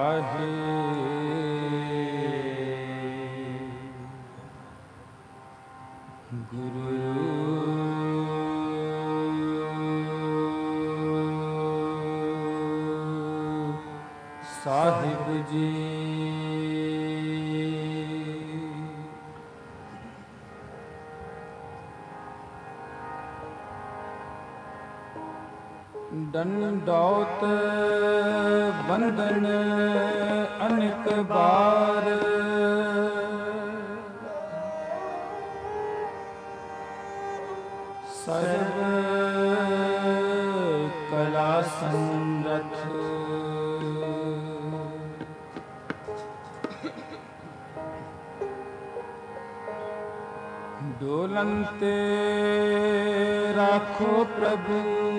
ਵਾਹੇ ਗੁਰੂ ਸਾਹਿਬ ਜੀ। ਡੰਡੌਤ ਬੰਧਨ ਅਨੇਕ ਬਾਰ, ਸਰਬ ਕਲਾ ਸੰਰਥ। ਡੋਲੰਤੇ ਰਾਖੋ ਪ੍ਰਭੂ,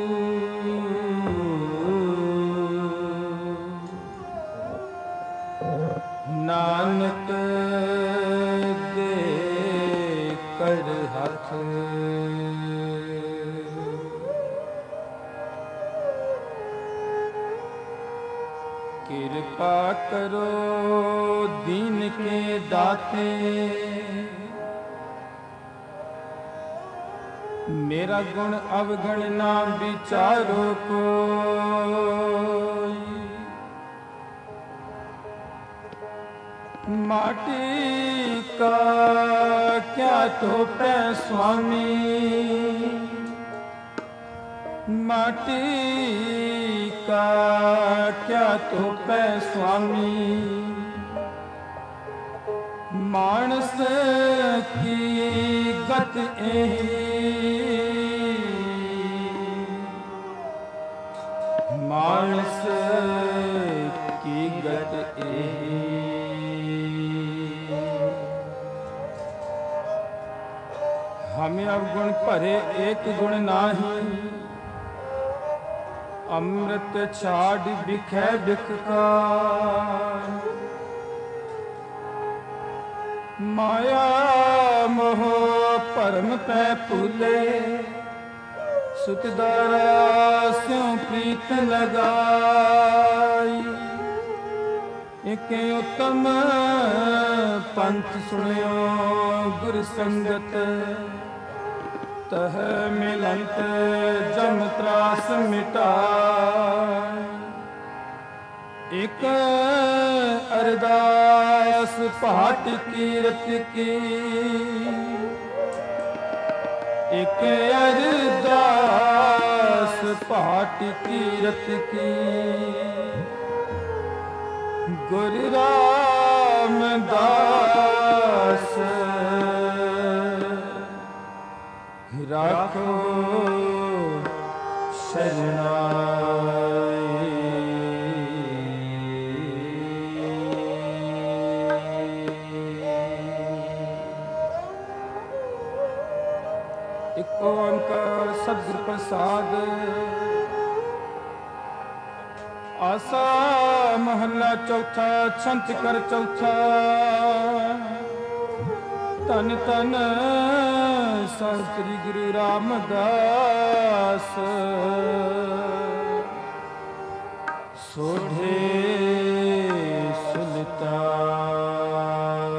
ਨਾਨਕ ਦੇ ਕਰ ਹੱਥ। ਕਿਰਪਾ ਕਰੋ ਦੀਨ ਕੇ ਦਾਤੇ, ਮੇਰਾ ਗੁਣ ਅਵਗਣ ਨਾ ਵਿਚਾਰੋ ਕੋਈ। माटी का क्या तोपे स्वामी, माटी का क्या तोपे स्वामी। मानस की गत एही, मानस की गत एही। हमें अवगुण भरे एक गुण नाही, अमृत छाड़ बिखै बिखकार। माया मोह परम पै भूले, सुतदारा स्यों प्रीत लगाई। एक उत्तम पंथ सुनियो गुर संगत, तह मिलंत जम त्रास मिटाय। एक अरदास पाठ कीरत की, एक अरदास पाठ कीरत की। गुरु रामदास राखो शरणाई। एक ओंकार सतगुर प्रसाद। आसा महला चौथा, छंत कर चौथा। तन तन श्री गुरु रामदास, सोढ़े सुल्तान।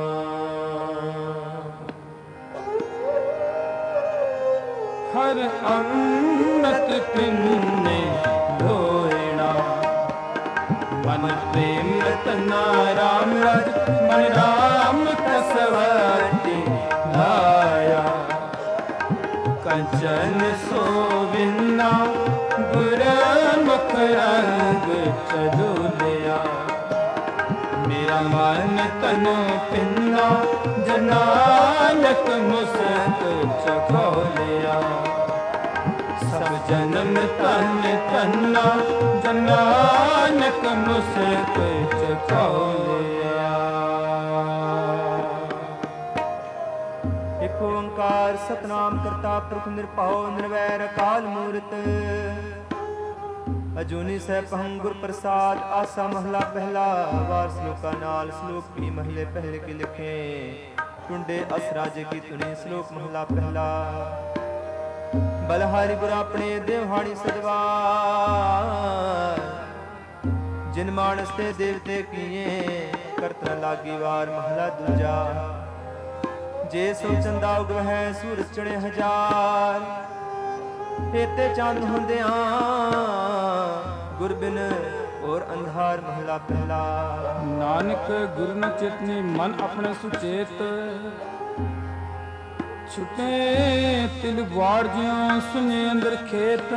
हर अमृत पिन्ने लोयणा, मन प्रेम तना राम रज, मन राम कसवती लाया। कंचन सोविन्ना गुरमुख रंग चलूलिया। मेरा मन तन पिन्ना, जनानक मुसक चखोलिया। सब जन्म तन तन्ना, जनानक मुसक चखोलिया। एक ओंकार सतनाम करता पुरख निरभਉ निर्वैर अकाल मूरत। अजूनी सहपहं गुर प्रसाद। आसा महला पहला। वार श्लोका नाल श्लोक भी महले पहले के लिखे। टुंडे असराजे की तुनी श्लोक महला पहला। बलहारी गुर अपने देवहाणी सदवार। जिन मानस ते देवते किए करत न लागी वार। महला दूजा। जे सो चंदा उगवै सूरज चढ़े हजार, एते चंद हुंदियां गुर बिन और अंधार। महला पहला। नानक गुरु न चेतनी मन अपने सुचेत, छुटे तिल बाड़ जियों सुने अंदर खेत।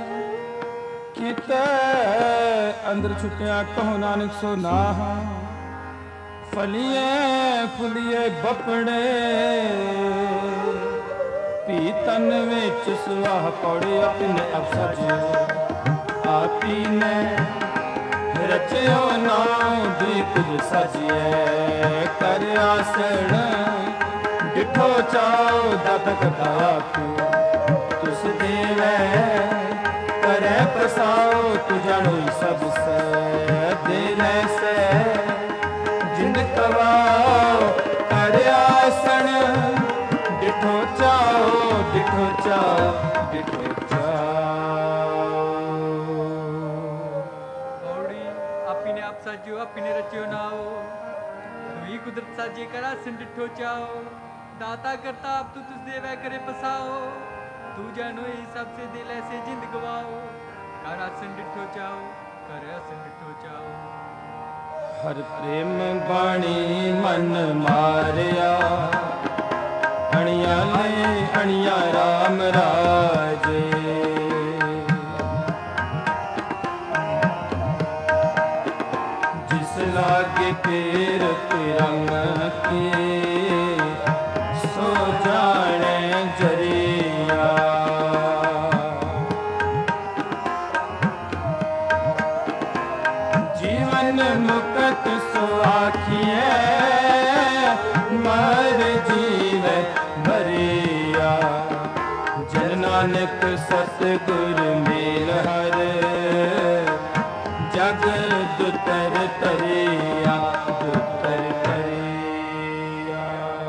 खेत अंदर छुटिया कहो नानक सो नाह, फलिए फुलिए बपड़े पीतन विच सुआह पौड़े। अपने अफसर आपी ने रचियो नाम दी कुछ सजिए। कर आसण डिठो चाओ दातक दापू, तुस देवे करे प्रसाओ। तू जानो सब से दिले से जिंद कवाओ। कर आसण डिठो चाओ, डिठो चाओ, डिठो चाओ। आपीने आप साजियो आपीने रचियो नाओ, तू ही कुदरत साजिए करा सिन डिठो चाओ। दाता करता आप तू तुझ देवे करे पसाओ, तू जानो ही सबसे दिल ऐसे जिंद गवाओ। करा सिन डिठो चाओ, करा सिन डिठो चाओ। हर प्रेम बाणी मन मारिया, अणिया ले अणिया राम राजे। जिस लागे पेर तिरंग के, सो जाने जरिया। जीवन मुक्त सो आखिए, मर जीव भरिया। जन नानक सतगुर मेल हर, जग दुतर तरिया, दुतर तरिया।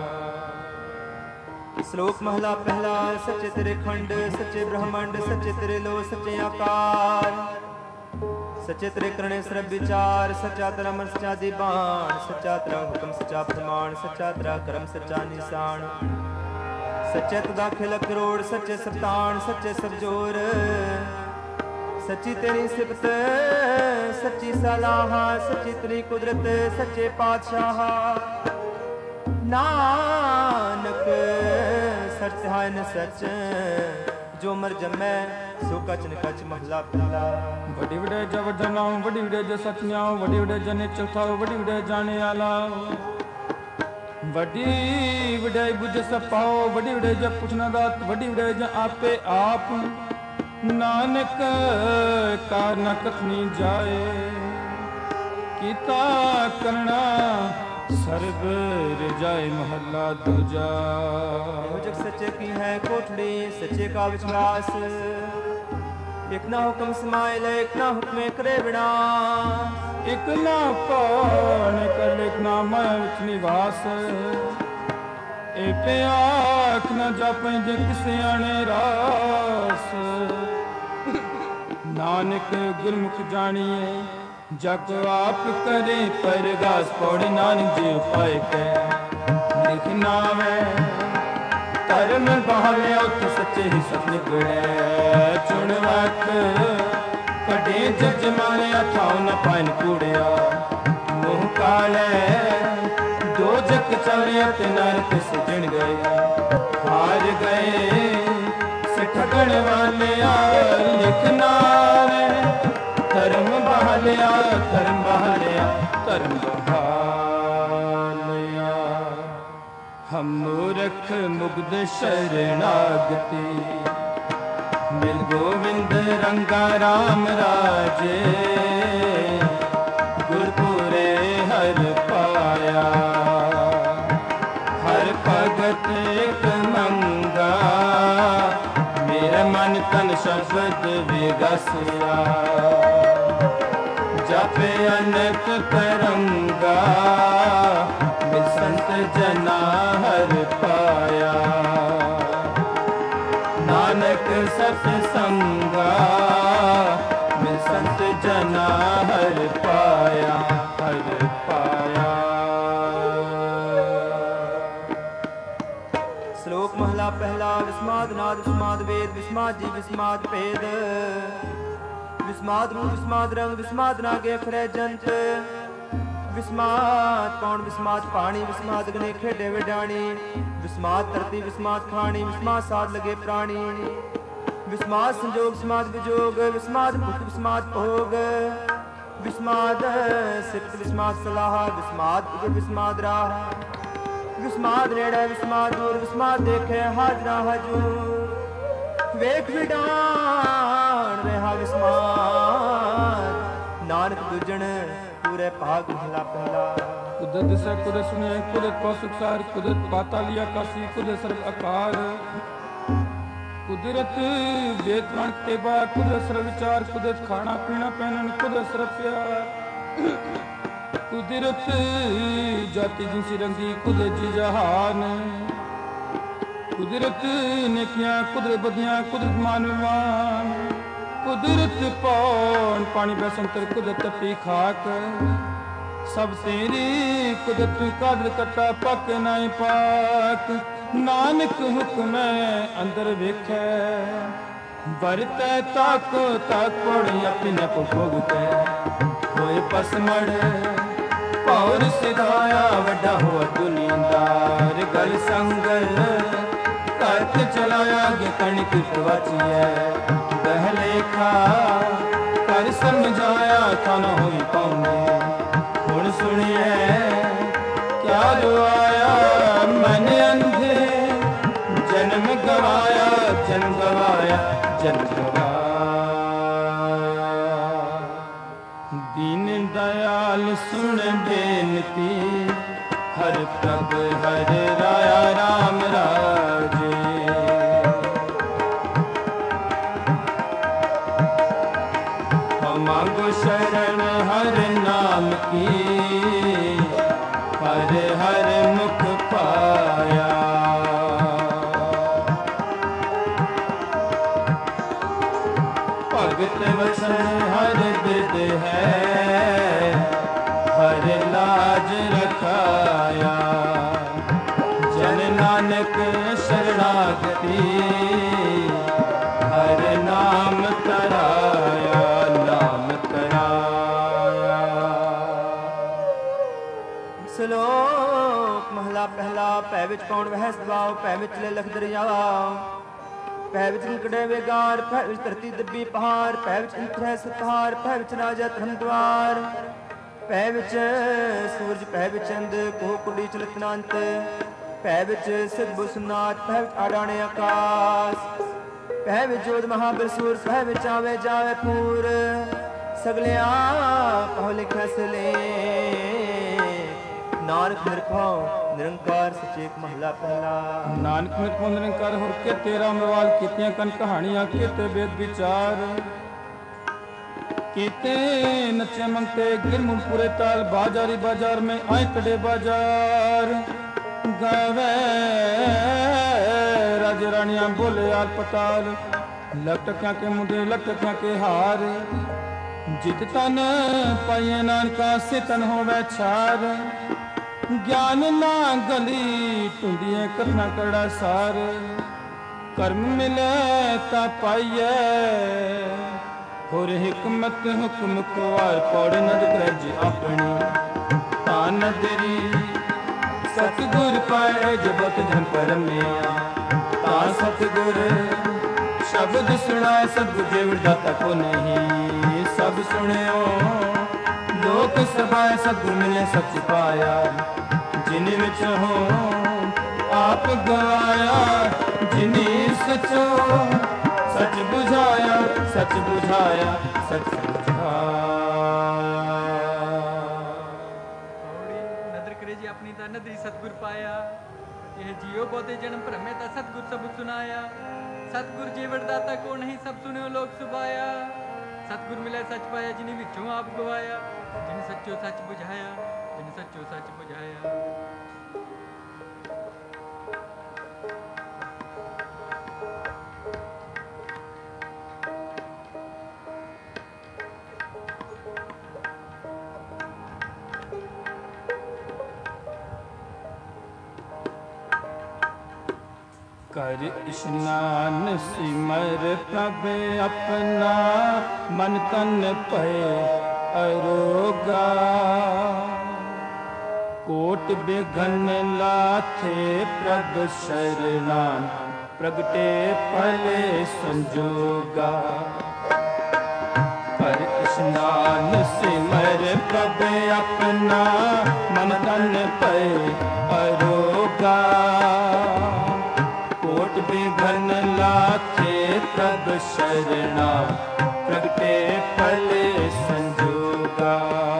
श्लोक महला पहला। सच्चे तेरे खंड सच्चे ब्रह्मांड, सच्चे तेरे लो सच्चे आकार। सच्चे तेरे करने सर्व विचार, सच्चा तेरा मन सच्चा दीवान। सच्चा तेरा हुक्म सच्चा प्रमाण, सच्चा तेरा कर्म सच्चा निशान। सच्चे तुदा खिल करोड़, सच्चे सप्तान, सच्चे सब जोर। सच्ची तेरी सिफत सच्ची सलाह, सच्ची तेरी कुदरत सच्चे पातशाह। नानक सच है न सच, जो मर जमै सो कच न कच। महला पहला। वडी वडे जब जनाओ, वडी वडे ज सचन्याओ। वडी वडे जने चौथाओ, वडी वडे जाने आला। वडी वडे बुझ सपाओ, वडी वडे ज पुछना दात। वडी वडे ज आपे आप, नानक का न कथनी जाए। कीता करना सर्ब रिजाए। महला दूजा। जग सच्चे की है कोठड़ी, सच्चे का विश्वास। एक ना हुक्म समाइल, एक ना हुक्मे करे विनाश। एक ना पाने कर, एक ना मैं विच निवास। ए पे आख न जापे जे किसे आने रास। नानक गुरमुख जानिए, जग आप करे परगास। पौड़ी नानक जी उपाय के लिखना में, धर्म बहावे उत सच्चे ही सच निकले। चुन वक कटे जग जमाने, अथाओ न पाइन कूड़िया। मुँह काले दो जग चले, ते नरक सिजण गए। हार गए से ठगण वाले, लिखना में धर्म बहालिया, धर्म बहालिया, धर्म बहालिया। हम मूर्ख मुग्ध शरणागति, मिल गोविंद रंगा राम राजे। गुरपुरे हर पाया, हर भगत एक मंगा। मेरा मन तन शब्द विगसिया, जापे अनक तरंगा। मिल संत जना हर पाया, नानक सत संगा। मिल संत जना हर पाया। वेद विस्माद जी विस्माद भेद विस्माद रूप विस्माद रंग विस्माद नागे खरे जंत विस्माद पौन विस्माद पानी विस्माद अग्नि खेडे विडाणी विस्माद धरती विस्माद खानी विस्माद साध लगे प्राणी विस्माद संजोग विस्माद विजोग विस्माद भुक्त विस्माद भोग विस्माद सिप्त विस्माद सलाह विस्माद उग विस्माद राह विस्माद नेड़े विस्माद दूर विस्माद देखे हाजरा हजूर वेख विडान रहा विस्माद नानक दुजन पूरे भाग महला पहला कुदरत से कुदरत सुने कुदरत को सुखसार कुदरत पाताली आकाशी कुदरत सर्व आकार कुदरत वेद गण के बाद कुदरत सर्व विचार कुदरत खाना पीना पहनन कुदरत सर्व प्यार कुदरत जाति जिनसी रंगी कुदरत जी जहान कुदरत नेकियां कुदरत बदियां कुदरत मानवान कुदरत पौन पानी बसंतर कुदरत तपी खाक सब तेरी कुदरत कादर कटा पक नाई पाक नानक हुक्म अंदर वेखे बरते ताको ताक पड़ अपने भोग के होए पसमड़ पौर सिधाया वड्डा हुआ दुनियादार गल संगल करके चलाया गे कणिक वाचिए बहलेखा कर समझाया था न होई पाऊंगे हुण सुनिए क्या जो आया मन अंधे जन्म गवाया जन्म गवाया जन्म गवाया दीन दयाल सुन बेनती हर प्रभ हर राया राम राजे मांगो शरण हर नाम की हर हर मुख पाया भगत वचन हर बिद है हर लाज रखाया जन नानक शरणागति हर नाम तराया ਸ਼ਲੋਕ ਮਹਲਾ ਪਹਿਲਾ ਭੈ ਵਿੱਚ ਕੌਣ ਵਹਿ ਸਵਾਉ ਭੈ ਵਿੱਚ ਲੈ ਲਖ ਦਰਿਆ ਭੈ ਵਿੱਚ ਨਿਕੜੇ ਵੇਗਾਰ ਭੈ ਵਿੱਚ ਧਰਤੀ ਦੱਬੀ ਪਹਾੜ ਭੈ ਵਿੱਚ ਇੰਤਰੈ ਸਤਹਾਰ ਭੈ ਵਿੱਚ ਰਾਜਾ ਧਰਮ ਦਵਾਰ ਭੈ ਵਿੱਚ ਸੂਰਜ ਭੈ ਵਿੱਚ ਚੰਦ ਕੋਹ ਕੁੜੀ ਚਲਤਨਾੰਤ ਭੈ ਵਿੱਚ ਸਿਧ ਬੁਸਨਾਥ ਭੈ ਵਿੱਚ ਆਡਾਣੇ ਆਕਾਸ਼ ਭੈ ਵਿੱਚ ਜੋਤ ਮਹਾਬਲ ਸੂਰ ਭੈ ਵਿੱਚ ਆਵੇ ਜਾਵੇ ਪੂਰ ਸਗਲਿਆ ਕਹੋ ਲਿਖੈ ਸਲੇ नानक निरखौ निरंकार सचेत महला पहला नानक निरखौ निरंकार होर के तेरा अमरवाल कीतियां कन कहानियां केते वेद विचार केते नचे मंगते गिरमुन पूरे ताल बाजारी बाजार में आए कड़े बाजार गावे राजे रानियां बोले आल पताल लटकियां के मुंडे लटकियां के हार जित तन पाइए नानका से तन होवे छार ज्ञान ना गली टुंडिए कथना कड़ा सार कर्म मिले ता पाइए होर हिकमत हुक्म कुवार पौड़ नद ग्रज अपनी तान दरी सतगुर पाए जबत धन परमिया ता सतगुर शब्द सुनाए सतगुर जेवड़ दाता को नहीं सब सुनियो लोक सभाए सतगुर मिले सच पाया जिन विच हो आप गवाया जिनी सचो सच बुझाया सच बुझाया सच बुझाया नदर करे जी अपनी ता नदरी सतगुर पाया यह जियो बहुते जन्म भ्रमे ता सतगुर सब सुनाया सतगुर जीवड़ दाता को नहीं सब सुनियो लोक सुभाया सतगुर मिले सच पाया जिनी विचों आप गवाया जिन सच्चो सच बुझाया जिन सच्चो सच बुझाया कर स्नान सिमर प्रभ अपना मन तन पे अरोगा कोट बिघन लाथे प्रभ शरणा प्रगटे फले संजोगा कर स्नान सिमर प्रभ अपना मन तन पे अरोगा कोट बिघन लाथे प्रभ शरणा प्रगटे फले संजोगा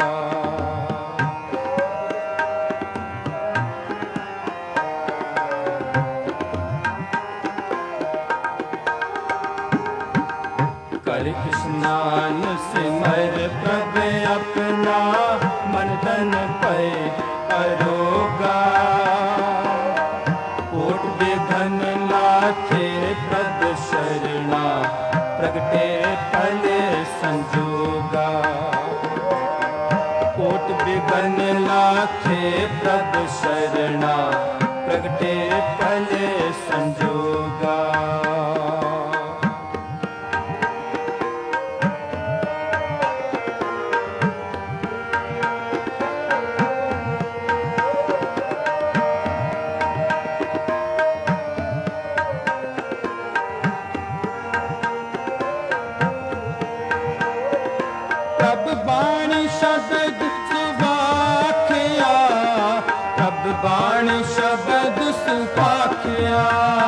कर स्नान सिमर प्रभ अपना मन तन पे अरोगा कोट बिघन लाथे प्रभ शरणा प्रगटे फले संजोगा कोट बिघन लाथे प्रभ शरणा प्रगटे फले संजोगा बाणी शब्द सुभाखिया प्रभ बाणी शब्द सुभाखिया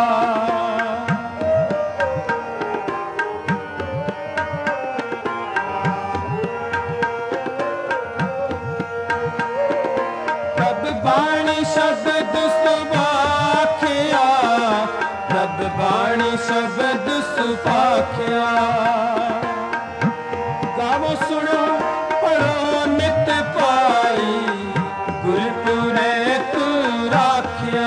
प्रभ बाणी शब्द सुभाखिया प्रभ बाणी शब्द सुभाखिया गावो सुनो पढ़ो नित पाई गुरपुरे तू राखिया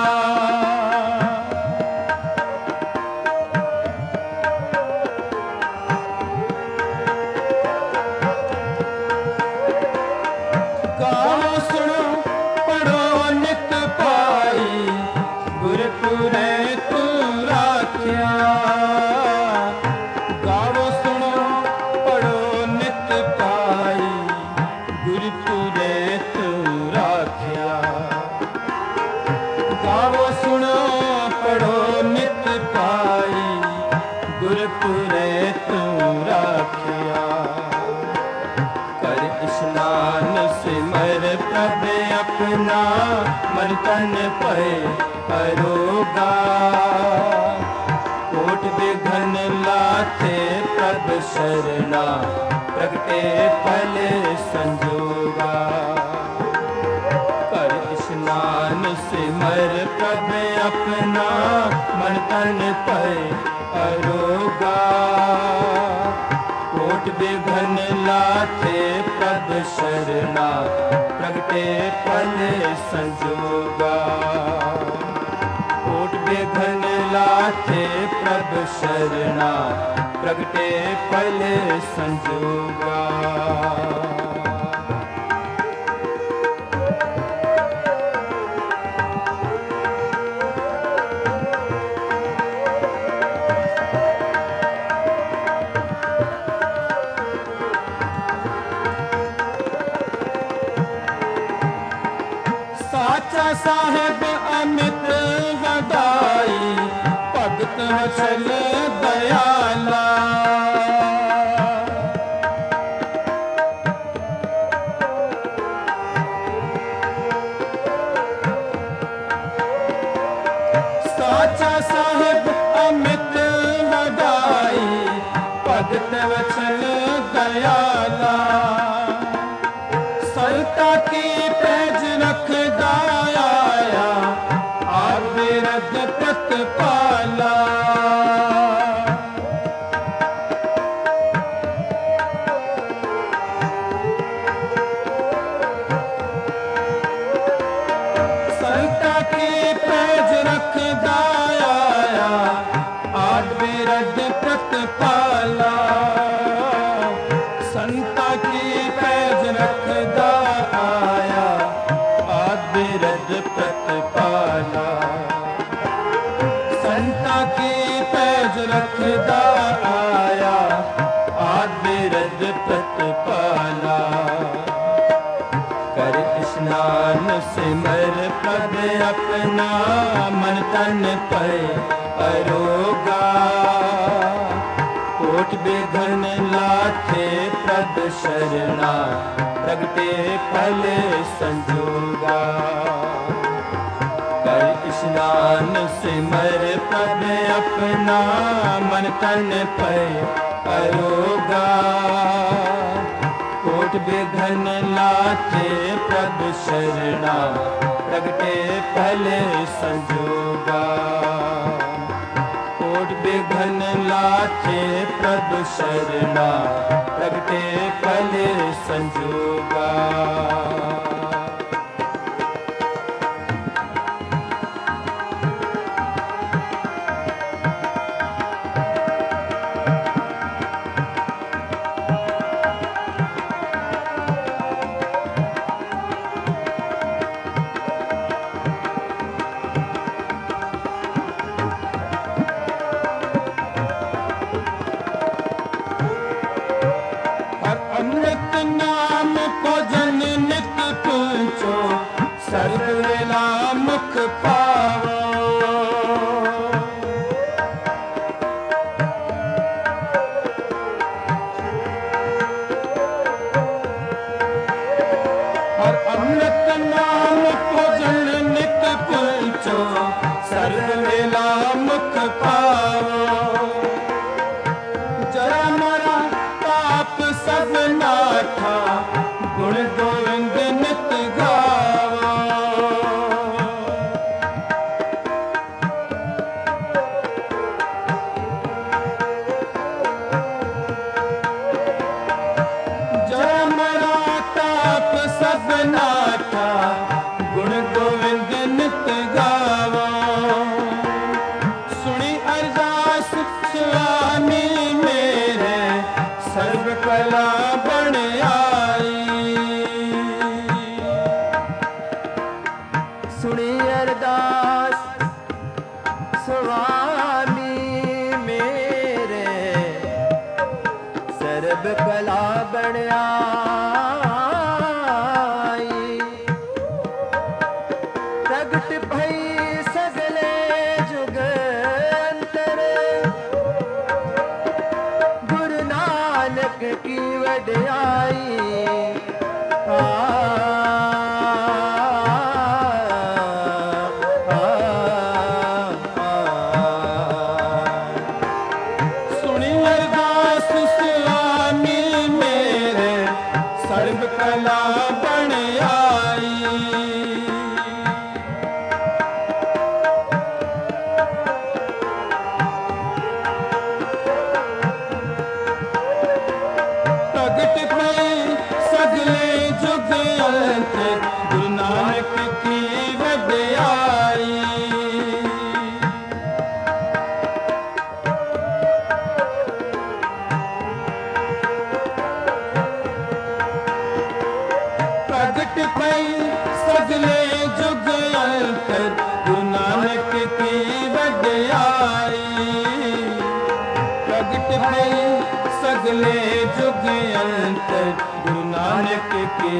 गावो सुनो पढ़ो नित पाई गुरपुरे तू राखिया गावो सुनो पढ़ो नित पाई गुरपुरे तू राखिया गावो सुनो पढ़ो नित पाई गुरपुरे तू राखिया कर स्नान सिमर प्रभ अपना मन तन पे अरोगा कोट बिघन लाथे प्रभ शरणा प्रगटे फले संजोगा कर स्नान सिमर प्रभ अपना मन तन पे अरोगा कोट बिघन लाथे प्रभ शरणा प्रगटे फले संजोगा कोट बिघन लाथे प्रभ शरणा प्रगटे फले संजोगा साचा साहेब अमित वदाई भगत वचल दयाला साचा साहेब अमित वदाई भगत वचल दयाला संता की पैज रखदा आया आप बिरद प्रतिपाला संता की पैज रखदा आया आप बिरद प्रतिपाला संता की पैज रखदा आया आद बिरद प्रतिपाला स्नान सिमर प्रभ अपना मन तन पे अरोगा कोट बेघन लाथे प्रभ शरणा प्रगटे फल संजोगा कर स्नान सिमर प्रभ अपना मन तन पे अरोगा कोट बेघन लाथे प्रभ शरणा प्रगटे फल संजोगा कोट बेघन लाथे प्रभ शरणा प्रगटे फल संजोगा सगले जुग अंतर गुरु नानक की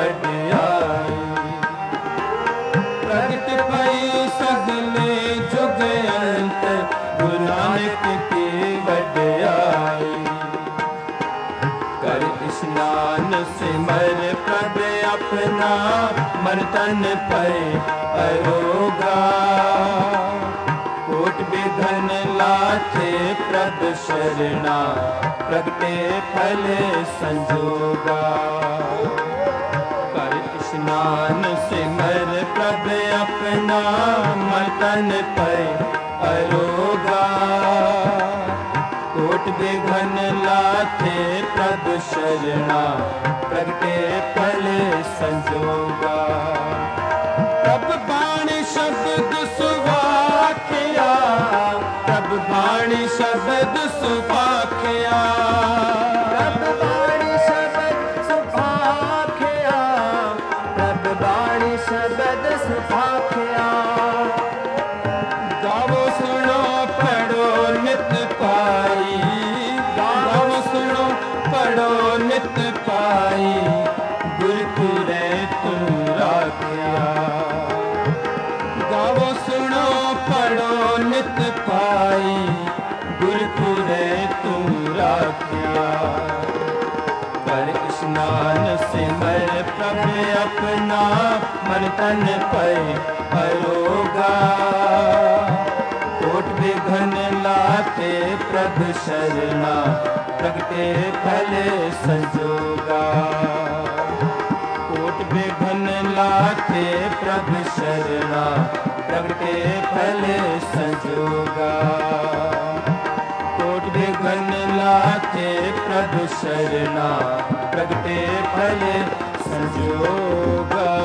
वड्याई प्रगट भई सगले जुग अंतर गुरु नानक की वड्याई कर स्नान सिमर प्रभ अपना मन तन पे अरोगा कोट विघन लाथे प्रभ शरणा प्रगटे फल संजोगा कर स्नान सिमर प्रभ अपना मन तन पे अरोगा कोट विघन लाथे प्रभ शरणा प्रगटे फल संजोगा प्रभ बाणी शब्द सुवाख्या प्रभ बाणी शब्द सुवाख्या प्रभ बाणी शब्द सुभाख्या प्रभ बाणी शब्द सुभाख्या गावो सुनो पढ़ो नित पाई गावो सुनो पढ़ो नित पाई गुरपुरे तुरा राखिया। गावो सुनो पढ़ो नित पाई, गुरपुरे तू राखिया। कर स्नान सिमर प्रभु अपना, मन तन पे परोगा। कोट विघन लाते प्रभु शरणा, प्रगटे फल संजोगा। कोट विघन लाते प्रभु शरणा, प्रगटे फल संजोगा। कोट विघन लाते प्रभु शरणा, प्रगटे फल संजोगा।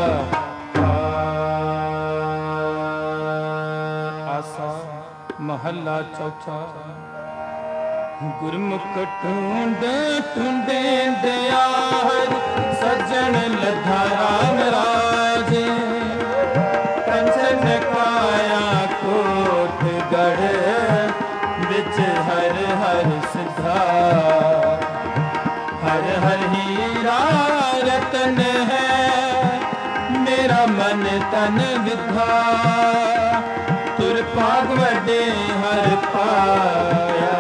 आसा महला चौथा। गुरमुख ढूंढ ढूंढे दयार, सज्जन लद्धा राम राजे। कंचन काया कोट गढ़, बिच हर हर सिद्धा। हर हर हीरा रतन है, मेरा मन तन विधा। तुर पाग वडे हर पाया,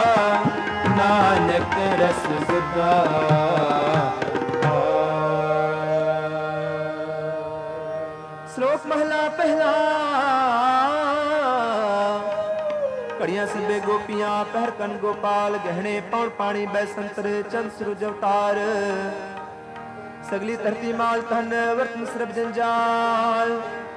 नानक रस गुदा। श्लोक महला पहला। कड़ियां सिबे गोपियां, पहर कन गोपाल। गहने पौड़ पानी बैसंतर, चंद सुरुज अवतार। सगली धरती माल धन, वर्तन सरब जंजाल।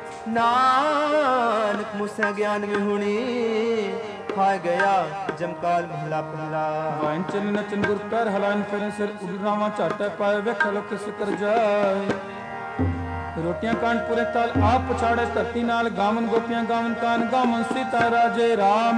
नानक मुसे ज्ञान विहुणी, खाए गया जमकाल महला पहला। वाइन चल नचन गुर पैर हलाइन फिरें सिर, उड़रावा झाटे पाए वेख लो किस कर जाए। रोटियां कांड पूरे ताल आप पछाड़े, धरती नाल गावन गोपियां गावन कान। गावन सीता राजे राम,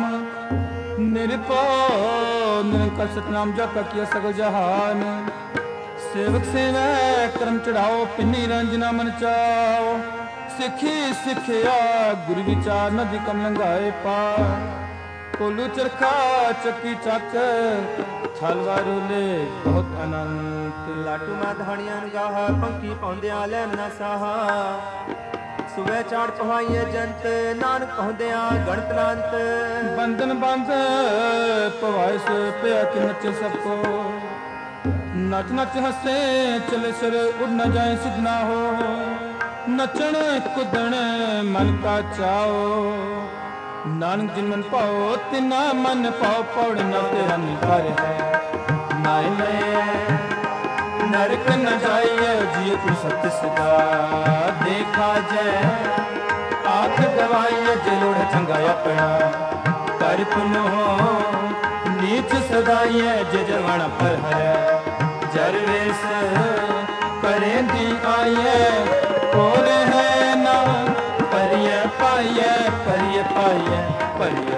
निरपो निरंकार सतनाम जप किया सगल जहान। सेवक सेवै कर्म चढ़ाओ, पिन्नी रंजना मन चाओ। सिखी सिखिया गुरु विचार, नदी कम लंघाए पार। कोलू चरखा चक्की चक, छलवा रोले बहुत अनंत। लाटू मां धाणियां गाह, पंखी पौंदियां लैन ना साहा। सुबह चाड़ पहाइए जंत, नानक पहुंदियां गणत नांत। बंधन बंध पवाए से पिया कि नचे सबको। नच नच हंसे चले सिर, उड़ न जाए सिद्ध ना हो। नचण कुदण मन का चाओ, नानक जिन मन पाओ तिना मन पाओ। पौड़ न तेरा निकार है, नाय में नरक न जाइए। जिय तू सत्य सदा देखा जय, आख दवाइए जलोड़ चंगा अपना। कर पुन हो नीच सदाइए, जे जवाना पर है। जरवेश करें दी आइए, और है ना परिय पाइए। परिय पाइए, परिय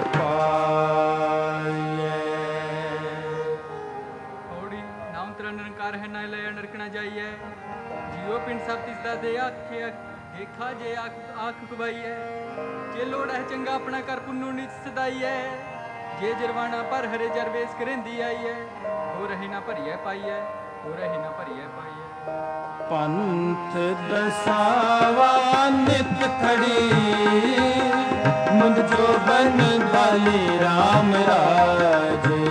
पाइए। होड़ी नाम तेरा निरंकार है, ना लय नरक न जाइए। जियो पिंड सब तिसदा दे आखे, देखा जे आख गवाइए। जे लोड़ है चंगा अपना कर, पुन्नू नीच सदाई है। जे जरवाना पर हरे जरवेश करेंदी आई है। हो रही ना भरिए पाइए, हो रही ना भरिए पाइए। पंथ दसावा नित खड़ी, मुझ जो बन डाली राम राजे।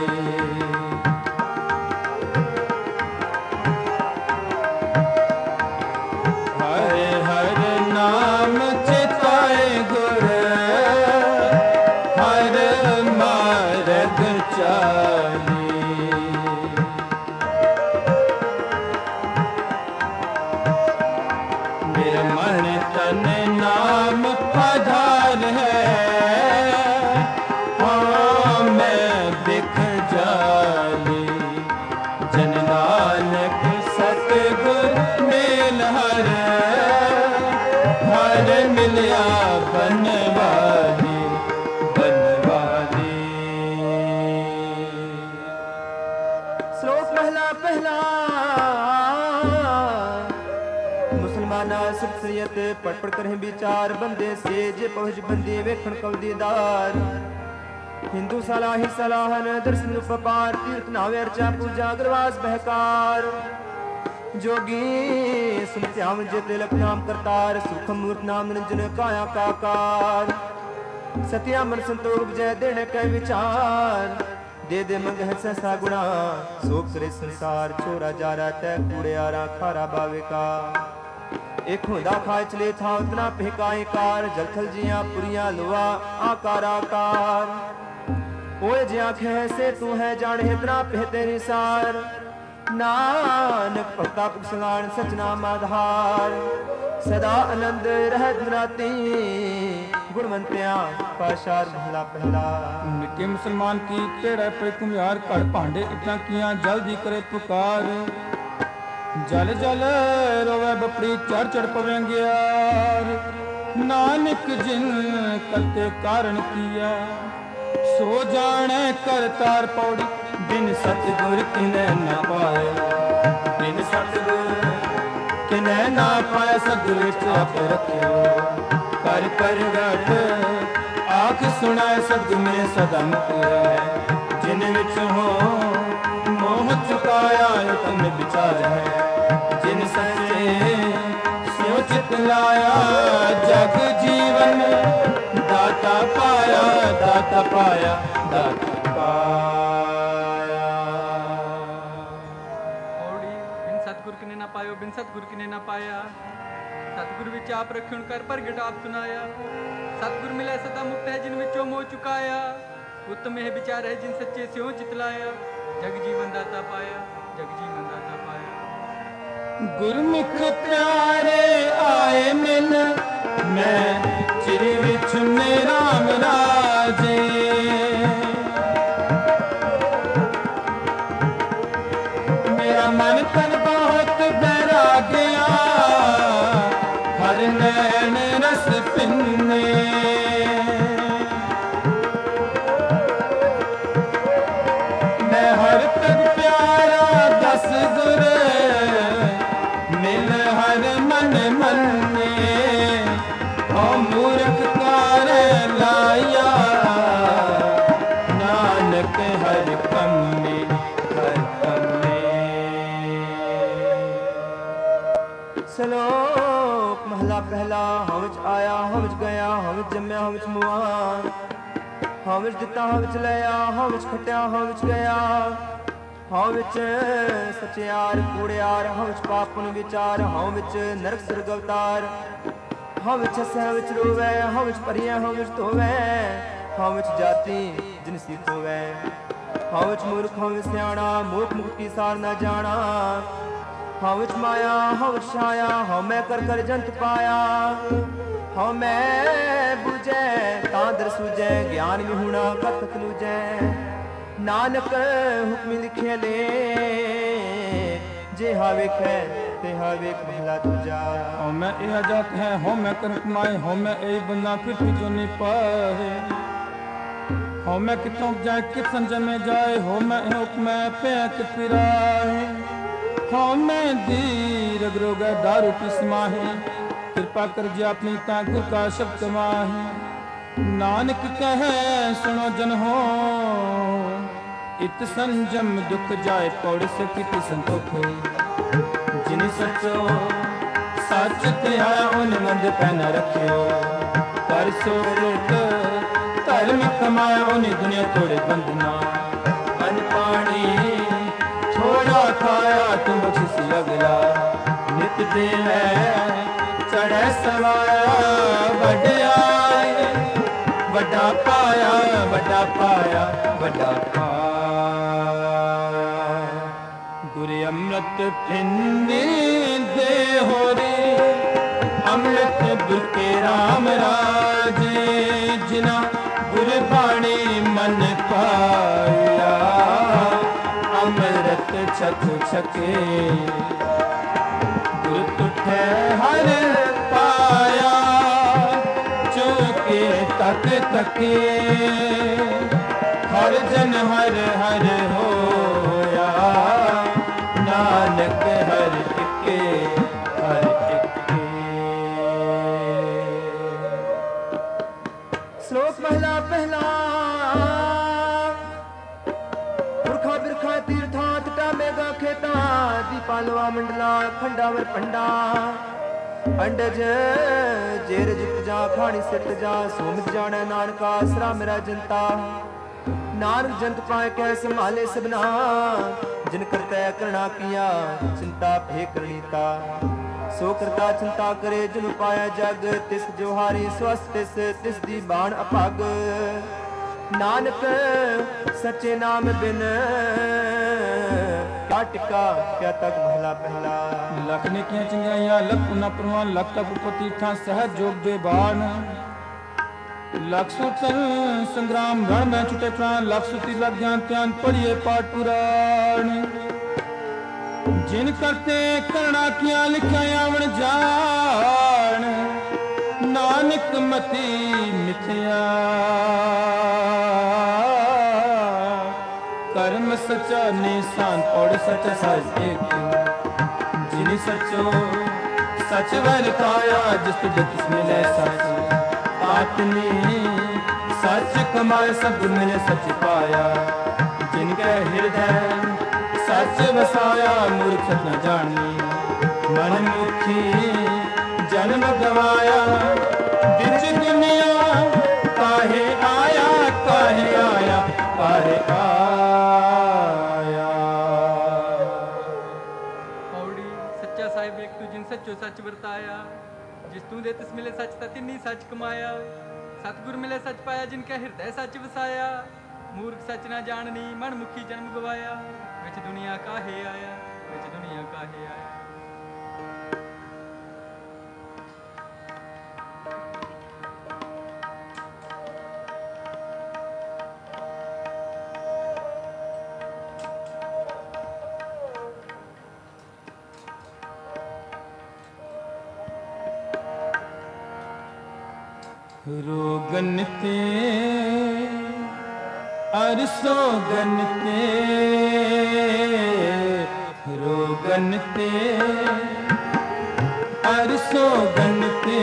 हर हर नाम चिताए गुर, हर मार्ग चाली। मेरे मन तन नाम आधार है, हाँ मैं बिख जाली। जन नानक सतगुर मेल हर, हर मिलिया बनवाली बनवाली। श्लोक महला पहला। मुसलमाना सिफसियत पढ़ पढ़ करें विचार। बंदे से जे पहुंच बंदी वेखण कव दीदार। हिंदू सलाह ही सलाहन, दर्शन उपपार। तीर्थ नावे अर्चा पूजा, अग्रवास बहकार। जोगी सुनत्याम जित लख नाम करतार सुख मूर्त नाम निरंजन काया काकार सत्या मन संतोष विजय देने कै विचार दे दे मंग है सहसा गुणा सोप करे संसार छोरा जारा तै कूड़ियारा खारा बाविका एक होंदा खाए चले था उतना फेकाए कार जलथल जिया पुरिया लोआ आकार आकार ओए जे आखे से तू है जाने इतना पे तेरी सार नानक भगता पुगसलान सचनाम आधार सदा आनंद रहत राती गुणवंत्या पाशार महला पहला मिट्टे मुसलमान की पेड़ा पे कुम्हार घड़ भांडे इतना किया जल्दी करे पुकार जल जल रोवे बपड़ी चढ़ चढ़ पवेंग्यार नानक जिन करते कारण किया सो जाने करतार पौड़ी बिन सतगुर किने न पाए बिन सतगुर किने ना पाए सतगुर विच आप रखियो कर परगट आख सुनाए सतगुर में सदा मुक्त है जिन विच हो मोह चुकाया तुम विचार है जिन सच्चे सोचित लाया जग जीवन दाता पाया दाता पाया दाता पाया औड़ी बिन सतगुर किने ना पायो बिन सतगुर किने ना पाया सतगुर विच आप रखण कर प्रगट आप सुनाया सतगुर मिले सदा मुक्त है जिन विचों मोह चुकाया उत्तम है विचार है जिन सच्चे स्यों चितलाया जग जीवन दाता पाया जग जीवन दाता पाया गुरमुख प्यारे आए मिल मैं चिर विच मेरा राजे मेरा मन तन बहुत बहरा गया हर नैन रस पिन्ने मैं हर तक प्यारा दस गुर मिल हर मन मन्ने ओ मूर्ख कार लाया नानक हर कम्मे हर कम्मे सलोक महला पहला हम विच आया हम विच गया हम विच जम्या हम विच मुआ हम विच दिता हम विच लिया हम विच खटिया हम विच गया हम विच सचियार कूड़ियार हम विच पापन विचार हम विच नरक सुरग अवतार हम विच हसे हम विच रोवे हम विच परिया हम विच धोवे हम विच जाति जिनसी होवे हम विच मूर्ख हम विच सियाणा मूर्ख मुक्ति सार न जाना हम विच माया हम विच छाया हम मैं कर कर जंत पाया हम मैं बुझे तांदर सूझे ज्ञान विहुणा कथक लूझे नानक हुक्म लिखे ले जे हावेक है ते हावेक महला तुझा हो मैं यह जात है हो मैं कर कमाए हो मैं ए बंदा फिर जो नहीं पाए हो मैं कितों जाए कित संजय में जाए हो मैं हुक्म पे कित फिराए हो मैं दीर रोगा दारू की समाहे कृपा कर जे अपनी ताकत का शब्द माहे नानक कहे सुनो जन हो इत संजम दुख जाए पौड़ से किति संतोख जिन सचो सच त्याया उन मंद पहन रखियो कर सोरत धर्म कमाया उन दुनिया तोड़े बंधना अन पानी थोड़ा खाया तुम बख्शिश अगला नित देवे चढ़े सवाया बढ़ाए बड़ा पाया बड़ा पाया बड़ा पाया गुरु अमृत पिंदी दे हो रे अमृत बुके राम राजे जिना गुरु बाणी मन पाया अमृत छक छके गुरु तुठे हर पाया चौके तक तके हर जन हर हर होया नानक हर टिके हर टिके। श्लोक पहला पहला पुरखा बिरखा तीर्था तटा मेगा खेता आदि पालवा मंडला खंडावर पंडा अंडज जेरज जा खानी सिट जा सुमित जाने नानका सरा मेरा जनता नानक जंत पाए कै संभाले सबना जिन करते करना किया चिंता फे करणीता सो करता चिंता करे जिन पाया जग तिस जोहारी स्वस्थ तिस दी बाण अभाग नानक सच्चे नाम बिन क्या टिका क्या तक महला पहला लख ने किया चंगाइयां लख पुना प्रवान लख तप पतीठा सहज जोग बेबान लख सुत संग्राम रण में छुटे प्राण लख सुती लग ज्ञान त्यान पढ़िए पाठ पुराण जिन करते करना किया लिखा आवण जान नानक मति मिथ्या कर्म सच्चा निशान और सच सच एक जिन सचो सच वर्ताया जिस जिस मिले सच आत्मी सच कमाए सब मिले सच पाया जिनके हृदय सच बसाया मूर्ख सच न जानी मन मुखी जन्म गवाया बिच दुनिया काहे आया काहे आया काहे आया। पौड़ी सच्चा साहिब एक तू जिन सचो सच वर्ताया जिस तू दे तिस मिले सच तिन्नी सच कमाया सतगुर मिले सच पाया जिनके हृदय सच वसाया मूर्ख सच ना जाननी मन मुखी जन्म गवाया विच दुनिया काहे आया विच दुनिया काहे आया। रोगन ते अरसोगन ते रोगन ते अरसोगन ते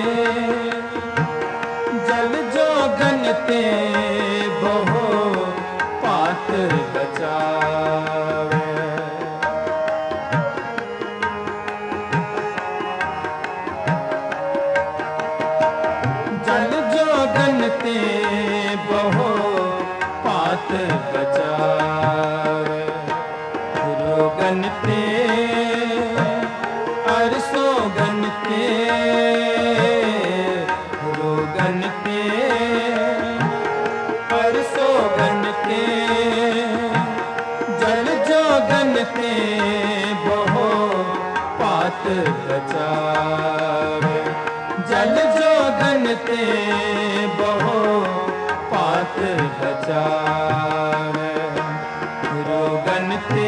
जल जोगन ते बहु पात्र बचावे जल जोगन ते बहु पात बचावे रोगन ते अरसोगन ते रोगन ते अरसोगन ते जल जोगन ते बहु पात बचावे जल जोगन ते बहु पात बचावे रोगन ते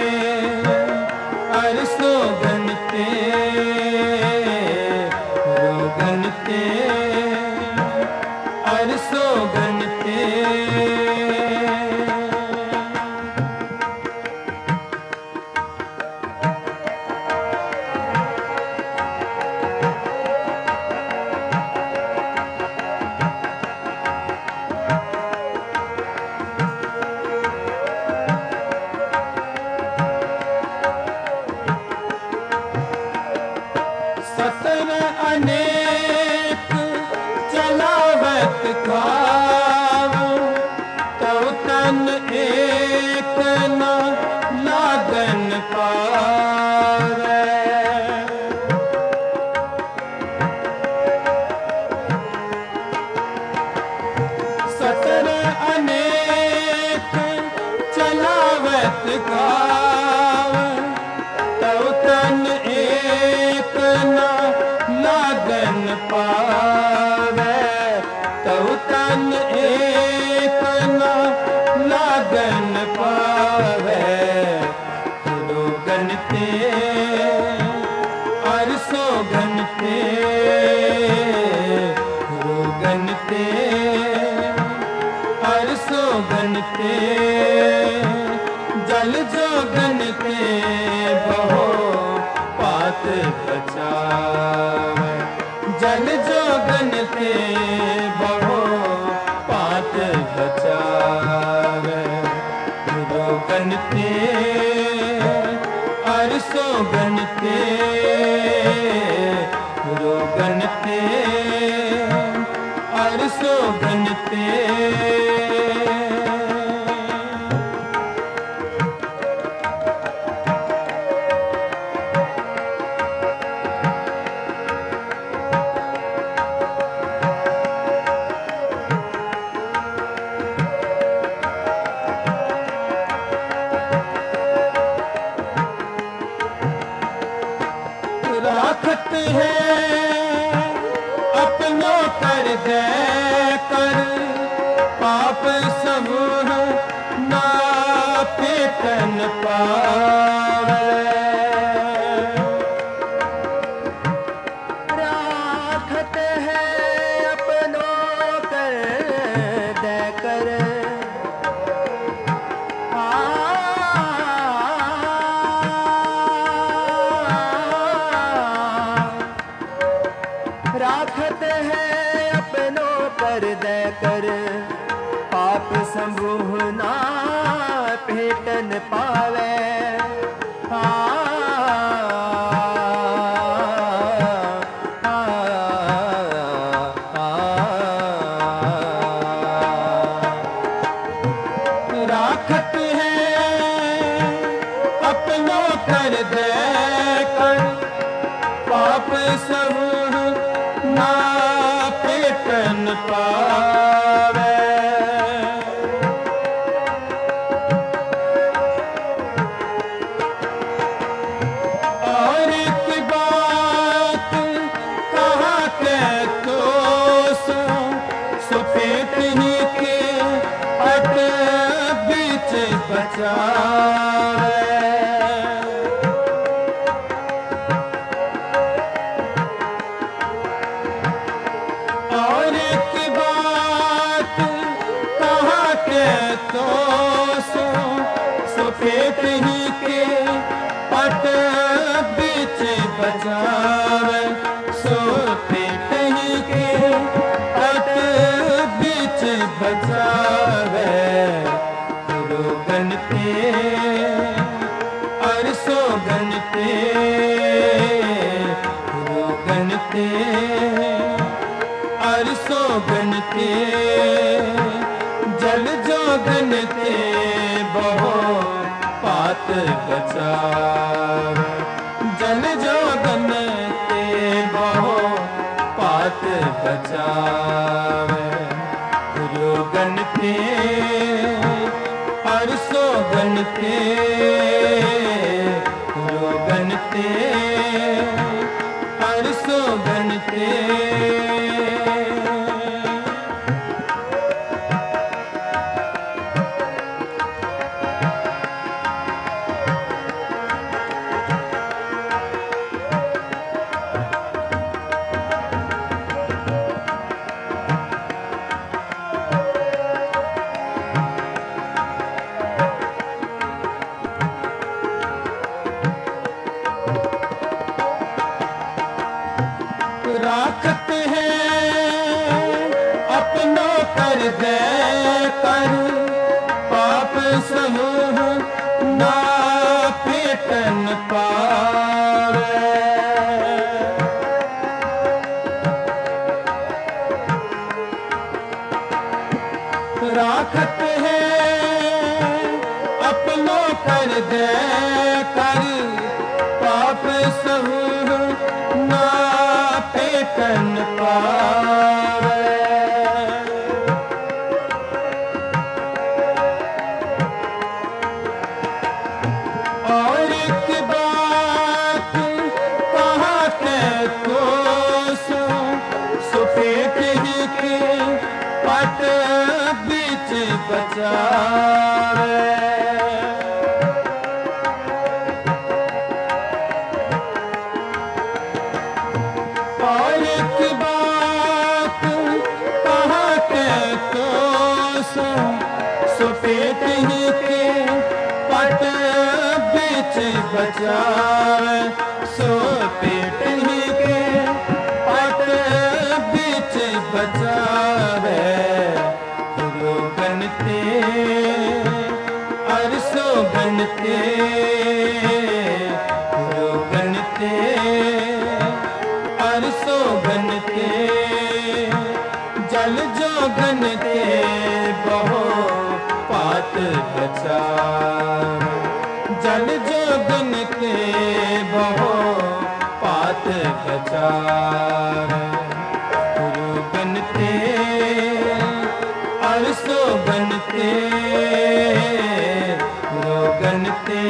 अरसोगन ते रोगन ते अरसोगन ते सतर अनेक चलावत खाव तो तन एक न लागन पावे सतर अनेक चलावत खाव तो तन एक न लागन पावे तो तन एक न लागन पावे रोगन ते अरसोगन ते रोगन ते अरसोगन ते जल जोगन ते बहु पात बचावे जल जोगन ते बहु पात बचावे रोगन ते अरसो गनते अरसो गनते राखत है अपनों कर दे कर पाप समूह ना पेटन पावे राखत है अपनों कर दे कर राखत है अपनों कर दे कर पाप समूह ना भेटन पावे राखत है अपनों कर दे कर पाप समूह ना पेटन पावे और एक बात कहा के तो सो पेट ही के अट बीच बचावे और एक बात कहा के तो सो पेट ही के पट बीच बचावे सो पेट ही के पट बीच बचावे गनते अरसो गनते गनते अरसो गनते जल जो गनते बहो पात बचावे जल जो गनते बहो पात बचावे गुरु गनते अरसो गनते गुरु गनते अरसो गनते राखत है अपनों कर दे कर पाप समूह ना पेटन पावे राखत है अपनों कर दे कर पाप समूह ना पेटन पावे और एक बात कहा के तो सो पेट ही के पट बीच बचावे और एक बात कहा के तो सो पेट ही के पट बीच बचावे सो पेट ही के पट बीच बचावे गुरु गनते अरसो गनते गुरु गनते अरसो गनते जोगन ते बहो पात बचार, जल जोगन ते बहो पात बचार, गुरुगन ते अरसो गन ते, गुरुगन ते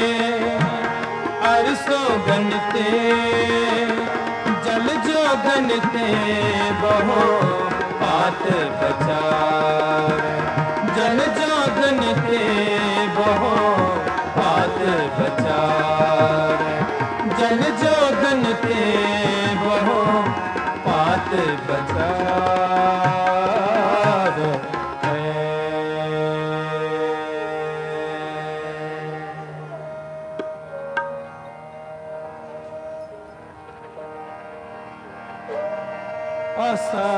अरसो गन ते, जल जोगन ते बहो पात बचार, जल जोगन ते बहो पात बचार, जल जोगन ते बहो पात बचार है। आसा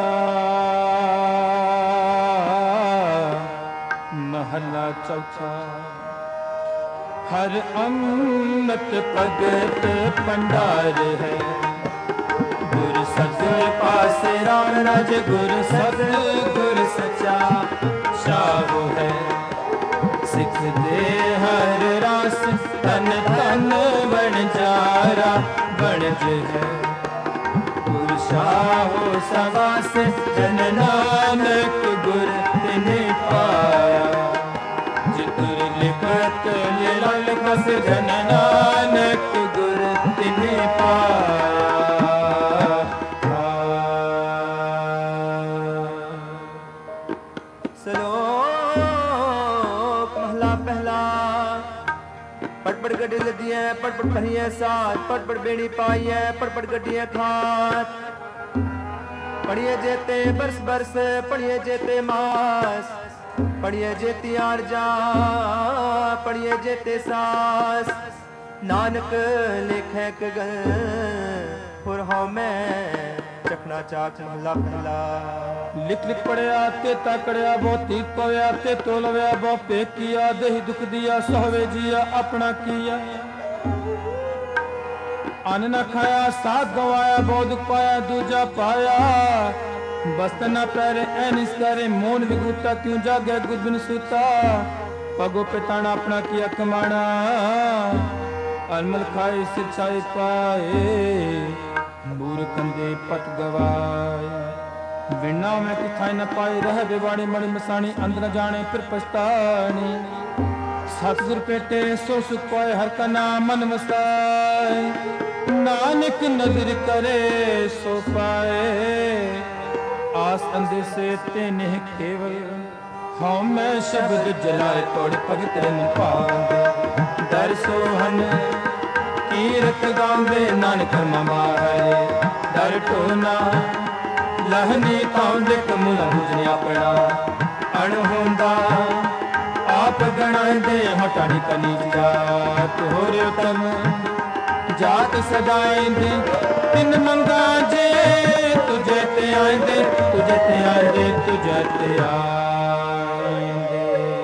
महला चौथा, हर अमृत भगत भंडार है, गुर सतगुर पास राम राज, गुर सतगुर सच्चा शाहु है, सिख दे हर रास तन तन बन जारा बनज है, गुर शाहो सवास जन नानक गुर तिने पाया, जितुर लिखत लाल बस जन नानक गुर तिने पाया। श्लोक महला पहला। पटपट गड्डी लदियां पटपट भरियां साथ, पटपट बेड़ी पाइया पटपट गड्डियां खात, पढ़िए जेते बरस बरस पढ़िए जेते मास, पढ़िए जेती आरजा पढ़िए जेते सास, नानक लेखे गगन फुर हौ मैं चखना चाक महला पहला। लिख लिख पढ़िया ते तकड़िया बहुती पवया ते तोलव्या बहु पेकिया, देहि दुख दिया सोहवे जिया अपना किया, अन्न न खाया साथ गवाया, बहुत दुख पाया दूजा पाया, बस्त न पैरे ऐनिस करे मोन विगूता, क्यों जागे गुद बिन सूता, पगो पिताना अपना किया कमाना, अनमल खाए सिरछाई पाए, बूर कंदे पत गवाए, बिना में किथाई न पाए, रह बेवाणी मणि मसाणी, अंदर न जाने फिर पछतानी, सतगुर पेटे सो सुख पाए, हर का नाम मन वसाए, नानक नजर करे सो पाए, आस अंधे से तेने केवल, हाँ मैं शब्द जलाए तोड़ भगत रन पावे, दर सोहन कीरत गावे नानक मारे, दर टोना लहनी तांदे कमुला बुझने अपना, अणहोंदा आप गणाए दे हटानी कनी जात, होरे तम जात सदाए दे तिन मंगा जे, तुझे ते आए दे तुझे ते आए दे तुझे ते आए दे।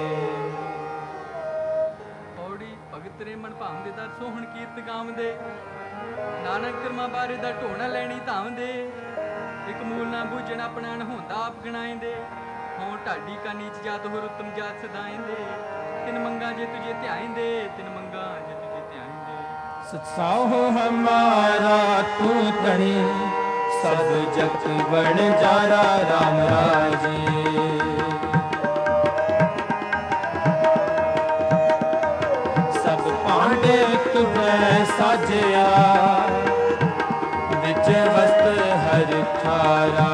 ਔੜੀ ਭਗਤ ਰੇ ਮਨ ਭਾਉਂਦੇ ਦਾ ਸੋਹਣ ਕੀਰਤ ਗਾਉਂਦੇ, ਨਾਨਕ ਕਰਮਾਂ ਬਾਰੇ ਦਾ ਢੋਣਾ ਲੈਣੀ ਧਾਉਂਦੇ, ਇੱਕ ਮੂਲ ਨਾ ਬੂਝਣ ਆਪਣਾ ਹੁੰਦਾ ਆਪ ਗਣਾਏਂਦੇ, ਹੋਂ ਢਾਡੀ ਕਾ ਨੀਚ ਜਾਤ ਹੋਰ ਉਤਮ ਜਾਤ ਸਦਾਏਂਦੇ, ਤਿਨ ਮੰਗਾ ਜੇ ਤੁਝੇ ਧਿਆਏਂਦੇ, ਤਿਨ ਮੰਗਾ ਜੇ ਤੁਝੇ ਧਿਆਏਂਦੇ। सत्साहो हमारा तू तणी, सब जग बन जारा राम राजे, सब पांडे तुझे साजया, विच वस्त हर थारा,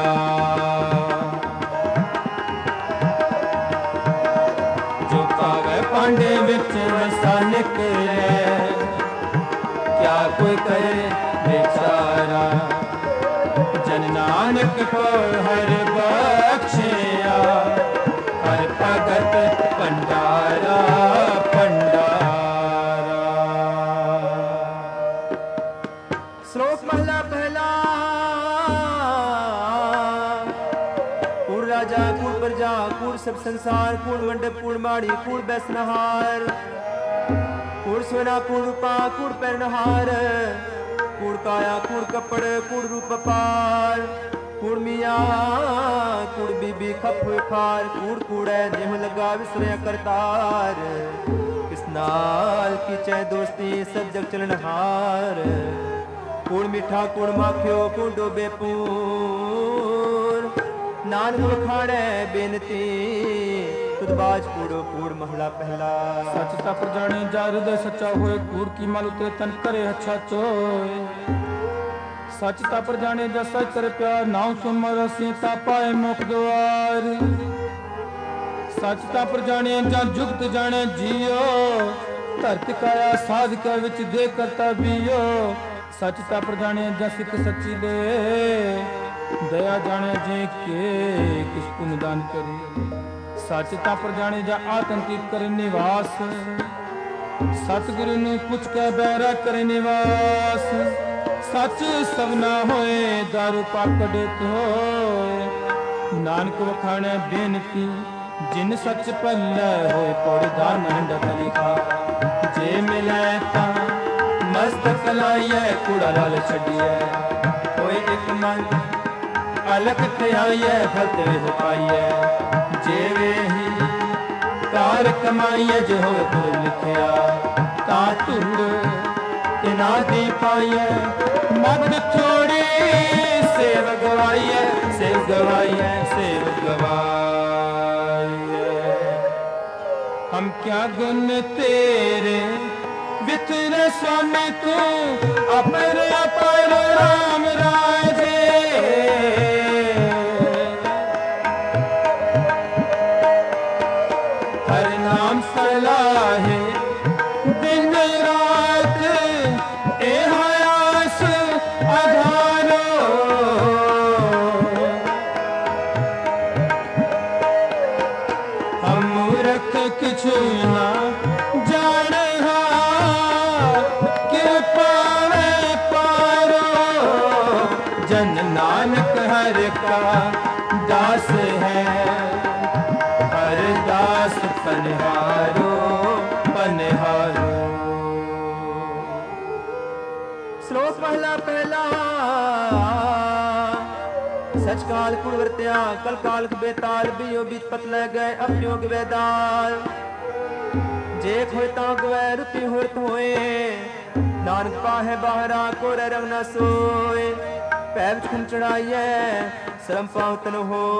जो पावे पांडे विच वसा निकले, क्या कोई करे बेचारा, जन नानक को हर बख्शिया, हर भगत भंडारा भंडारा। श्लोक महला पहला। कूड़ राजा कूड़ प्रजा कूड़ सब संसार, कूड़ मंडप कूड़ माड़ी कूड़ बैसनहार, कूड़ सोना कूड़ रूपा कूड़ पैरनहार, कूड़ काया कूड़ कपड़ कूड़ रूप पार, कूड़ मिया कूड़ बीबी डूबी खप हुई खार, कूड़ कूड़ै नेह लगा विसरिया करतार। किस नाल की चाहे दोस्ती सब जग चलनहार, कूड़ मीठा कूड़ माखियो कूड़ डोबे पूर। नानक वखाड़े बेनती तुद बाज कूड़ो कूड़ महला पहला। सच तप जाने जा हृदय सच्चा होए, कूड़ की माल उतरे तन करे अच्छा चोए। सच तप जाने जा सच कर प्यार, नाम सुमर सीता पाए मुख द्वार। सच तप जाने जा जुगत जाने जियो, धरत काया साध के विच दे करता बियो। सच तप जाने जा सिख सच्ची ले, दया जाने जे के किस पुण्य दान करे। सच तप जाने जा आतंकित करे निवास, सतगुरु ਨੂੰ ਪੁੱਛ ਕੇ ਬੈਰਾ ਕਰੇ ਨਿਵਾਸ। सच सब ना होए दारू पाकड़े होए, नानक वखाणे बेनती जिन सच पल्ले होए। पौड़ दान हंडत लिखा जे मिले ता मस्तक लाइए, कूड़ा लाल छड़िए कोई एक मन अलग थे फलते हो पाइए। जे वे ही कार कमाइए जो हो तुर लिखिया, ता तुर ना दी पाइए। मत थोड़ी सेव गवाइए, सेव गवाइए, सेव गवाइए। हम क्या गुण तेरे वितरे स्वामी तू, अपर अपर राम राजे। हर नाम सलाहे दिन रात, एहायास आधारो। हम मूर्ख किछु ना जाने कृपा में पारो। जन नानक हर का दास है, हर दास पनहारो पनहारो। श्लोक पहला पहला सच काल कुड़ वर्त्या, कल काल बेताल बियो बीच पत ले गए अपनियों गवेदाल। जे खोए ता गवै रुपी होत होए, नानक पाहे बाहरा कोरे रंग न सोए। पैर खन चढ़ाइए शरम पावतन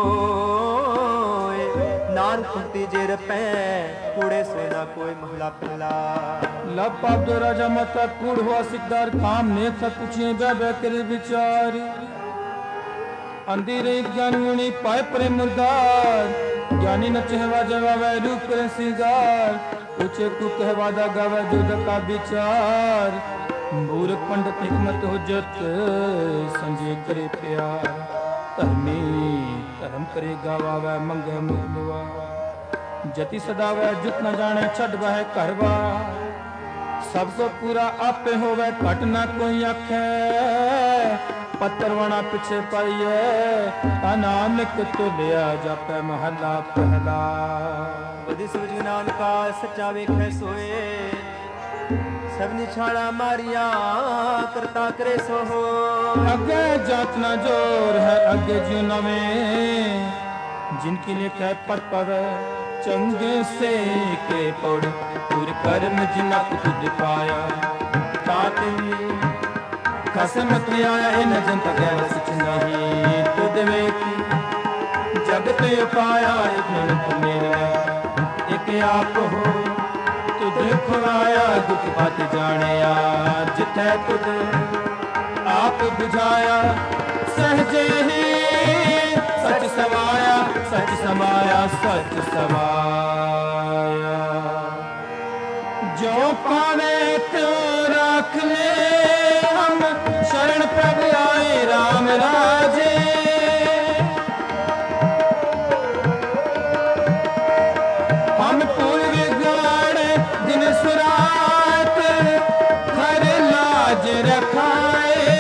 होए, नानक भक्ति जे रपै कूड़े सोए ना कोई महला पहला। लब पाप दो राजा मता कूड़ हुआ सिकदार, काम नेक सब पूछिए बह करे विचार। अंधी रही ज्ञान मुनि पाए परे मुर्दार, ज्ञानी न चहवा जवावे रूप करे सिंगार। पूछे तू कहवादा गावे जो का विचार, मूर्ख पंडित हिकमत हुज्जत संजय करे प्यार। धर्मी धर्म करे गावावे मंगे मुलवा, जति सदावे जुत न जाने छड़ बह करवा। सब को पूरा आपे होवे घट न कोई आखे, पत्थरवाना पिछे पाइए नानक तुलिया जापे महला पहला। बदी सूझ नानका सच्चा वेखे सोए, सब निछाड़ा मारिया करता करे सो हो। अगे जात न जोर है अगे जीव नवे, जिनकी लिखे पद पवे चंगे से के पौड़। पूर कर्म जिनक तुझ पाया, ताते खसमत आया इन जंत गैर सच नहीं। तुद वेखी जगत पाया एक मेरा, एक आप हो तुद खुआया दुख बात जानिया। जिथे तुद आप बुझाया सहजे ही सच समाया, सच समाया, सच समाया। जो पावे तो रख ले हम, शरण प्रभु आए राम राजे। हम पूर्व गाड़ दिन सुरात, हर लाज रखाए।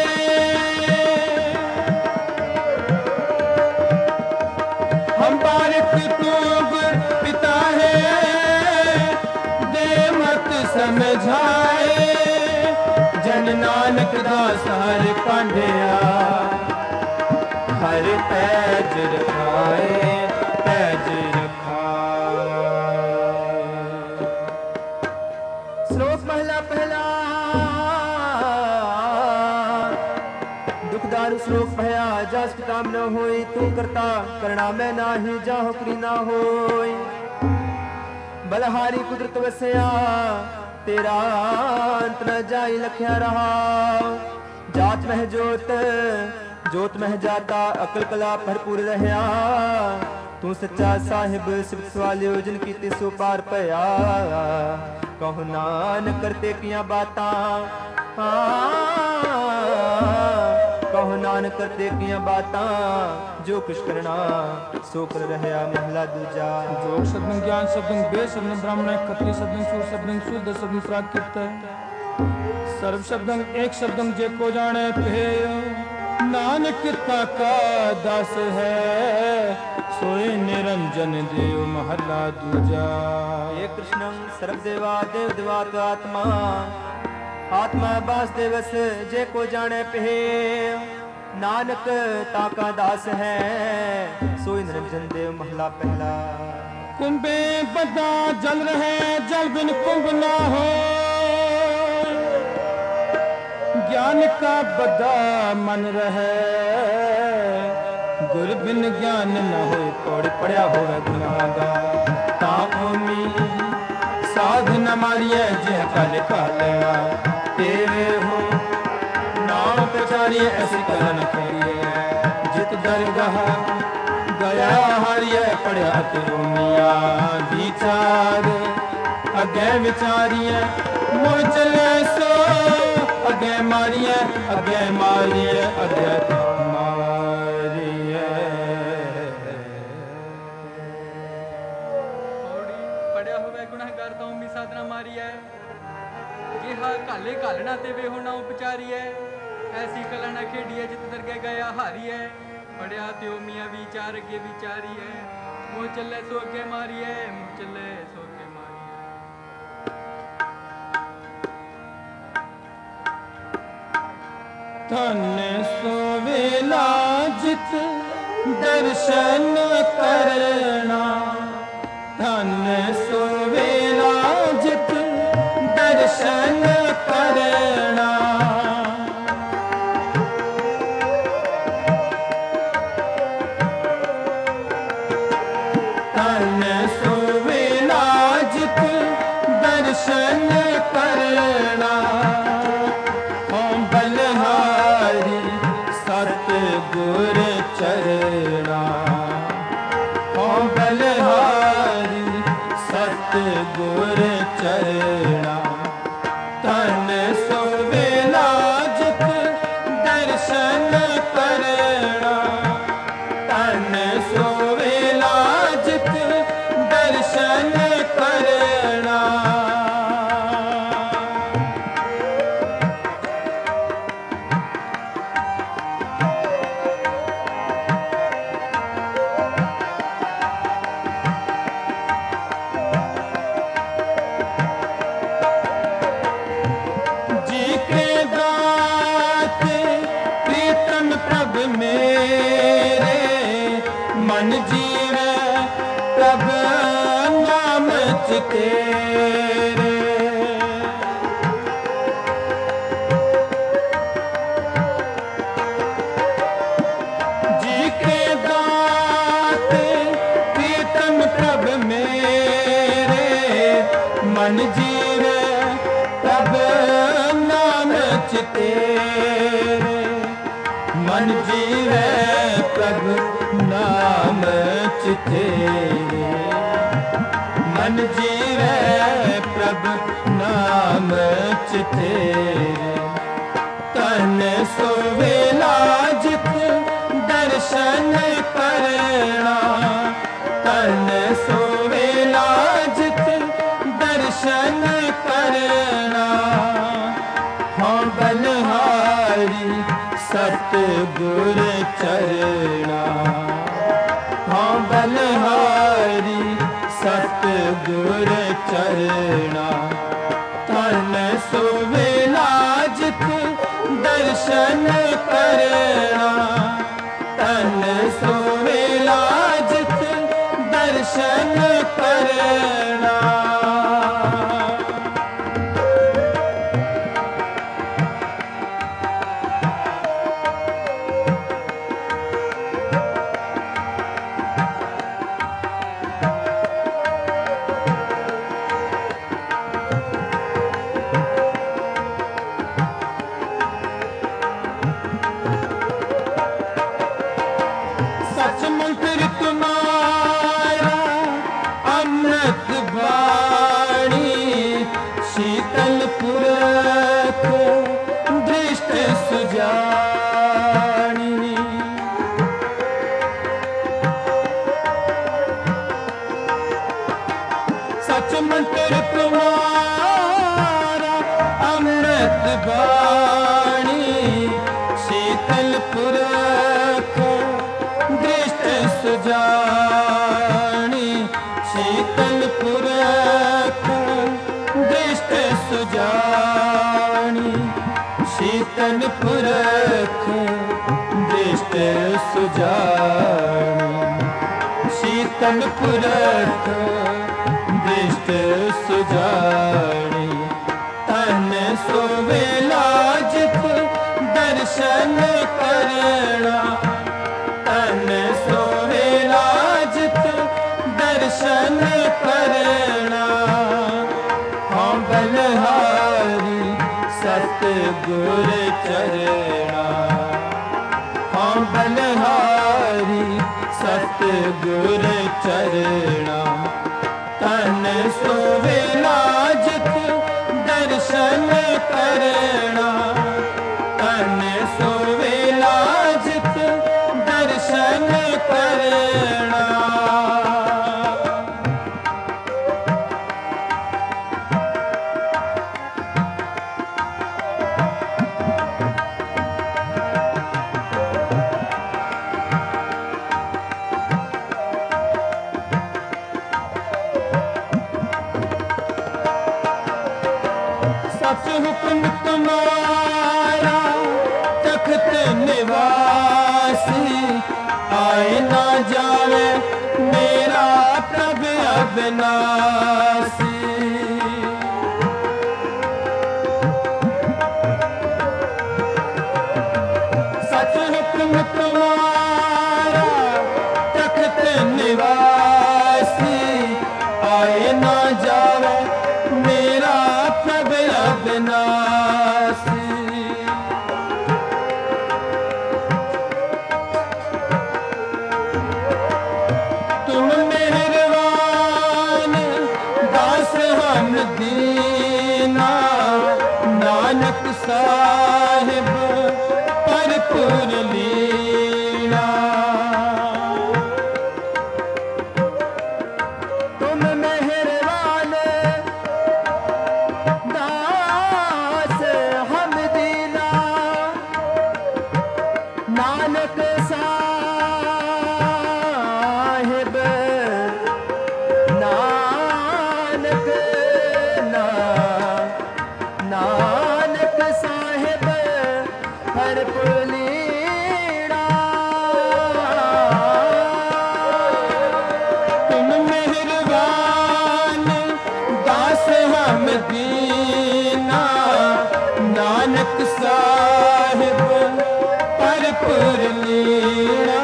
हम बारिक तू पिता है, दे मत समझाए। जन नानक दास हर कांढिया, हर पैज रखाए। सहज रखा। श्लोक पहला पहला दुखदार श्लोक पहला जस पिताम न होई तू करता करना मैं नाही जाहो करी ना होई। बलहारी कुदरत वसया तेरा अंत न जाई लख्या रहा। जात मह जोत जोत मह जाता अकल कला भरपूर रहया। तू सच्चा साहिब सिफत सवालियो जिन कीते सो पार पया। कहो नानक करते किया बातां कहो नानक करते किया बातां जो कुछ करना सो कर रहया। महला दूजा। जोग शब्दं ज्ञान शब्दं बे शब्दं ब्राह्मण खत्री शब्दं सूर शब्दं शुद्ध शब्दं प्राकृत सर्व शब्दं एक शब्दं जे को जाने पेय। नानक ताका दास है सोए निरंजन देव महला दूजा। हे कृष्णं सर्वदेवा देव देवात आत्मा आत्मा वासुदेवस जे को जाने पे। नानक ताका दास है सोई निरंजन देव महला पहला। कुंभे बदा जल रहे जल बिन कुंभ ना हो। ज्ञान का बदा मन रहे गुर बिन ज्ञान न हो। पौड़ पड़िया हो गुनाहगार तामी साध न मारिए जह कल कालना तेरे हो। नाम प्रचारिए ऐसी करन खेलिए जित दरगाह गया हारिए पढ़िया तेरो मिया। विचार अगे विचारिए मोह चले सो अगे मारिए अगे मारिए अगे मारिए। पढ़िया होवे गुनाहगार तो मी साधना मारिए। जिहा काले कालना ते वे होना उपचारिए। ऐसी कला न खेड़िए जित दरगे गया हारिए। पढ़िया त्यो मियाँ विचार अगे विचारिए। मुँह चले सो अगे मारिए मुँह चले सो अगे मारिए। धन सोवेला जित दर्शन करना। धन सोवेला जित दर्शन करना। धन सोवेला जित दर्शन करना। गुर चरना हो बलहारी सत गुर चरना। तन सोवेला जित दर्शन करना। तन सोवेला जित दर्शन करना। मन जीवे प्रभ नाम तेरे। जी के दात प्रीतम प्रभ मेरे। मन जीवे प्रभ नाम तेरे। मन जीवे प्रभ नाम तेरे। मन जीवे प्रभ नाम तेरे। तन सोवेला जित दर्शन करना। तन सोवेला जित दर्शन करना। हाँ बलहारी सत गुर चरना। हाँ बलहारी सत गुर चरना। तन सोवेला जित दर्शन करना। तन सोवेला जित दर्शन करना। सच मंत्र तुम्हारा अमृत वाणी, शीतल पुरख दृष्ट सुजानी, शीतल पुरख दृष्ट सुजानी, शीतल पुरख दृष्ट सुजानी, शीतल पुरख दृष्ट सुजानी। तन सोवे लाजित दर्शन करना, तन सोवे लाजित दर्शन करना। हम बलहारी सतगुर चरणा, हम बलहारी सतगुर चरणा। तन सोवे लाजित दर्शन करना, तन सोवे लाजित दर्शन करना। सच हुक्म तुम्हारा तख्त निवासी, आए ना जावे मेरा प्रभ अविनाशी। सच हुक्म तुम्हारा तख्त निवासी, आए ना जावे मेरा प्रभ अविनाशी। तुम मेहरबान दास हम दीना, नानक साहिब भरपूर लीना। तुम मेहरबान दास हम दीना, नानक साहिब नानक नानक साहिब भरपूर लीना। तुम मेहरबान दास हम दीना, नानक साहिब भरपूर लीना,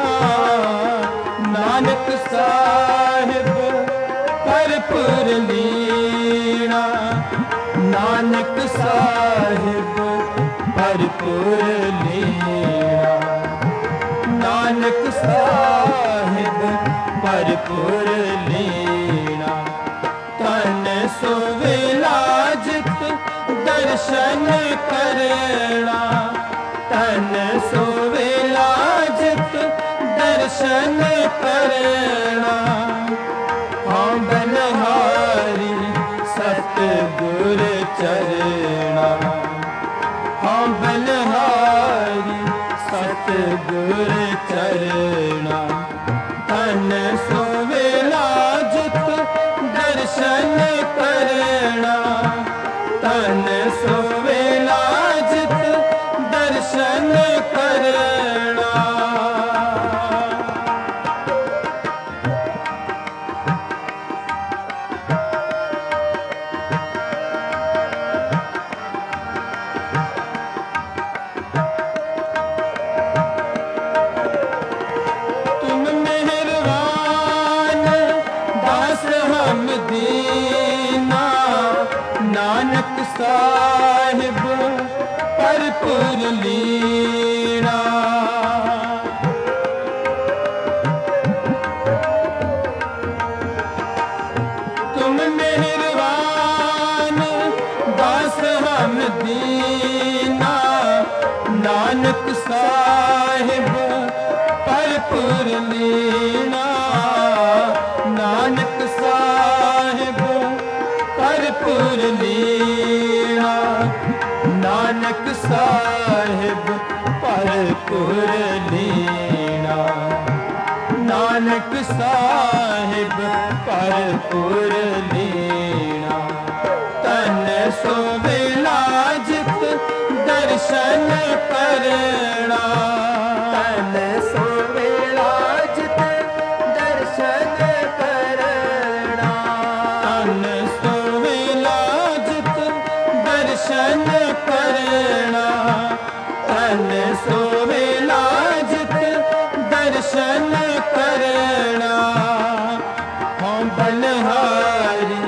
नानक साहिब भरपूर लीना, नानक साहिब भरपूर लीना, नानक साहिब भरपूर लीना। तन सोवे लाजित दर्शन करना, तन सोवे लाजित दर्शन करना। हम बलहारी सतगुर चरणा, हम बलहारी सतगुर चरणा। तन सोवे लाजित दर्शन करना, तन सोवे लाजित दर्शन करना। दीना नानक साहिब भरपूर लीना नानक साहिब भरपूर लीना नानक साहिब भरपूर लीना नानक साहिब भरपूर लीना तन सो विलाजित दर्शन करना तन सो विलाजित दर्शन करना तन सो विलाजित दर्शन करना तन सो विलाजित दर्शन करना हों बलहारी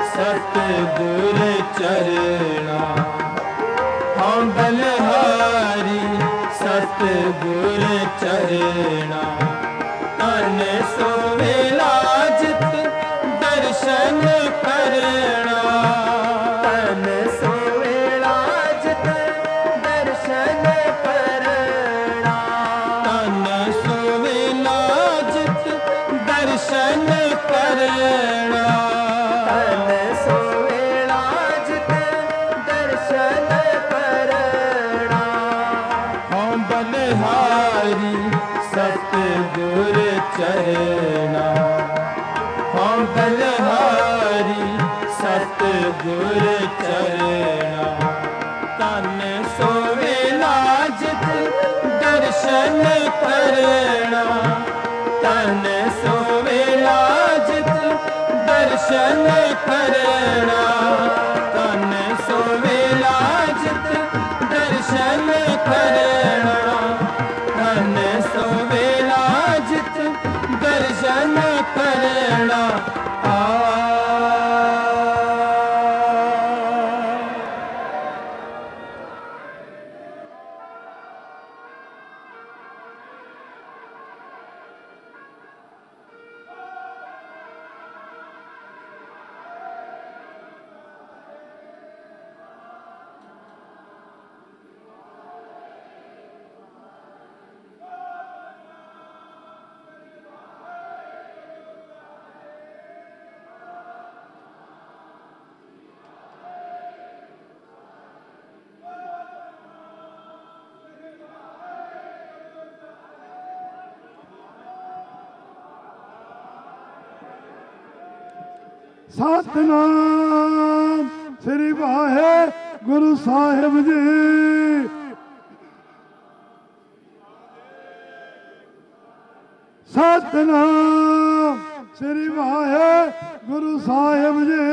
सतगुर चरना हों बलहारी सतगुर चरना तन सो विलाजित दर्शन करना तन सो विलाजित दर्शन करना तन सो विलाजित दर्शन करना तन सो विलाजित दर्शन करना हों बलहारी सतगुर चरना हों बलहारी सतगुर चरना तन सो विलाजित दर्शन करना तन सो विलाजित दर्शन करना तन सो विलाजित दर्शन करना तन सो विलाजित दर्शन करना ਸਤਿਨਾਮ ਸ੍ਰੀ ਵਾਹਿਗੁਰੂ ਸਾਹਿਬ ਜੀ। ਸਤਿਨਾਮ ਸ੍ਰੀ ਵਾਹਿਗੁਰੂ ਸਾਹਿਬ ਜੀ।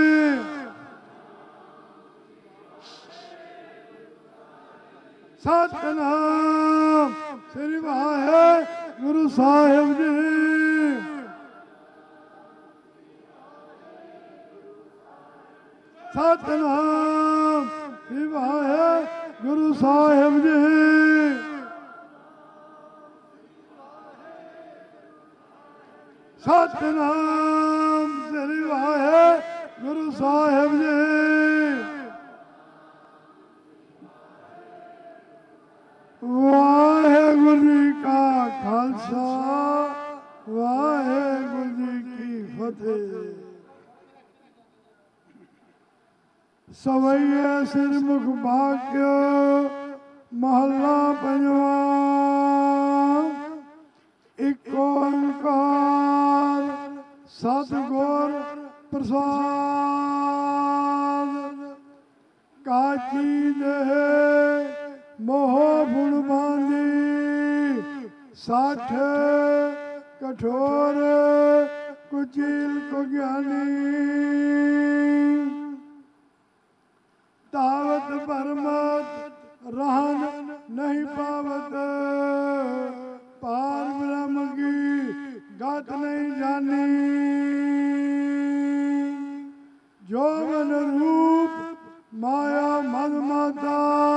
ਸਤਿਨਾਮ ਸ੍ਰੀ ਵਾਹਿਗੁਰੂ ਸਾਹਿਬ ਜੀ। ਸਤਿਨਾਮ ਸ੍ਰੀ ਵਾਹਿਗੁਰੂ ਸਾਹਿਬ ਜੀ। ਸਤਿਨਾਮ ਸ੍ਰੀ ਵਾਹਿਗੁਰੂ ਸਾਹਿਬ ਜੀ। ਵਾਹਿਗੁਰੂ ਜੀ ਕਾ ਖਾਲਸਾ ਵਾਹਿਗੁਰੂ ਜੀ ਕੀ ਫਤਿਹ। ਸਵਈਏ ਸਿਰਮੁਖ ਭਾਗਿਓ ਮਹੱਲਾ ਪੰਜਵਾਂ। ਇਕ ਓੰਕਾਰ ਸਤਿਗੁਰ ਪ੍ਰਸਾਦ। ਕਾਚੀ ਦੇਹ ਮੋਹ ਫੁਣ ਬਾਂਧੀ ਸਾਠ ਕਠੋਰ ਕੁਚੀਲ ਕੋ ਗਿਆਨੀ। ਤਾਵਤ ਪਰਮਤ रहन नहीं पावत पार ब्रह्म की गत नहीं जानी। जोवन रूप माया मद माता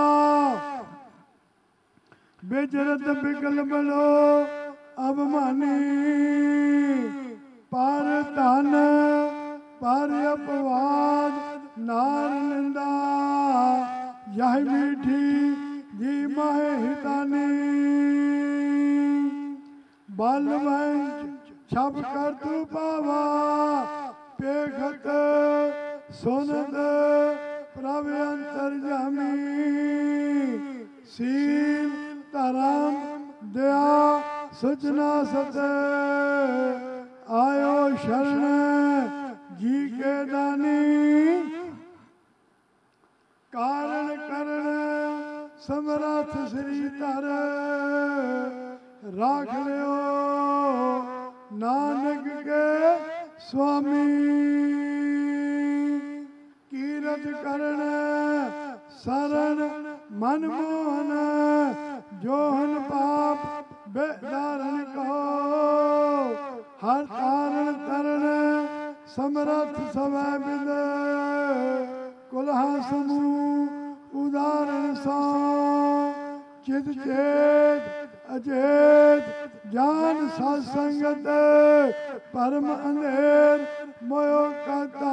बिचरत बिकल बलो अभिमानी। पर धन पर अपवाद नार निंदा ਵੰਚ ਛਬ ਕਰ ਤੂੰ ਪਾਵਾ ਪੇਖਤ ਸੁਨਦ ਪ੍ਰਭ ਅੰਤਰਜਾਮੀ ਸੀਲ ਧਰਮ ਦਇਆ ਸਚਨਾ ਸਤ ਆਇਓ ਸ਼ਰਨ ਜੀ ਕੇ ਦਾਨੀ ਕਾਰਨ ਕਰਨ ਸਮਰਥ ਸ੍ਰੀ ਧਰ ਰਾਖ ਲਿਓ ਨਾਨਕ ਕੇ ਸੁਆਮੀ ਕੀਰਤ ਕਰਨ ਸਰਨ ਮਨ ਮੋਹਨ ਜੋਹਨ ਪਾਪ ਬੇਦਾਰਨ ਕਹੋ ਹਰ ਤਾਰਨ ਤਰਨ ਸਮਰਥ ਸਵੈ ਬਿਦ ਕੁਲਹਾ ਸਮੂਹ ਉਦਾਹਰਨ ਸਾ ਚਿਤ ਚੇਤ ਅਚੇਤ ਜਾਨ ਸਾਧ ਸੰਗਤ ਪਰਮ ਅੰਧੇਰ ਮੋਇ ਕਤਾ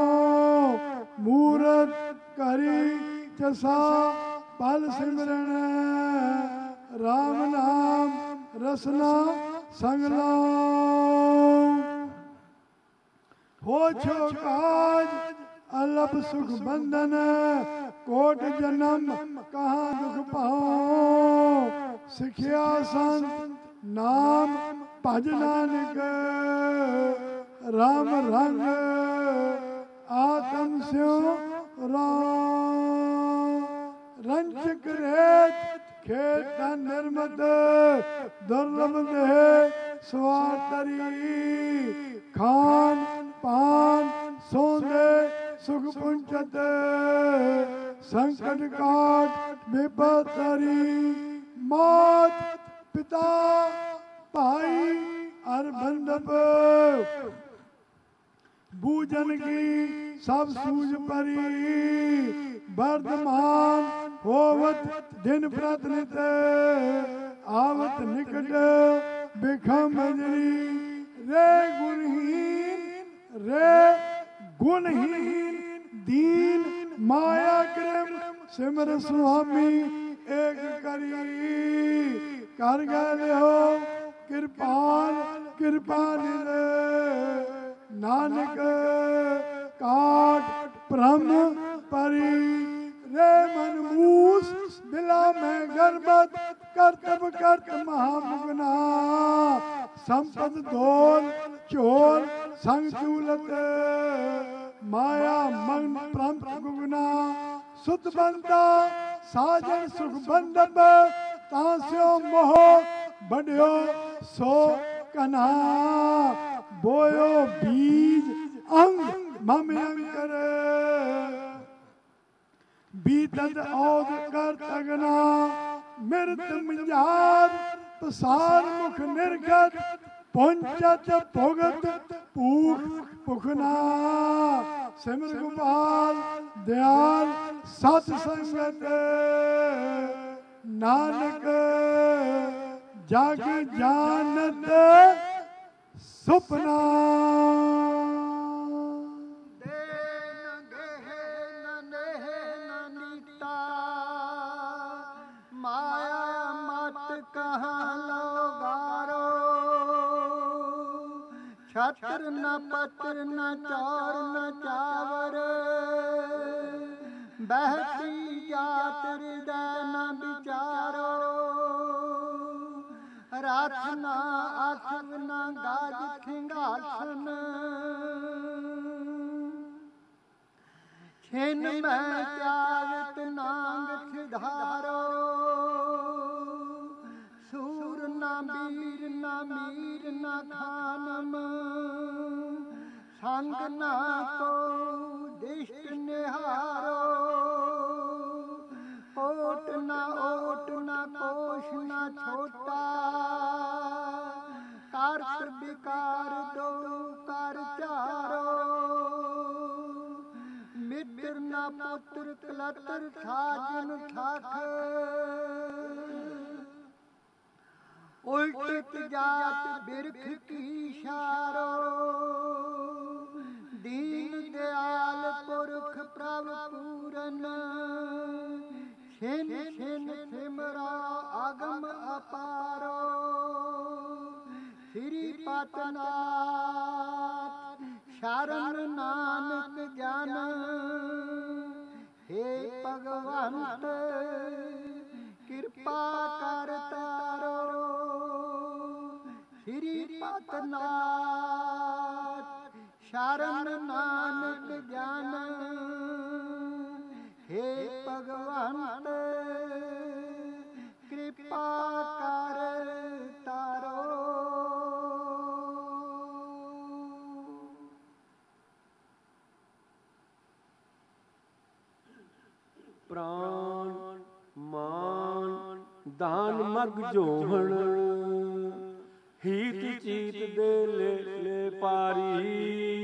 ਮੂਰਤ ਕਰੀ ਚਸਾ ਪਲ ਸਿਮਰਨ ਰਾਮ ਨਾਮ ਰਸਨਾ ਸੰਗ ਲਾਉ ਹੋ ਛੋ ਕਾਜ ਅਲਪ ਸੁਖ ਬੰਧਨ ਕੋਟ ਜਨਮ ਕਹਾਂ ਦੁਖ ਪਾਉ ਸਿੱਖਿਆ ਸੰਤ ਨਾਮ ਭਜ ਨਾਨਕ ਰਾਮ ਰੰਗ ਆਤਮ ਸਿਉ ਰਾਮ ਰੰਚਕ ਰੇਤ ਖੇਤ ਨਿਰਮਤ ਦੁਰਲਭ ਦੇ ਸਵਾਰ ਤਰੀ ਖਾਨ ਪਾਨ ਸੋਂਦੇ ਸੁਖ ਪੁੰਚਤ ਸੰਕਟ ਕਾਟ ਵਿਪਤਰੀ ਮਾਤ ਪਿਤਾ ਭਾਈ ਅਰ ਬੰਧਪ ਬੂਜਨ ਕੀ ਸਭ ਸੂਝ ਪਰੀ ਵਰਤਮਾਨ ਹੋਵਤ ਦਿਨ ਪ੍ਰਤ ਨਿਤ ਆਵਤ ਨਿਕਟ ਬਿਖਮ ਜਰੀ ਰੇ ਗੁਣਹੀਨ ਦੀਨ ਮਾਇਆ ਕਰਮ ਸਿਮਰ ਸੁਆਮੀ ਏਕ ਕਰੀ ਕਰ ਗਏ ਹੋ ਕਿਰਪਾਨ ਕਿਰਪਾ ਨਿਰ ਨਾਨਕ ਕਾਟ ਬ੍ਰਹਮ ਪਰੀ ਰੇ ਮਨ ਮੂਸ ਬਿਲਾ ਮੈਂ ਗਰਬਤ ਕਰਤਬ ਕਰਤ ਮਹਾਮੁਗਨਾ ਸੰਪਦ ਦੋਲ ਚੋਰ ਸੰਗ ਚੂਲਤ ਮਾਇਆ ਮਨ ਪ੍ਰੰਤ ਗੁਗਨਾ ਸੁਤ ਬੰਦਾ ਸਾਜਨ ਸੁਖ ਬੰਦਬ ਤਾਂ ਸਿਓ ਮੋਹ ਬੜਿਓ ਸੋ ਕਨਾ ਬੋਇਓ ਬੀਜ ਅੰਗ ਮਮ ਅੰਕਰ ਬੀਤਦ ਔਦ ਕਰ ਤਗਨਾ ਮਿਰਤ ਮਿਜਾਰ ਪਸਾਰ ਮੁਖ ਨਿਰਗਤ ਪਹੁੰਚਤ ਭੁਗਤ ਭੂਖ ਭੁਖਨਾ ਸਿਮਰ ਗੋਪਾਲ ਦਿਆਲ ਸਤ ਸੰਗਤ ਨਾਨਕ ਜਗ ਜਾਨਤ ਸੁਪਨਾ ਛਤਰ ਨ ਪਤਰ ਨ ਚੌਰ ਨ ਚਾਵਰ ਬਹਿਤੀ ਜਾਤ ਹਿਰਦੈ ਨ ਵਿਚਾਰੋ ਰਥ ਨ ਅਸਵ ਨ ਗਾਜ ਖਿੰਗਾਸਨ ਛਿਨ ਮੈਂ ਚਾਵਤ ਨਾਂਗ ਸਿਧਾਰੋ ਸੂਰ ਨਾ ਬੀਰ ਨਾ ਮੀਰ ਨਾ ਖਾਨਮ ਸੰਗ ਨਾ ਕੋ ਦਿਸ਼ਟ ਨਿਹਾਰੋ ਓਟ ਨਾ ਓਟ ਨਾ ਕੋਸ਼ ਨਾ ਛੋਟਾ ਕਰਤ ਵਿਕਾਰ ਦੋ ਕਰ ਚਾਰੋ ਮਿੱਤਰ ਨਾ ਪੁੱਤਰ ਕਲਤਰ ਸਾਜਨ ਠਾਠ ਉਲਟ ਜਾਤ ਬਿਰਖ ਕੀ ਸ਼ਾਰੋ ਦੀਨ ਦਿਆਲ ਪੁਰਖ ਪ੍ਰਭ ਪੂਰਨ ਛਿਨ ਛਿਨ ਸਿਮਰਾ ਅਗਮ ਅਪਾਰੋ ਸ੍ਰੀ ਪਤਨਾਥ ਸ਼ਰਨ ਨਾਨਕ ਗਿਆਨ हे ਭਗਵੰਤ ਕਿਰਪਾ ਕਰ ਤਾਰੋ ਸ੍ਰੀ ਪਤਨਾਥ ਸ਼ਰਨ ਨਾਨਕ ਗਿਆਨ हे ਭਗਵੰਤ ਕਿਰਪਾ ਕਰ ਤਾਰੋ। ਪ੍ਰਾਣ ਮਾਨ ਦਾਨ ਮਗ ਜੋਹਣ ਹੀਤ ਚੀਤ ਦੇ ਲੈ ਪਾਰੀ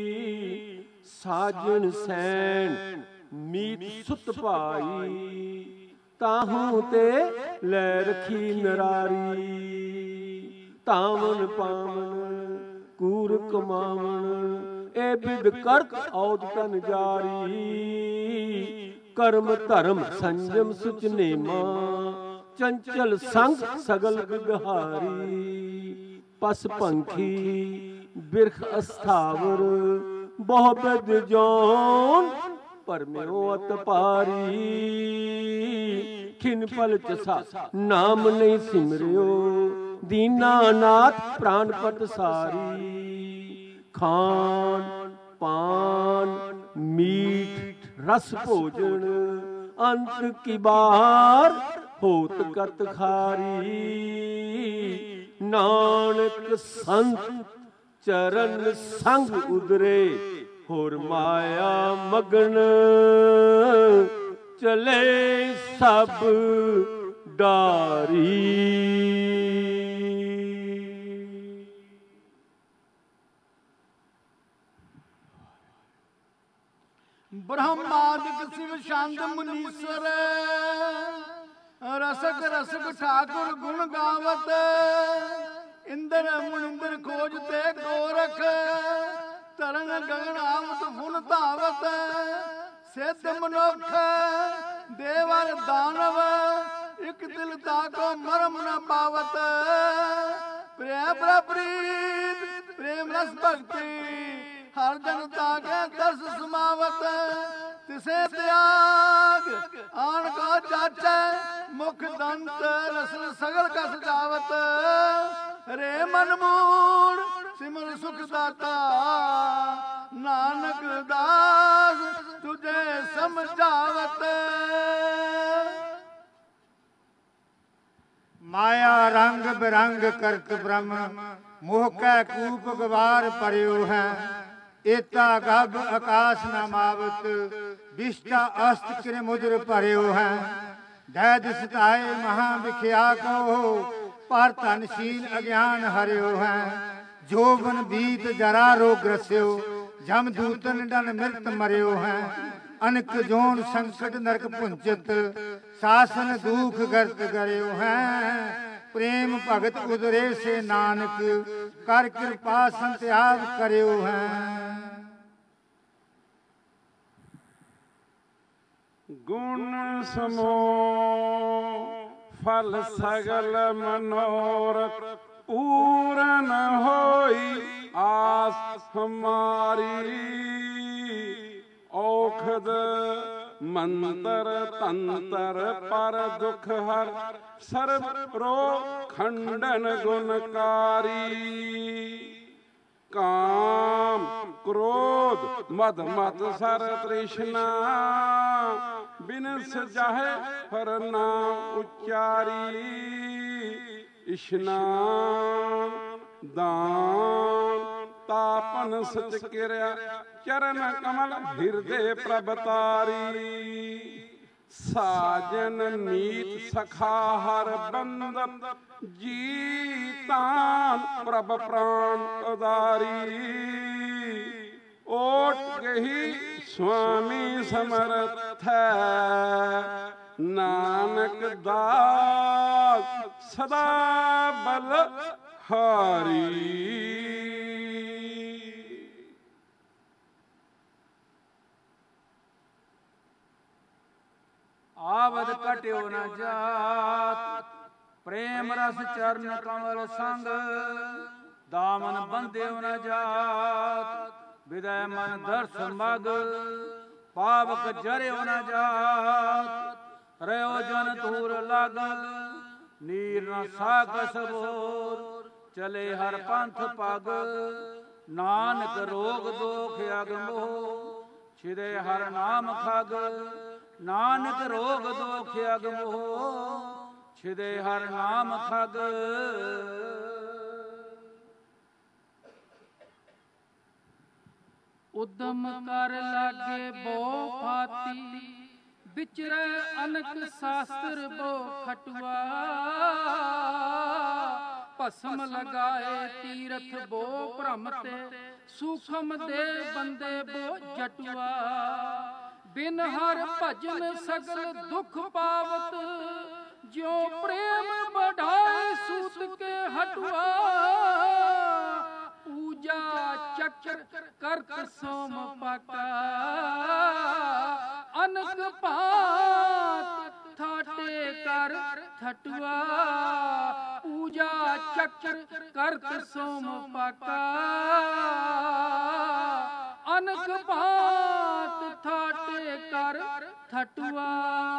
ਸਾਜਣ ਸੈਣ ਮੀਤ ਸੁਤ ਭਾਈ ਤਾਹੂ ਤੇ ਲੈ ਰਖੀ ਨਰਾਰੀ ਤਾਵਨ ਪਾਵਨ ਕੂਰ ਕਮਾਵਣ ਇਹ ਬਿਦ ਕਰਤ ਔਦ ਤਨ ਜਾਰੀ ਕਰਮ ਧਰਮ ਸੰਜਮ ਸੁਚ ਨੇਮਾ ਚੰਚਲ ਸੰਗ ਸਗਲ ਵਿਗਹਾਰੀ ਪਸ ਪੰਖੀ ਬਿਰਖ ਅਸਥਾਵਰ ਬਹੁ ਬਿਦ ਜੋਨ ਪਰਮਿਓ ਅਤ ਪਾਰੀ ਖਿਨ ਪਲ ਚਸਾ ਨਾਮ ਨਹੀਂ ਸਿਮਰਿਓ ਦੀਨਾਨਾਥ ਪ੍ਰਾਨਪਤ ਸਾਰੀ ਖਾਨ ਪਾਨ ਮੀਠ ਰਸ ਭੋਜਨ ਅੰਤ ਕੀ ਬਾਰ ਹੋਤ ਕਤ ਖਾਰੀ ਨਾਨਕ ਸੰਤ ਚਰਨ ਸੰਗ ਉਦਰੇ ਹੋਰ ਮਾਇਆ ਮਗਨ ਚਲੇ ਸਭ ਡਾਰੀ। ब्रह्मादिक शिव शांत मुनीश्वर रसक रसक ठाकुर गुण गावत इंद्र मुनिंद्र खोजते गोरख तरंग गगन आवत फुन धावत सिद्ध मनुख देवर दानव एक दिल ताको मरम न पावत प्रेम प्रीत प्रेम रस भक्ति हर जनता के दर्श समावत तिसे त्याग आन का चाचा मुख दंत रसन सगल का सजावत रे मन मूड सिमर सुख दाता नानक दास तुझे समझावत। माया रंग बिरंग करत ब्रह्म मोह कै कूप गवार परियो है एता गभ आकाश नामावत विष्टा अस्त किर मुद्र भरियो है दैद सताए महा विख्या को पर धनशील अज्ञान हरियो है जोबन बीत जरा रोग ग्रस्यो जम दूतन डन मृत मरियो है अनक जोन संकट नरक पुंचत शासन दुख गर्त गरियो है प्रेम भगत उदरे से नानक कर कृपा संत्याग करियो है। गुण समो फल सगल मनोरथ पूरन होई आस हमारी औखद मंतर तंतर पर दुख हर सर्व रोग खंडन गुणकारी काम क्रोध मद मत सर तृष्णा बिनस जाहे हर नाम उच्चारी इश्नान दान तापन सच किरया चरण कमल हृदय प्रभतारी साजन मीत सखा हर बंदन जीतान प्रभ प्राण उदारी ओट गही स्वामी समर्थ नानक दास सदा बल हारी। आवद कट्यो न जात प्रेम रस चरण कमल संग दामन बंदे न जात, विदय मन दर्श मग, पावक जरे न जात, रयो जन दूर लागल, नीर न सागस बोर, चले हर पंथ पग, नानक रोग दोख अगमो, छिदे हर नाम खग, नानक रोग दोख अगमो, छिदे हर नाम खग। उद्यम कर लागे बो फाती, बिचरे अनक शास्त्र बो खटुआ, भस्म लगाए तीरथ बो भ्रमते, सूखम दे बंदे बो जटुआ, बिन हर भजन सगल दुख पावत, ज्यो प्रेम बढ़ाए सूत के हटुआ, पूजा चक्र करत सोम पाका, अनक पात थाटे कर थटुआ, पूजा चक्र करत सोम पाका, अनक पात थाटे कर थटुआ।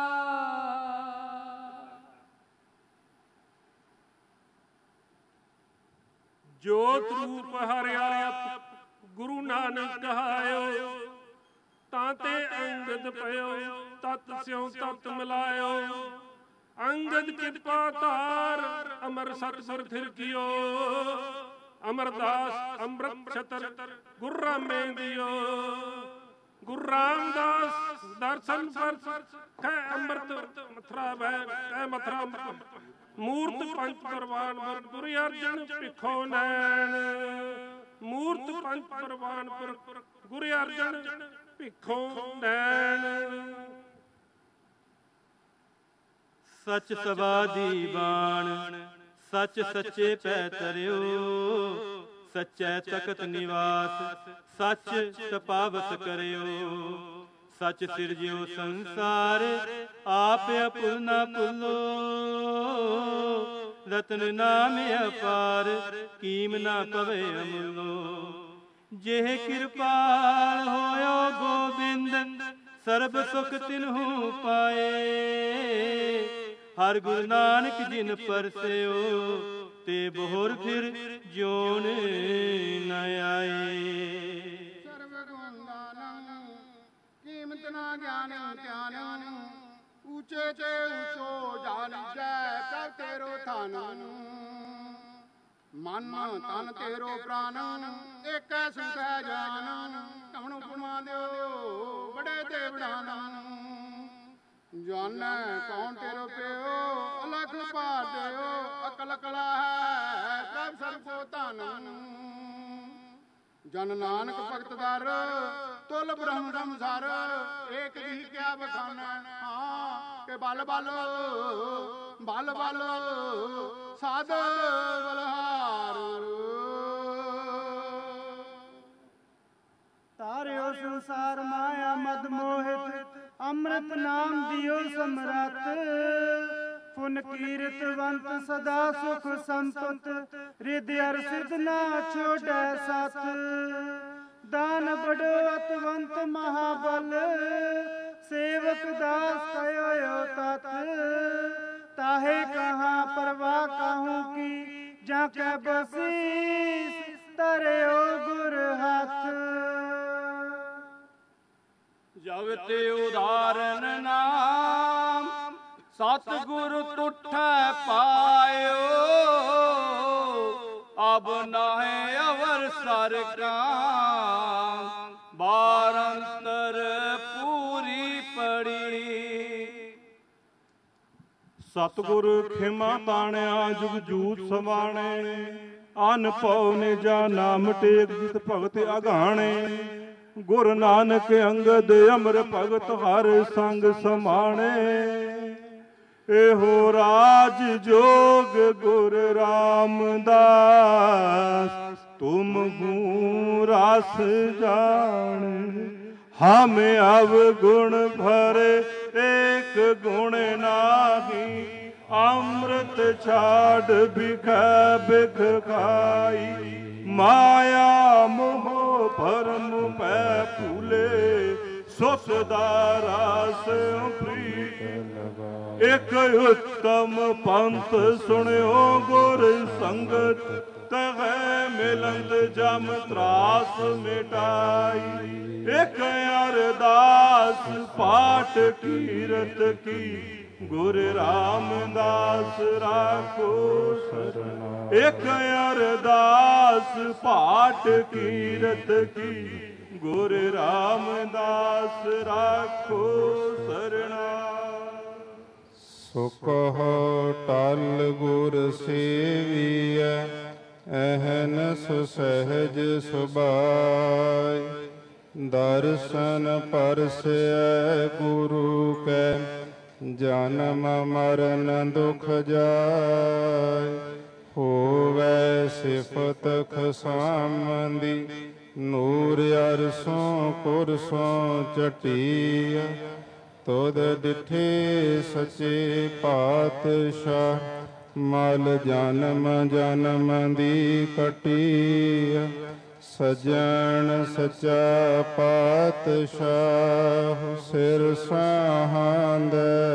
जोत रूप हरिया गुरु नानक कहायो, ताते अंगद पयो तत् स्यों तत् मिलायो, अंगद कृपा तार अमर सतसुर थिर कियो, अमरदास अमृत छतर गुर्रा में दियो, गुरु रामदास दर्शन पर कै अमृत मथुरा कै मथुरा मूर्त पंच परवान पर गुरु अर्जन भिखो नैन, मूर्त पंच परवान पर गुरु अर्जन भिखो नैन। सच सभा दी बाण सच सच्चे पै तरियो, सच्चै तखत निवास सच तपावस करियो, सच सिरजियो संसार आप अपुल न पुलो, रतन नाम अपार कीम न पवे अमुलो, जेह कृपाल होयो गोबिंद सर्ब सुख तिन्हु पाए, हर गुरु नानक जिन परस्यो ते बोहर फिर जोन न आए। सर्व गुण कीमत ना ज्ञान त्यान, ऊंचे ते ऊंचो जान जय प्रभ तेरो थान, मन तन तेरो प्राण एक सुख है जान, कवण गुणा दियो बड़े देवड़ान, जान कौन तेरो प्यो अलख पाटयो, अकल कला है प्रभ सब को तान, जन नानक भगत दर तुल ब्रह्म संसार, एक जी क्या बखाना हाँ के बल बल बल बल साध बलहार, तारियो संसार माया मद मोहित, अमृत नाम दियो सम्राट, पुन कीर्तवंत सदा सुख संपत, हृदय सिद्ध ना छोड़ै सत, दान बढ़ोतवंत महाबल, सेवक दास कयो तत, ताहे कहाँ परवाह कहूँ की, जाके बसीस तरयो गुर हाथ, जब ते उदाहरण नाम सतगुरु तुठै पायो, अब नाहे अवर सर काम, बारंतर पूरी पड़ी। सतगुरु खिमा ताणिया जुग जूत समाणे, अन पौ ने जा नाम टेक जित भगत अघाणे, गुरु नानक अंगद अमर भगत हर संग समाणे, एहो राज जोग गुर रामदास, तुम हूँ रास जान, हम अवगुण भरे एक गुण नाही, अमृत छाड़ बिख बिख खाई, ਮਾਇਆ ਮੋਹ ਭਰਮ ਪੈ ਭੂਲੇ ਸੁਖ ਦਾ ਰਸ ਪ੍ਰੀਤ ਇਕ ਉਤਮ ਪੰਥ ਸੁਣਿਓ ਗੁਰ ਸੰਗਤ ਤਹੈ ਮਿਲੰਦ ਜਮ ਤਰਾਸ ਮਿਟਾਈ ਇਕ ਅਰਦਾਸ ਪਾਠ ਕੀਰਤ ਕੀ ਗੁਰ ਰਾਮਦਾਸ ਰਾਖੋ ਸਰਨਾ ਇਕ ਅਰਦਾਸ ਪਾਠ ਕੀਰਤ ਕੀ ਗੁਰ ਰਾਮਦਾਸ ਰਾਖੋ ਸਰਣਾ ਸੁਖ ਟਲ ਗੁਰ ਸੇਵੀਐ ਅਹਨਸ ਸਹਿਜ ਸੁਭਾਇ ਦਰਸ਼ਨ ਪਰਸੈ ਗੁਰੂ ਕੈ ਜਨਮ ਮਰਨ ਦੁਖ ਜਾਇ ਹੋਵੈ ਸਿਫਤ ਖਸਾਮੰਦੀ ਨੂਰ ਅਰਸੋਂ ਕੁਰਸੋਂ ਚਟੀਆ ਤੁਧ ਡਿਠੇ ਸੱਚੇ ਪਾਤਸ਼ਾਹ ਮਲ ਜਨਮ ਜਨਮ ਦੀ ਕਟੀਆ ਸਜਣ ਸੱਚਾ ਪਾਤਸ਼ਾਹ ਸਿਰ ਸਾਹਾਂਦੈ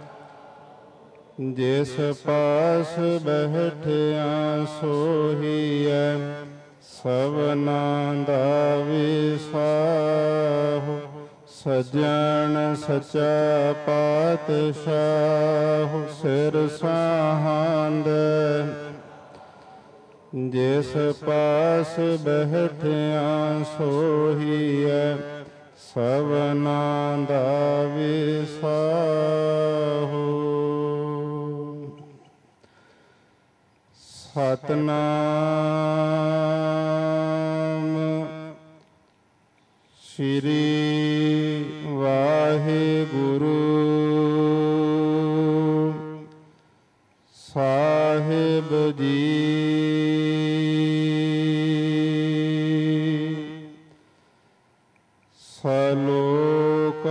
ਜਿਸ ਪਾਸ ਬੈਠਿਆ ਸੋਹੀਐ ਸਭਨਾਂ ਦਾ ਵਿਸਾਹੋ ਸਜਣ ਸੱਚਾ ਪਾਤਸ਼ਾਹ ਸਿਰ ਸਾਹਾਂਦੈ ਜਿਸ ਪਾਸ ਬੈਠਿਆ ਸੋਹੀਐ ਸਭਨਾਂ ਦਾ ਵਿਸਾਹੋ ਸਤਿਨਾਮ ਸ੍ਰੀ ਵਾਹਿਗੁਰੂ ਸਾਹਿਬ ਜੀ ਸਲੋਕ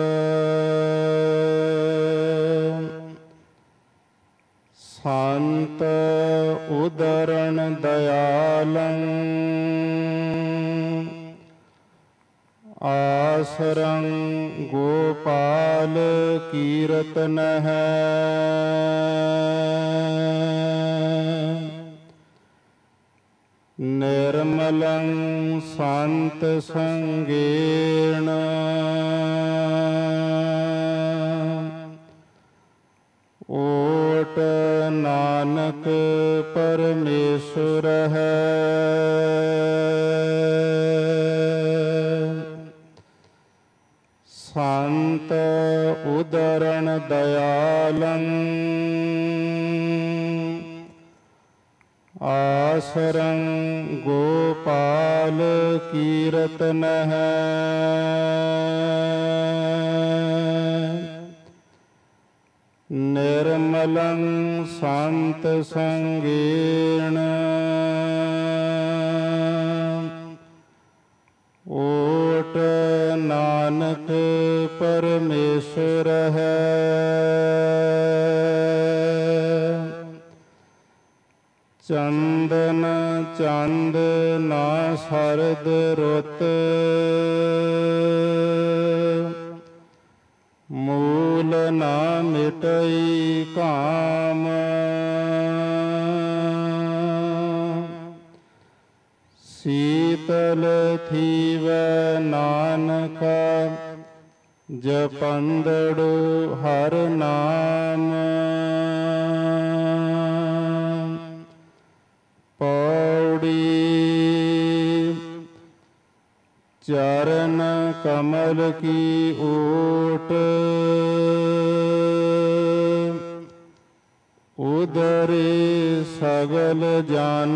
ਸੰਤ ਉਦਰਣ ਦਇਆਲੰ ਆਸਰੰ ਗੋਪਾਲ ਕੀਰਤਨ ਹੈ ਨਿਰਮਲੰ ਸੰਤ ਸੰਗੇਣ ਓਟ ਨਾਨਕ ਪਰਮੇਸ਼ਰ ਹੈ ਸੰਤ ਉਦਰਣ ਦਇਆਲੰ ਆਸਰੰ ਗੋਪਾਲ ਕੀਰਤਨ ਹੈ ਨਿਰਮਲੰ ਸੰਤ ਸੰਗੇਣ ਓਟ ਨਾਨਕ ਪਰਮੇਸ਼ਰ ਹੈ ਚੰਦਨ ਚੰਦ ਨਾ ਸਰਦ ਰੁੱਤ ਮੂਲ ਨਾ ਮਿਟਈ ਕਾਮ ਸੀਤਲ ਥੀਵੈ ਨਾਨਕਾ ਜਪੰਦੜੁ ਹਰ ਨਾਮ ਪੌੜੀ ਚਰਨ ਕਮਲ ਕੀ ਓਟ ਉਦਰੇ ਸਗਲ ਜਨ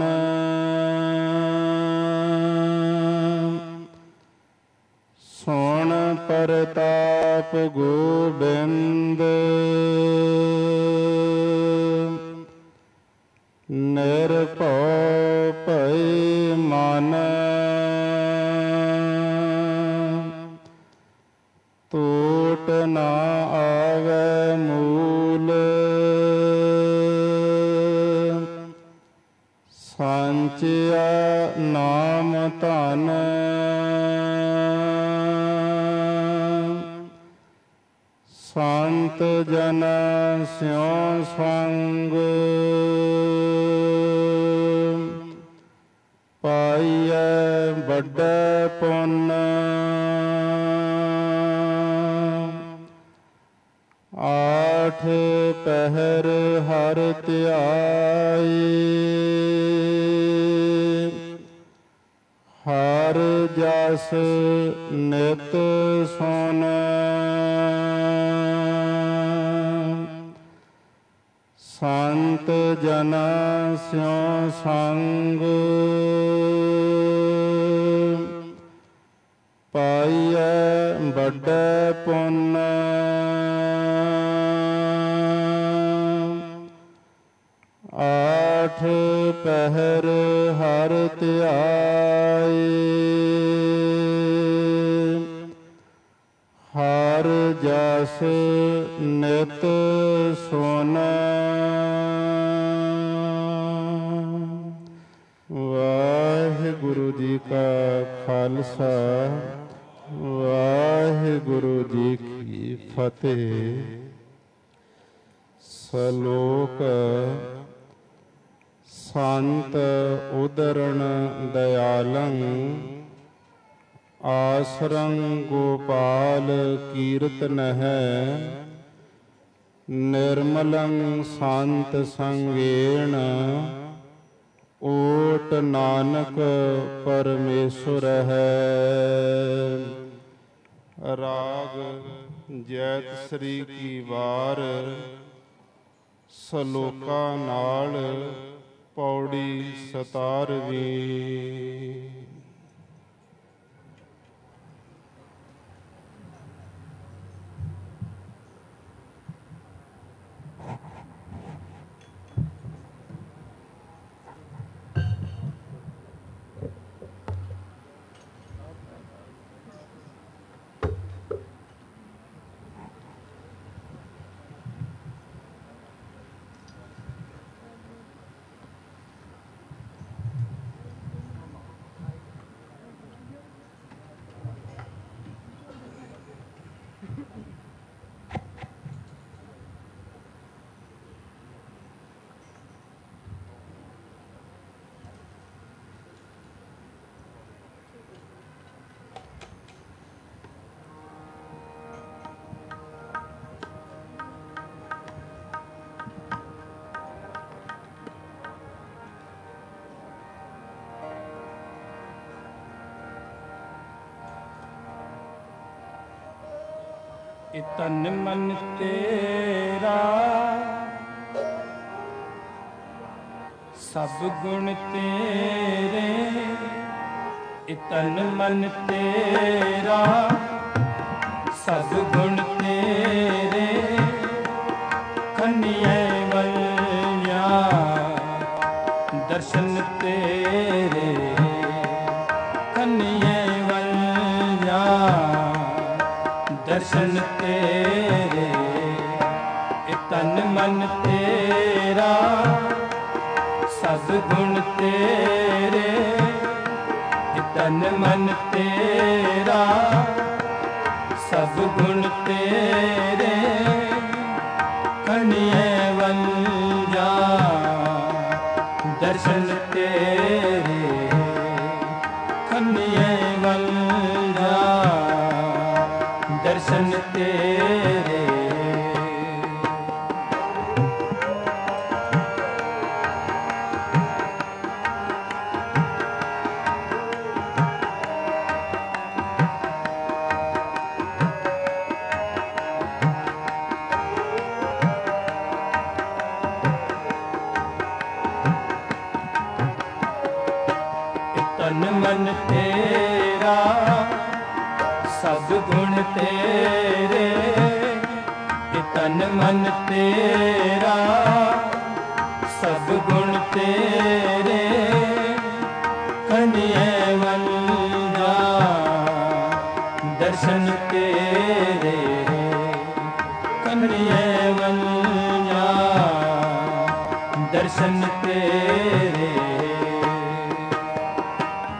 ਸੁਣ ਪ੍ਰਤਾਪ ਗੋਬਿੰਦ ਨਿਰਭਉ ਭਇ ਮਨ ਟੂਟ ਨਾ ਆਵੈ ਮੂਲ ਸਾਂਚਿਆ ਨਾਮ ਧਨ ਸੰਤ ਜਨ ਸਿਉ ਸੰਗ ਪਾਈਐ ਵੱਡਾ ਪੁੰਨ ਆਠ ਪਹਿਰ ਹਰ ਧਿਆਈ ਹਰ ਜਸ ਨਿਤ ਸੁਨ ਸੰਤ ਜਨ ਸਿਉ ਸੰਗ ਪਾਈਐ ਵੱਡਾ ਪੁੰਨ ਆਠ ਪਹਿਰ ਹਰ ਧਿਆਈ ਹਰ ਜਸ ਨਿਤ ਸੁਨ ਵਾਹਿਗੁਰੂ ਜੀ ਕਾ ਖਾਲਸਾ ਵਾਹਿਗੁਰੂ ਜੀ ਕੀ ਫਤਿਹ। ਸ਼ਲੋਕ ਸੰਤ ਉਦਰਣ ਦਇਆਲੰ ਆਸਰੰ ਗੋਪਾਲ ਕੀਰਤਨਹਿ ਨਿਰਮਲੰ ਸੰਤ ਸੰਗੇਣ ਓਟ ਨਾਨਕ ਪਰਮੇਸ਼ਰ ਹੈ। ਰਾਗ ਜੈਤ ਸ੍ਰੀ ਕੀ ਵਾਰ ਸ਼ਲੋਕਾਂ ਨਾਲ ਪੌੜੀ 17ਵੀਂ। ਤਨ ਮਨ ਤੇਰਾ ਸਭ ਗੁਣ ਤੇਰੇ। ਤਨ ਮਨ ਤੇਰਾ ਸਭ ਗੁਣ ਤੇਰੇ। ਖੰਨੀਏ ਵਲਿਆ ਦਰਸ਼ਨ ਤੇਰੇ। ਖੰਨੀਏ ਵਲਿਆ ਦਰਸ਼ਨ ਤੇਰੇ। ਤਨ ਮਨ ਤੇਰਾ ਸਭ ਗੁਣ ਤੇਰੇ। ਤਨ ਮਨ ਤੇਰਾ ਸਭ ਗੁਣ ਤੇਰੇ। ਖੰਨੀਏ ਵਲਿਆ ਦਰਸ਼ਨ ਤੇਰੇ। ਖੰਨੀਏ ਵਲਿਆ ਦਰਸ਼ਨ ਤੇਰੇ। ਤਨ ਮਨ ਤੇਰਾ ਸਭ ਗੁਣ ਤੇਰੇ। ਤਨ ਮਨ ਤੇਰਾ ਸਭ ਗੁਣ ਤੇਰੇ। ਖੰਨੀਏ ਵਲਿਆ ਦਰਸ਼ਨ ਤੇਰੇ। ਖੰਨੀਏ ਵਲਿਆ ਦਰਸ਼ਨ ਤੇਰੇ।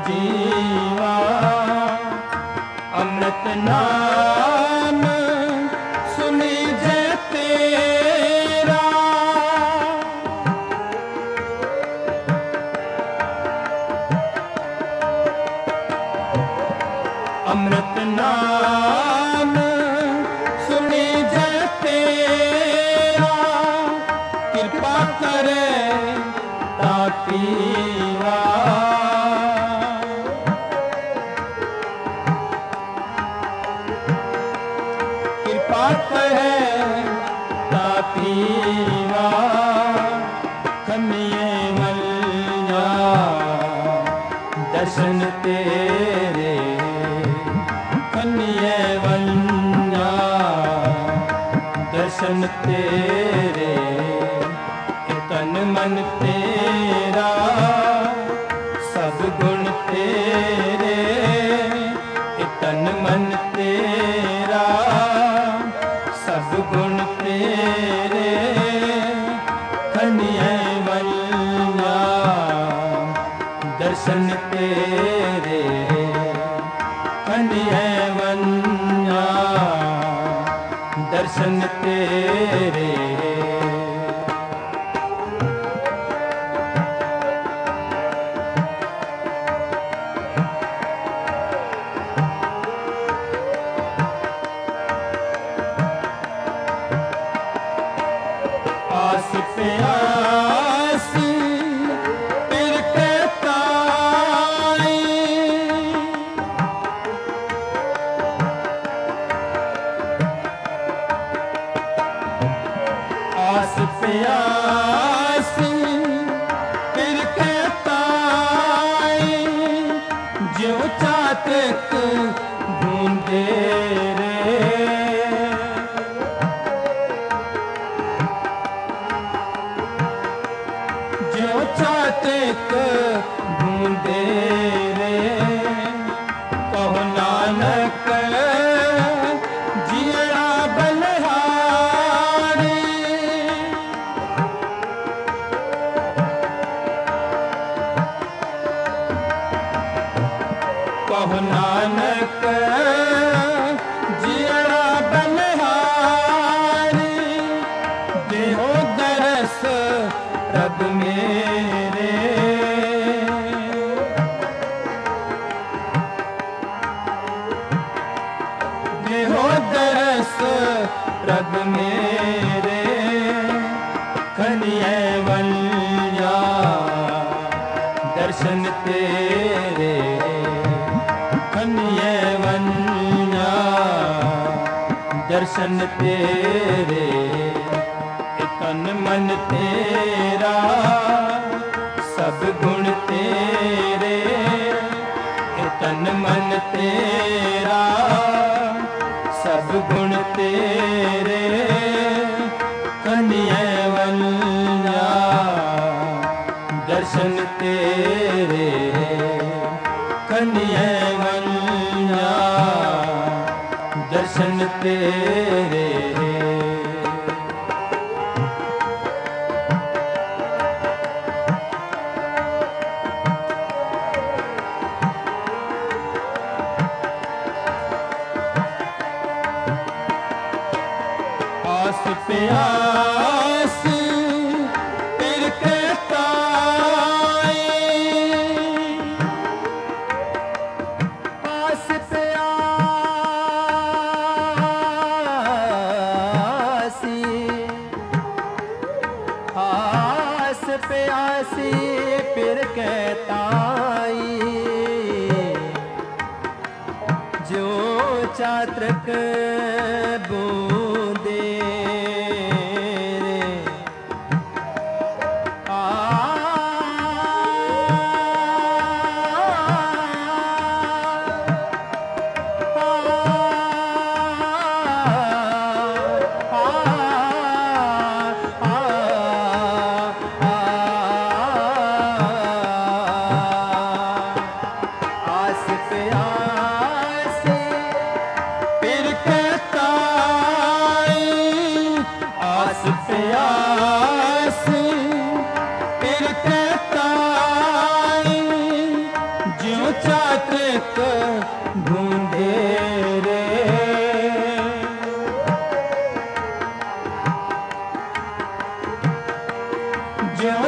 जीवा अमृत नाम सुनी जय तेरा अमृत नाम सुनी जय तेरा कृपा करे तापीवा कृपा करे तापीवा कमिए मल्ला दर्शन तेरे कन्ये वन्या दर्शन तेरे तन मन तेरा सब गुण तेरे तन मन तेरा सब गुण तेरे कन्ये वन्या दर्शन तेरे कन्ये वन्या दर्शन तेरे आस पे आस फिर कहता आस पे आस फिर कहता जो चातक ढूंढे रे जो चातक ढूंढे रे कहो नानक जिया बलहारी कहो नानक जिया बलहारी देहो दरस रब मेरे देहो दरस रब मेरे कन्ये वन्या दर्शन तेरे कन्ये वन्या दर्शन तेरे तन मन तेरा सब गुण तेरे तन मन तेरा सब गुण तेरे कन्ये वन्या दर्शन तेरे कन्ये वन्या दर्शन तेरे आस पे आस फिर कहता आस पे आस पे आसी फिर कहता जो चात्रक बूंदे आस पे आस फिर कहता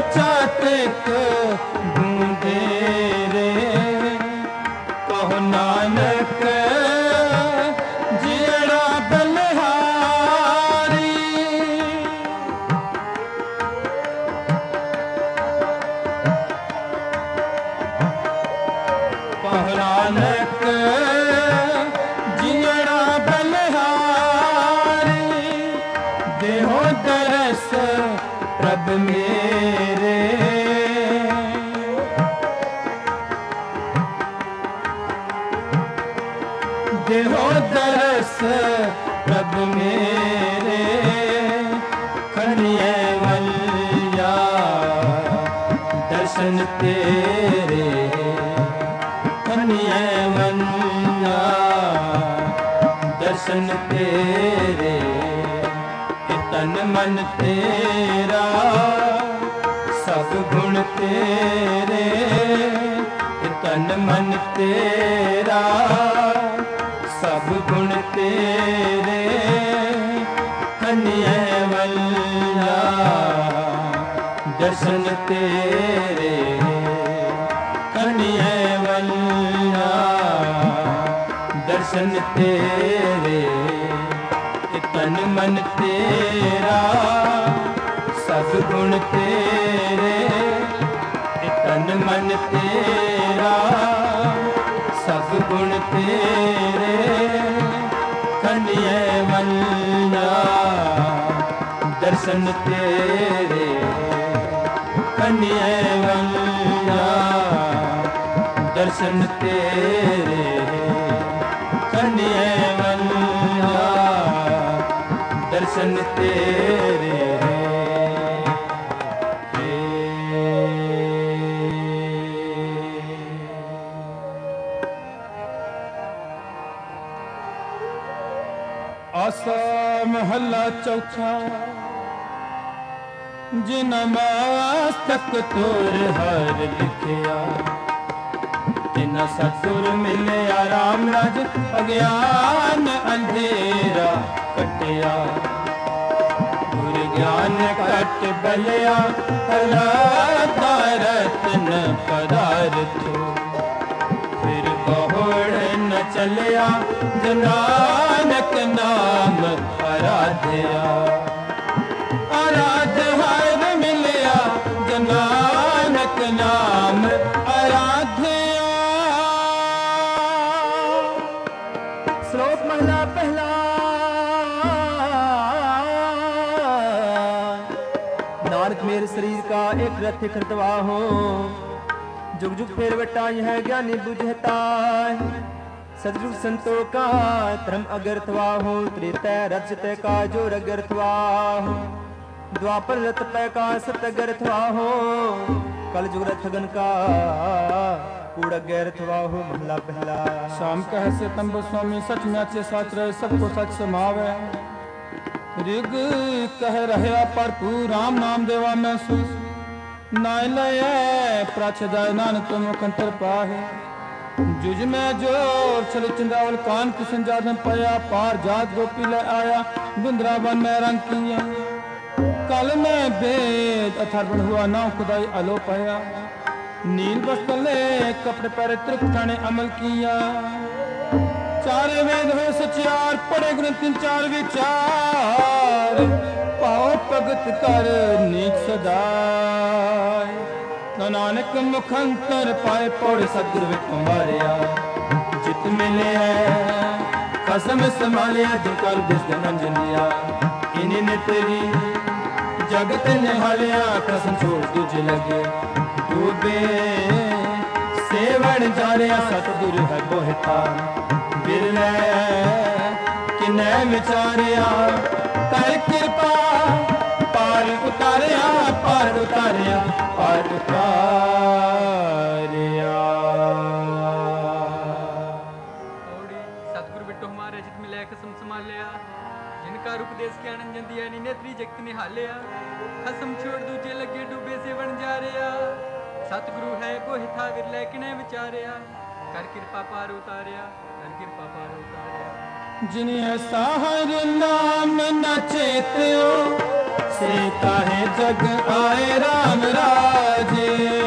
चातक बूंदे रे कहो नानक जियड़ा बलिहारी कहो नानक जियड़ा बलिहारी देहो दरस प्रभ मेरे देहो दरस प्रभ मेरे खनिए वल्या दर्शन तेरे खनिए वल्या दर्शन तेरे तन मन तेरा सब गुण तेरे तन मन तेरा सब गुण तेरे कन्या वल्ला दर्शन तेरे कन्या वल्ला दर्शन तेरे तन मन तेरा सब गुण तेरे तन मन तेरा सब गुण तेरे कन्या वल्ला दर्शन तेरे कन्या वल्ला दर्शन तेरे कन्या वल्ला दर्शन तेरे आसा महला चौथा जिन मस्तक तोर हर लिखिया जिन सतुर मिलिया राम राज अज्ञान अंधेरा कटिया गुर ज्ञान कट बलिया रतन पदार्थ फिर बहुड़ न चलिया नानक नाम आराध्या आराध हर मिलिया नानक नाम आराध्या। श्लोक महला पहला। नानक मेरे शरीर का एक रथ खरतवा हो जुग जुग फेर बटा यह ज्ञानी बुझता सतयुग संतों का धर्म अगरथवा हो त्रेता रजत का जो रगरथवा हो द्वापर रथ पै का सतगरथवा हो कल जुग रथगन का कूड़ गैरथवा हो महला पहला। शाम कह से तंब स्वामी सच म्याचे साच रहे सबको सच समावे ऋग कह रहे पर राम नाम देवा महसूस नाय लय प्राचदाय नानक तुम मुखंतर पाहे जुज में जोर चल चंदावल कान किशन जादम पया पार जात गोपी ले आया बिंद्रावन में रंग किया कल में वेद अथर्वण हुआ नाव खुदाई अलो पाया नील बस्तले कपड़े पर त्रिपठाने अमल किया चार वेद हुए सचार पढ़े गुण तीन चार विचार पाओ भगत कर नीच सदाय नानक मुखंतर पाए पौड़ सदगुरु विच मारिया जित मिले कसम संभालिया जिनका दिस नंजन दिया इन्हें तेरी जगत निहालिया कसम छोड़ तुझे लगे डूबे सेवन जा रहा सतगुरु है बोहता बिरले किन्ने विचारिया कर कृपा पार उतारिया पार उतारिया पार उतारिया। सतगुरु बिट्टो हमारे जित मिले कसम संभालिया जिनका रूप देश के आनंद दिया नेत्री जगत निहालिया कसम छोड़ दूजे लगे डूबे से बन जा रहा सतगुरु है को हिथा विरले किने विचारिया कर कृपा पार उतारिया कर कृपा पार उतारिया। जिन्हें साहर नाम न चेत्यो से काहे जग आए राम राजे।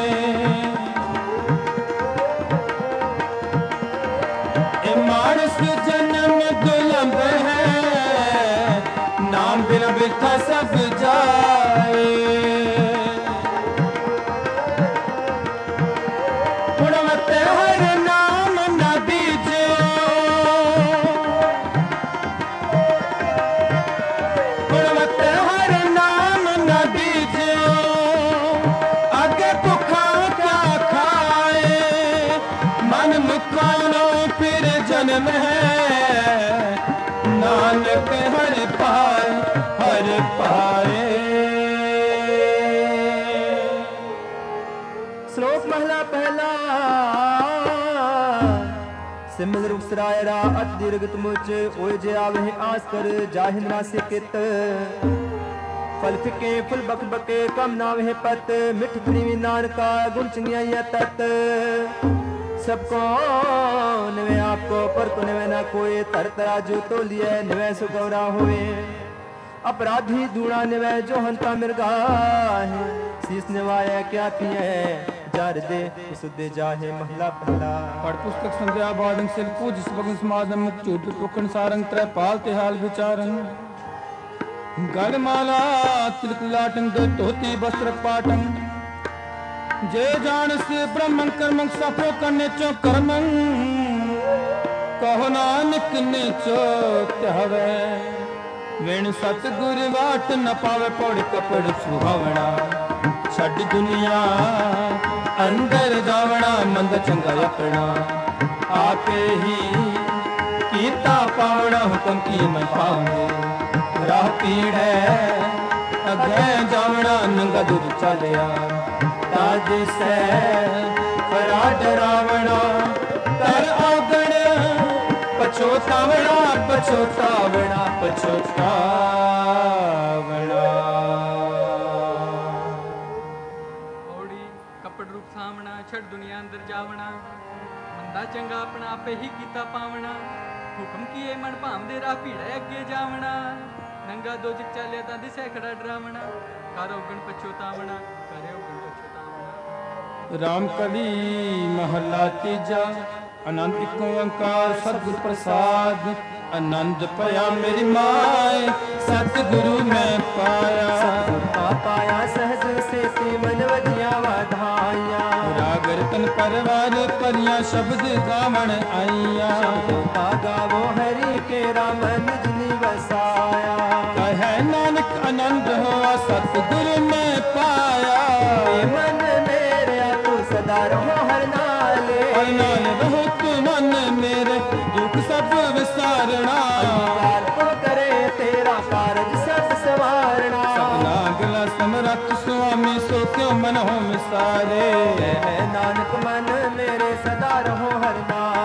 ए मानस जन्म दुलंब है, नाम बिन बिथा सब जाए। गुणवते हर नाम न बीजे, गुणवते हर नाम न बीजे। आगे भुखा क्या खाए, मन मुकानो फिर जन्म है। नानक हर पाए, हर पाए। श्लोक महला पहला। सिमल रूप सराय रा अत दीर्घ मुच ओय जे आवे आस कर जाहिन ना से कित। फल फिके फुल बक बके कम नावे पत, मिठ प्रीवी नानका गुण चंगिया तत। सबको निवे आपको पर को निवे ना कोई, तर तराजू तो लिए निवे सुगौरा हुए। अपराधी धूणा निवे जो हंता मिर्गा है, शीस निवाया क्या किए जार दे सुदे जाहे महला पहला। पढ़ पुस्तक संध्या बादन सिर पूज सबगन समादन मुख चूट टोकन सारंग त्रै पाल ते हाल विचारन। गढ़माला तिलक लाटन दो धोती वस्त्र पाटन। जे जानस ब्रह्मं कर्मं सफो करने चो कर्मं, कहो नानक ने चो त्यावे। वेण सतगुर वाट न पावे, पौड़ कपड़ सुहावना। छड़ दुनिया अंदर जावना, मंद चंगा अपना। आपे ही कीता पावना, हुक्म की मैं पाऊंगे। राह पीड़ है अगे जावना, नंगा दूध चलिया। ताज से खरा डरावना, कर आगण पछोतावना, पछोतावना, पछोतावना। औड़ी कपड़ रूप सामना, छड़ दुनिया अंदर जावना। मंदा चंगा अपना आपे ही कीता पावना। हुक्म किए मन भावदे राह भीड़े अगे जावना। नंगा दो जिक चाले तां दिसे खड़ा डरावना। करो गण पछोतावना, करे गण पछोतावना। राम कली महला तीजा। आनंद एक ओंकार सतगुर प्रसाद। आनंद पया मेरी माए, सतगुरु मैं पाया। पाया सहज से मन वजिया वाधाया। राग रतन परवार परिया शब्द गावण आईया। गावो हरि के राम निज निवसाया। कहे नानक आनंद हो सतगुरु मैं पाया। मन मेरे तू सदा रहो हर नाले। हर नाल रहो तू मन मेरे, दुख सब विसारना। को करे तेरा कारज सब सवारना। सबला गला समरथ स्वामी, सो क्यों मन हो मिसारे। नानक मन मेरे सदा रहो हर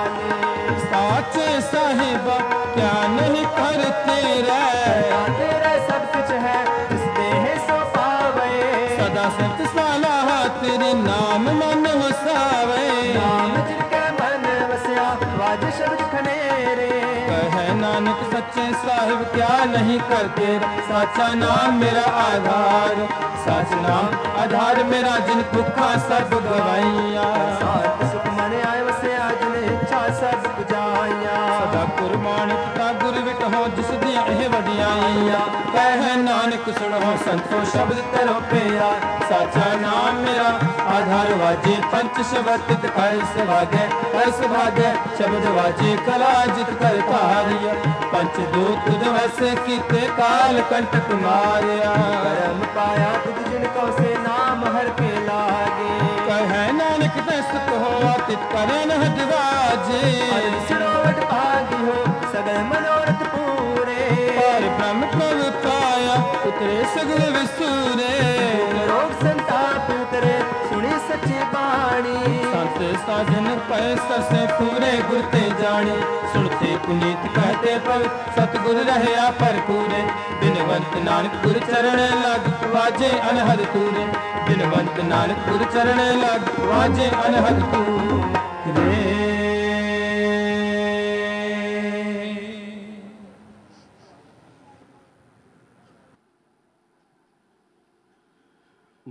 नाले। साचे साहिबा क्या नहीं करते रे। तेरा सब कुछ है जिस देह सो पावे। सदा सत सलाह तेरे नाम मन वसावे। नाम जिनके मन वसया वाज शब्द खनेरे। कहे नानक सच्चे साहिब क्या नहीं करते। साचा नाम मेरा आधार, सच नाम आधार मेरा। जिन भुखा सब गवाइया, सात सुख मन आए वसया जिन इच्छा सब पुजाइया। सदा कुरबान पिता गुर विट हो, जिस दिया ਇਹ ਵਡਿਆਈਆਂ। ਕਹਿ ਨਾਨਕ ਸੁਣੋ ਸੰਤੋ ਸ਼ਬਦ ਤਰੋ ਪਿਆ। ਸਾਚਾ ਨਾਮ ਮੇਰਾ ਆਧਾਰ ਵਾਜੇ, ਪੰਚ ਸ਼ਬਦ ਦਿਖਾਏ ਸੁਭਾਗੇ। ਕਰ ਸੁਭਾਗੇ ਸ਼ਬਦ ਵਾਜੇ, ਕਲਾ ਜਿਤ ਕਰ ਧਾਰਿਆ। ਪੰਚ ਦੂਤ ਤੁਧ ਵੈਸੇ ਕੀਤੇ, ਕਾਲ ਕੰਟਕ ਮਾਰਿਆ। ਕਰਮ ਪਾਇਆ ਤੁਧ ਜਿਨ ਕੋ ਸੇ ਨਾਮ ਹਰ ਕੇ ਲਾਗੇ। ਕਹਿ ਨਾਨਕ ਦਸ ਕਹੋ ਅਤਿਤ ਕਰੇ ਨ ਹਦਵਾਜੇ। ਸਿਰੋਵਟ ਭਾਗੀ ਹੋ ਸਗਲ ਮਨੋਰਥ ਪੂਰੇ। ਪਰ ਬ੍ਰਹਮ ਪ੍ਰਭ ਪਾਇਆ ਉਤਰੇ ਸਗਲ ਵਿਸੂਰੇ। ਰੋਗ ਸੰਤਾਪ ਉਤਰੇ ਸੁਣੀ ਸੱਚੀ ਬਾਣੀ। ਸੰਤ ਸਾਜਨ ਪਏ ਸਸੇ ਪੂਰੇ ਗੁਰ ਤੇ ਜਾਣੇ। ਸੁਣਤੇ ਪੁਨੀਤ ਕਹਤੇ ਪਵ ਸਤਿਗੁਰ ਰਹਿਆ ਭਰਪੂਰੇ। ਬਿਨਵੰਤ ਨਾਨਕ ਗੁਰ ਚਰਨ ਲਗ ਵਾਜੇ ਅਨਹਦ ਤੂਰੇ। ਬਿਨਵੰਤ ਨਾਨਕ ਗੁਰ ਚਰਨ ਲਗ ਵਾਜੇ ਅਨਹਦ ਤੂਰੇ।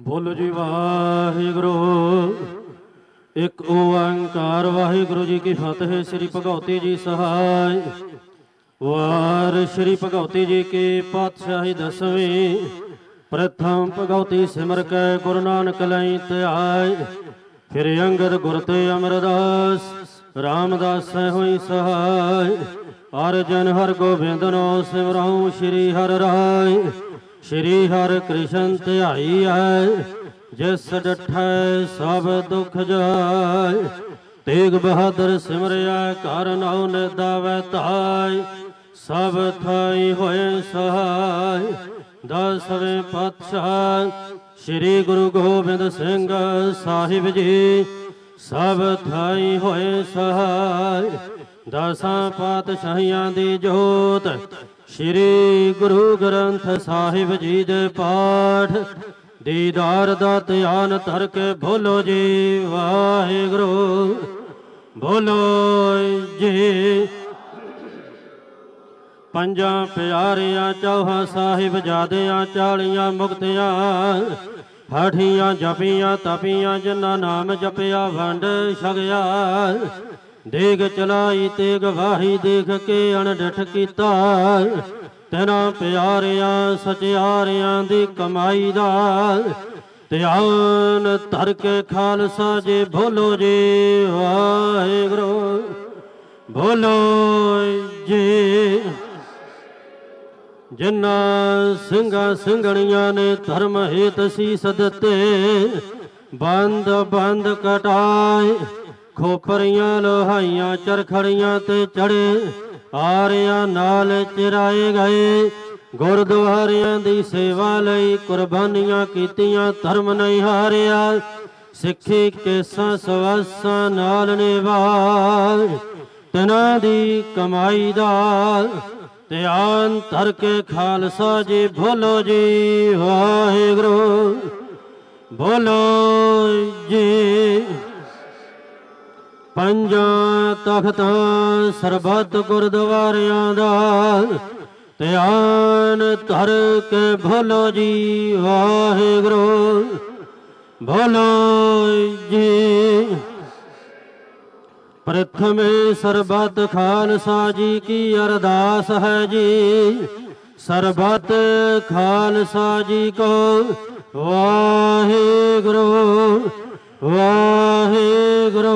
ਬੋਲੋ ਜੀ ਵਾਹਿਗੁਰੂ। ਇੱਕ ਓੰਕਾਰ ਵਾਹਿਗੁਰੂ ਜੀ ਕੀ ਫਤਿਹ। ਸ੍ਰੀ ਭਗਉਤੀ ਜੀ ਸਹਾਇ। ਵਾਰ ਸ੍ਰੀ ਭਗਉਤੀ ਜੀ ਕੀ ਪਾਤਸ਼ਾਹੀ ਦਸਵੀਂ। ਪ੍ਰਥਮ ਭਗਉਤੀ ਸਿਮਰ ਕੈ ਗੁਰੂ ਨਾਨਕ ਲਈ ਧਿਆਇ। ਫਿਰ ਅੰਗਦ ਗੁਰ ਤੇ ਅਮਰਦਾਸ ਰਾਮਦਾਸ ਹੋਈ ਸਹਾਇ। ਅਰਜਨ ਹਰ ਗੋਬਿੰਦਨੋ ਸਿਮਰਉ ਸ੍ਰੀ ਹਰਿ ਰਾਇ। ਸ੍ਰੀ ਹਰਿ ਕ੍ਰਿਸ਼ਨ ਧਿਆਈ ਹੈ ਜਿਸ ਡਠੈ ਸਭ ਦੁਖ ਜਾਇ। ਤੇਗ ਬਹਾਦਰ ਸਿਮਰਿਆ ਘਰ ਨਾਉ ਨਿਦਾਵੈ ਧਾਇ। ਸਭ ਥਾਈ ਹੋਏ ਸਹਾਇ। ਦਸਵੇਂ ਪਾਤਸ਼ਾਹ ਸ੍ਰੀ ਗੁਰੂ ਗੋਬਿੰਦ ਸਿੰਘ ਸਾਹਿਬ ਜੀ ਸਭ ਥਾਈ ਹੋਏ ਸਹਾਇ। ਦਸਾਂ ਪਾਤਸ਼ਾਹੀਆਂ ਦੀ ਜੋਤ ਸ੍ਰੀ ਗੁਰੂ ਗ੍ਰੰਥ ਸਾਹਿਬ ਜੀ ਦੇ ਪਾਠ ਦੀਦਾਰ ਦਾ ਧਿਆਨ ਧਰ ਕੇ ਬੋਲੋ ਜੀ ਵਾਹਿਗੁਰੂ। ਬੋਲੋ ਜੀ। ਪੰਜਾਂ ਪਿਆਰਿਆਂ ਚੌਹਾਂ ਸਾਹਿਬਜ਼ਾਦਿਆਂ 40 ਮੁਕਤਿਆਂ ਹਾਠੀਆਂ ਜਪੀਆਂ ਤਪੀਆਂ ਜਿਨ੍ਹਾਂ ਨਾਮ ਜਪਿਆ ਵੰਡ ਛਕਿਆ। ਦੇਗ ਚਲਾਈ ਤੇਗ ਵਾਹੀ ਦੇਖ ਕੇ ਅਣਡਿਠ ਕੀਤਾ। ਤਿਨਾਂ ਪਿਆਰਿਆਂ ਸਚਿਆਰਿਆਂ ਦੀ ਕਮਾਈ ਦਾ ਧਿਆਨ ਧਰ ਕੇ ਖਾਲਸਾ ਜੀ ਬੋਲੋ ਜੀ ਵਾਹਿਗੁਰੂ। ਬੋਲੋ ਜੀ। ਜਿਨ੍ਹਾਂ ਸਿੰਘਾਂ ਸਿੰਘਣੀਆਂ ਨੇ ਧਰਮ ਹੇਤ ਸੀਸ ਦਿੱਤੇ ਬੰਦ ਬੰਦ ਕਟਾਏ। ਖੋਪਰੀਆਂ ਲੋਹਾਈਆਂ ਚਰਖੜੀਆਂ ਤੇ ਚੜੇ ਆਰਿਆਂ ਨਾਲ ਚਿਰਾਏ ਗਏ। ਗੁਰਦੁਆਰਿਆਂ ਦੀ ਸੇਵਾ ਲਈ ਕੁਰਬਾਨੀਆਂ ਕੀਤੀਆਂ ਧਰਮ ਨਹੀਂ ਹਾਰਿਆ। ਸਿੱਖੀ ਕੇਸਾਂ ਸਵਾਸਾਂ ਨਾਲ ਨਿਭਾਏ। ਤਿਨਾਂ ਦੀ ਕਮਾਈ ਦਾ ਧਿਆਨ ਧਰ ਕੇ ਖਾਲਸਾ ਜੀ ਬੋਲੋ ਜੀ ਵਾਹਿਗੁਰੂ। ਬੋਲੋ ਜੀ। ਪੰਜਾਂ ਤਖਤਾਂ ਸਰਬੱਤ ਗੁਰਦੁਆਰਿਆਂ ਦਾ ਧਿਆਨ ਧਰ ਕੇ ਬੋਲੋ ਜੀ ਵਾਹਿਗੁਰੂ। ਬੋਲੋ ਜੀ। ਪ੍ਰਥਮੇ ਸਰਬੱਤ ਖਾਲਸਾ ਜੀ ਕੀ ਅਰਦਾਸ ਹੈ ਜੀ। ਸਰਬੱਤ ਖਾਲਸਾ ਜੀ ਕੋ ਵਾਹਿਗੁਰੂ ਵਾਹਿਗੁਰੂ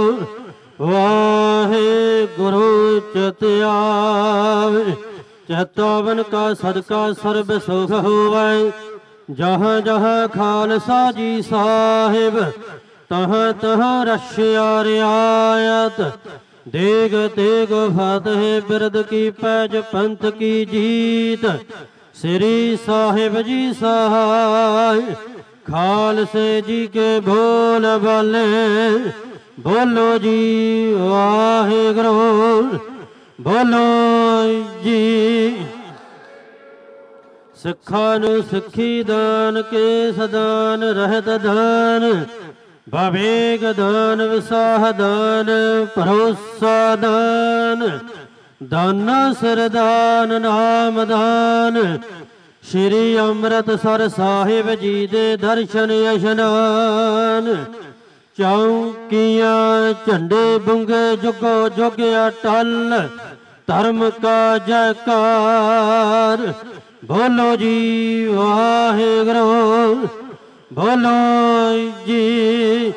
ਵਾਹਿਗੁਰੂ ਚਿਤ ਆਵੇ। ਚਿਤਵਨ ਕਾ ਸਦਕਾ ਸਰਬ ਸੁਖ ਹੋਵੇ। ਜਹਾਂ ਜਹਾਂ ਖਾਲਸਾ ਜੀ ਸਾਹਿਬ ਤਹਾਂ ਤਹਾਂ ਰਸ਼ਿਆ ਰਿਆਇਤ। ਦੇਗ ਤੇਗ ਫਤਿਹ ਬਿਰਦ ਕੀ ਪੈਜ ਪੰਥ ਕੀ ਜੀਤ। ਸ੍ਰੀ ਸਾਹਿਬ ਜੀ ਸਹਾਇ। ਖਾਲਸੇ ਜੀ ਕੇ ਬੋਲ ਬਾਲੇ ਬੋਲੋ ਜੀ ਵਾਹਿਗੁਰੂ। ਬੋਲੋ ਜੀ। ਸਿੱਖਾਂ ਨੂੰ ਸਿੱਖੀ ਦਾਨ ਕੇਸ ਦਾਨ ਰਹਿਤ ਦਾਨ ਵਿਵੇਕ ਦਾਨ ਵਿਸਾਹ ਦਾਨ ਭਰੋਸਾ ਦਾਨ ਦਾਨਾ ਸਿਰ ਦਾਨ ਨਾਮ ਦਾਨ। ਸ਼੍ਰੀ ਅੰਮ੍ਰਿਤਸਰ ਸਾਹਿਬ ਜੀ ਦੇ ਦਰਸ਼ਨ ਇਸ਼ਨਾਨ। ਚੌਂਕੀਆਂ ਝੰਡੇ ਬੁੰਗੇ ਜੁਗੋ ਜੁਗ ਅਟਲ ਧਰਮ ਕਾ ਜੈਕਾਰ। ਬੋਲੋ ਜੀ ਵਾਹਿਗੁਰੂ। ਬੋਲੋ ਜੀ।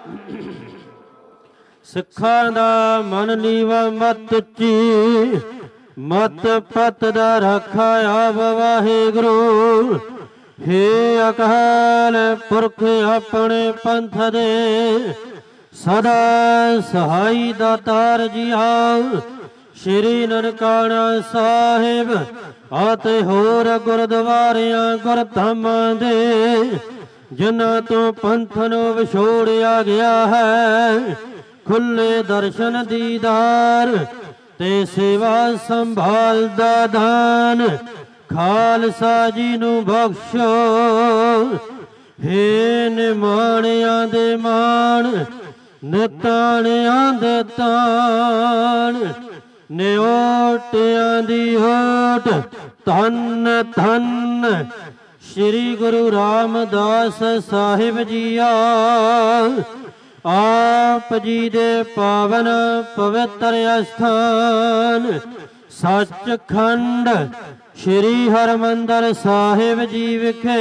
ਸਿੱਖਾਂ ਦਾ ਮਨ ਨੀਵਾ ਮਤ ਚੀ ਮਤ ਪਤ ਦਾ ਰੱਖਾ ਆਪ ਵਾਹਿਗੁਰੂ। ਹੇ ਅਕਾਲ ਪੁਰਖ ਆਪਣੇ ਪੰਥ ਦੇ ਸਦਾ ਸਹਾਈ ਦਾਤਾਰ ਜੀ ਆਓ। ਸ਼੍ਰੀ ਨਨਕਾਣਾ ਸਾਹਿਬ ਅਤੇ ਹੋਰ ਗੁਰਦੁਆਰਿਆਂ ਗੁਰਧਾਮਾਂ ਦੇ ਜਿਨ੍ਹਾਂ ਤੋਂ ਪੰਥ ਨੂੰ ਵਿਛੋੜਿਆ ਗਿਆ ਹੈ ਖੁੱਲੇ ਦਰਸ਼ਨ ਦੀਦਾਰ ਤੇ ਸੇਵਾ ਸੰਭਾਲ ਦਾ ਦਾਨ ਖਾਲਸਾ ਜੀ ਨੂੰ ਬਖਸ਼ੋ। ਹੇ ਨਿਮਾਣਿਆਂ ਦੇ ਮਾਣ ਨਿਤਾਣਿਆਂ ਦੇ ਤਾਣ ਨਿਓਟਿਆਂ ਦੀ ਹੋਟ ਧੰਨ ਧੰਨ श्री गुरु रामदास साहिब जीआ आप जी दे पावन पवित्र अस्थान सचखंड श्री हरमंदर साहिब जी विखे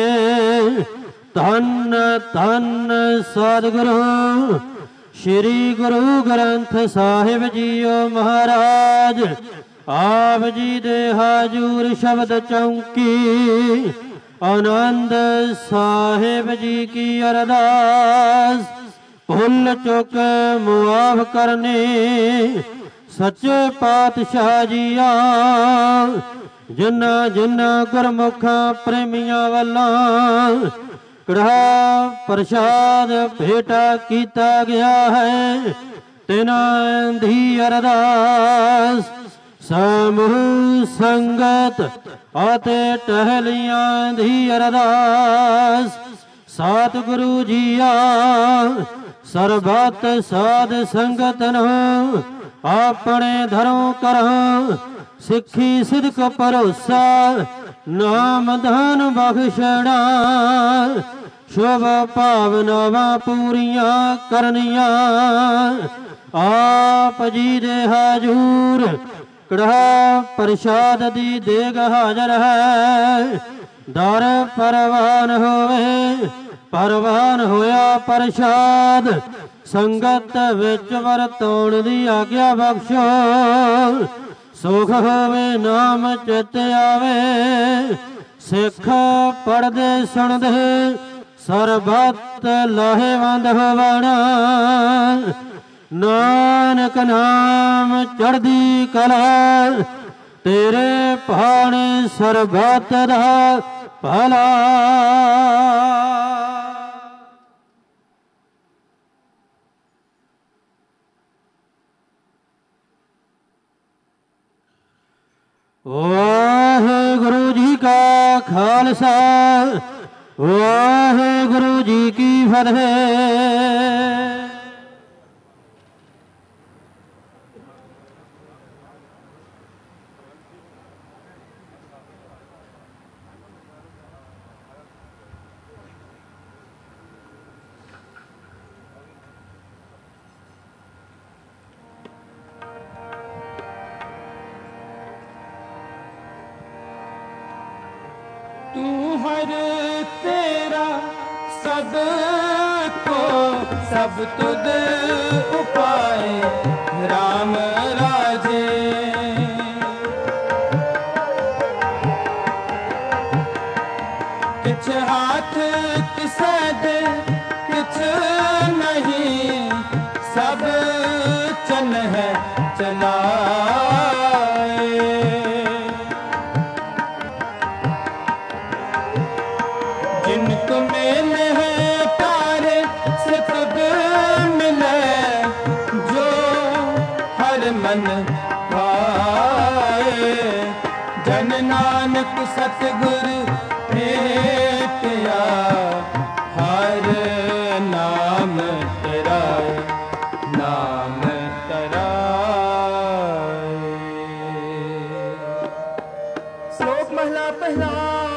धन धन सतगुरु श्री गुरु ग्रंथ साहिब जीओ महाराज आप जी दे हाजूर शब्द चौकी आनंद साहिब जी की अरदास भुल चुक मुआफ करने सच्चे पातशाह जीआ जिन्ना जिन्ना गुरमुखा प्रेमिया वाला कड़ा प्रसाद भेटा किया गया है तिना दी अरदास समूह संगत आते टहलियां दी अरदास सतगुरु जीआ सरबत साध संगत नो अपने धरों करं सिखी सिद्क भरोसा नाम धन बख्शना शुभ भावनावां पूरियां करनिया आप जी दे हाजूर कड़ा प्रसाद दी देग हाजर है दर परवान होवे परवान होया प्रसाद संगत विच वरतौण दी आग्या बख्शो सुख होवे नाम चित आवे सिख पढ़दे सुनदे सरबत लाहेवंद होवना नानक नाम चढ़दी कला तेरे भाणे सरबत दा भला। वाहेगुरु जी का खालसा वाहेगुरु जी की फतेह। तू हर तेरा सब को सब तुद उपाय राम राजे किछ हाथ किसे दे किछ नहीं सब चल है चलाए जिनको मेल है प्यार से खुद मिले जो हर मन पाए जन नानक सतगुरु भेटिया हर नाम तेरा नाम तेरा। श्लोक महला पहला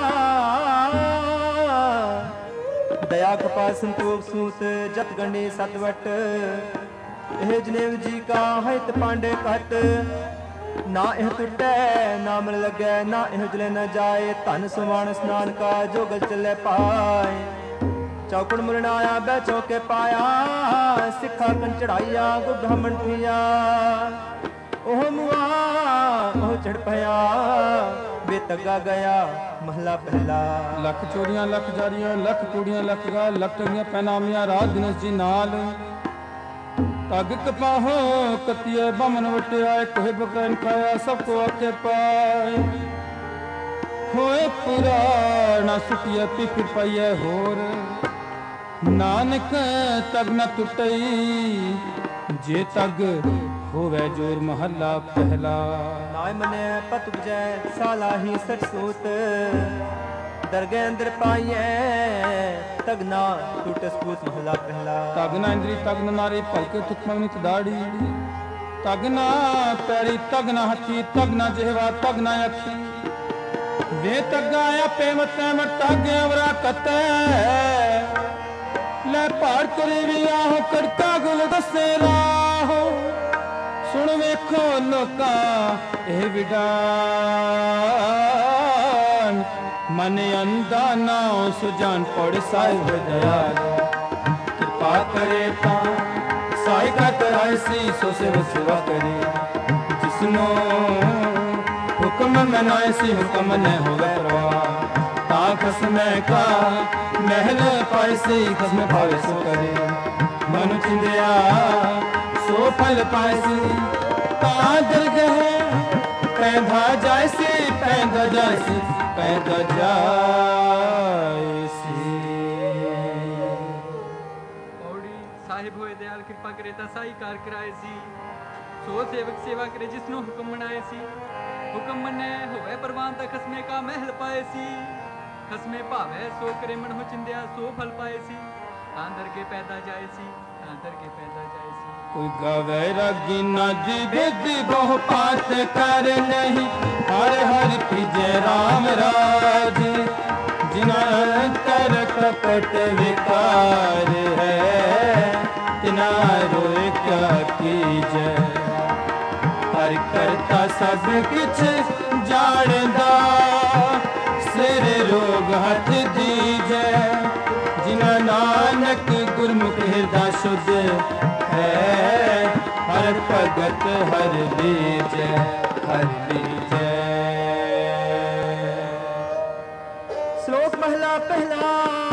दया कपा संतोख सूत जत गंडे सतवट एह जनेव जी का हित पांडे कट ना एह टुटै ना मन लगै ना एह जले न जाए धन सुवान स्नान का जोगल चले पाए चौकड़ मुरनाया बै चौके पाया सिखा कन चढ़ाइया गो ब्राह्मण थिया ओह मुआ ओह चढ़ पया बेतगा गया महला पहला। लख चोरियां लख जारियां लख कूड़ियां लख गा लख टंगियां पैनामियां रात दिनेश जी नाल तग कपाहो कतिये बमन वटियाए कोहे बकैन खाया सबको आके पाए होए पुराना सुटिया पिप पाइए होर नानक तग न टुटई जे तग होवे जोर महला पहला। नाय मने पत उपजै साला ही सच सूत दरगे अंदर पाइए तगना टूट सपूत महला पहला। तगना इंद्री तगन नारी पलके तुकमनित दाड़ी तगना पैरी तगना हथी तगना जेहवा तगना अखी ਵੇ ਤਗਾਇਆ ਪੇਮਤੈ ਮਟਾਗਿਆ ਵਰਾ ਕਤੈ ਲੈ ਭਾੜ ਕਰੇ ਵੀ ਆਹੋ ਕੜਕਾ ਗੁਲ ਦੱਸੇ ਰਾਹੋ ਸੁਣ ਵੇਖੋ ਲੋਕਾ ਇਹ ਵਿਡਾਨ ਮਨ ਅੰਦਾ ਨਾ ਸੁਜਾਨ ਪੜ ਸਾਹਿਬ ਦਇਆਲ ਕਿਰਪਾ ਕਰੇ ਤਾਂ ਸਾਈ ਕਾ ਕਰਾਇ ਸੀ ਸੋ ਸੇਵਾ ਕਰੇ ਜਿਸਨੋ ਹੁਕਮ ਮਨਾਇ ਸੀ ਹੁਕਮ ਨ ਹੋਵੇ ਪ੍ਰਵਾਹ ਤਾਂ ਖਸਮੈ ਕਾ ਮਹਿਲ ਪਾਇ ਸੀ ਖਸਮ ਭਾਵੇ ਸੋ ਕਰੇ ਮਨ ਚਿੰਦਿਆ ਸੋ ਫਲ ਪਾਇ ਸੀ ਤਾਂ ਦਰਗਹਿ ਪੈਂਦਾ ਜਾਇ ਸੀ ਪੈਂਦਾ ਜਾਇ ਸੀ ਪੈਂਦਾ ਜਾਇ ਸੀ। ਔੜੀ ਸਾਹਿਬ ਹੋਏ ਦਿਆਲ ਕਿਰਪਾ ਕਰੇ ਤਾਂ ਸਾਈ ਕਾਰ ਕਰਾਏ ਸੀ ਸੋ ਸੇਵਕ ਸੇਵਾ ਕਰੇ ਜਿਸਨੂੰ ਹੁਕਮ ਮਨਾਏ ਸੀ ਹੁਕਮ ਮੰਨੈ ਹੋਵੇ ਪ੍ਰਵਾਨ ਤਾਂ ਖਸਮੇ ਕਾ ਮਹਿਲ ਪਾਏ ਸੀ ਖਸਮੇ ਭਾਵੇ ਸੋ ਕਰੇ ਮਨ ਹੋ ਚਿੰਦਿਆ ਸੋ ਫਲ ਪਾਏ ਸੀ ਤਾਂ ਦਰਗੇ ਪੈਦਾ ਜਾਏ ਸੀ ਤਾਂ ਦਰਗੇ ਪੈਦਾ ਜਾਏ ਸੀ। ਕੋਈ ਗਾਵੇ ਰਾਗੀ ਨਾਜੀ ਬੇਦੀ ਬਹੁ ਪਾਤ ਕਰ ਨਹੀਂ ਹਰ ਹਰ ਪੀਜੇ ਰਾਮ ਰਾਜ ਜਿਨਾ ਕਰ ਕਪਟ ਵਿਕਾਰ ਹੈ ਤਿਨਾ ਰੋਏ ਕਿਆ ਕੀਜੈ ਹਰ ਕਰਤਾ ਸਭ ਕਿਛ ਜਾਣਦਾ ਸਿਰ ਰੋਗ ਹੱਥ ਦੀਜੈ ਜਿਨਾ ਨਾਨਕ ਗੁਰਮੁਖ ਹਿਰਦਾ ਸ਼ੁੱਧ ਹੈ ਹਰ ਭਗਤ ਹਰ ਬੀਜੈ ਹਰ ਬੀਜੈ। ਸ਼ਲੋਕ ਮਹਲਾ ਪਹਿਲਾ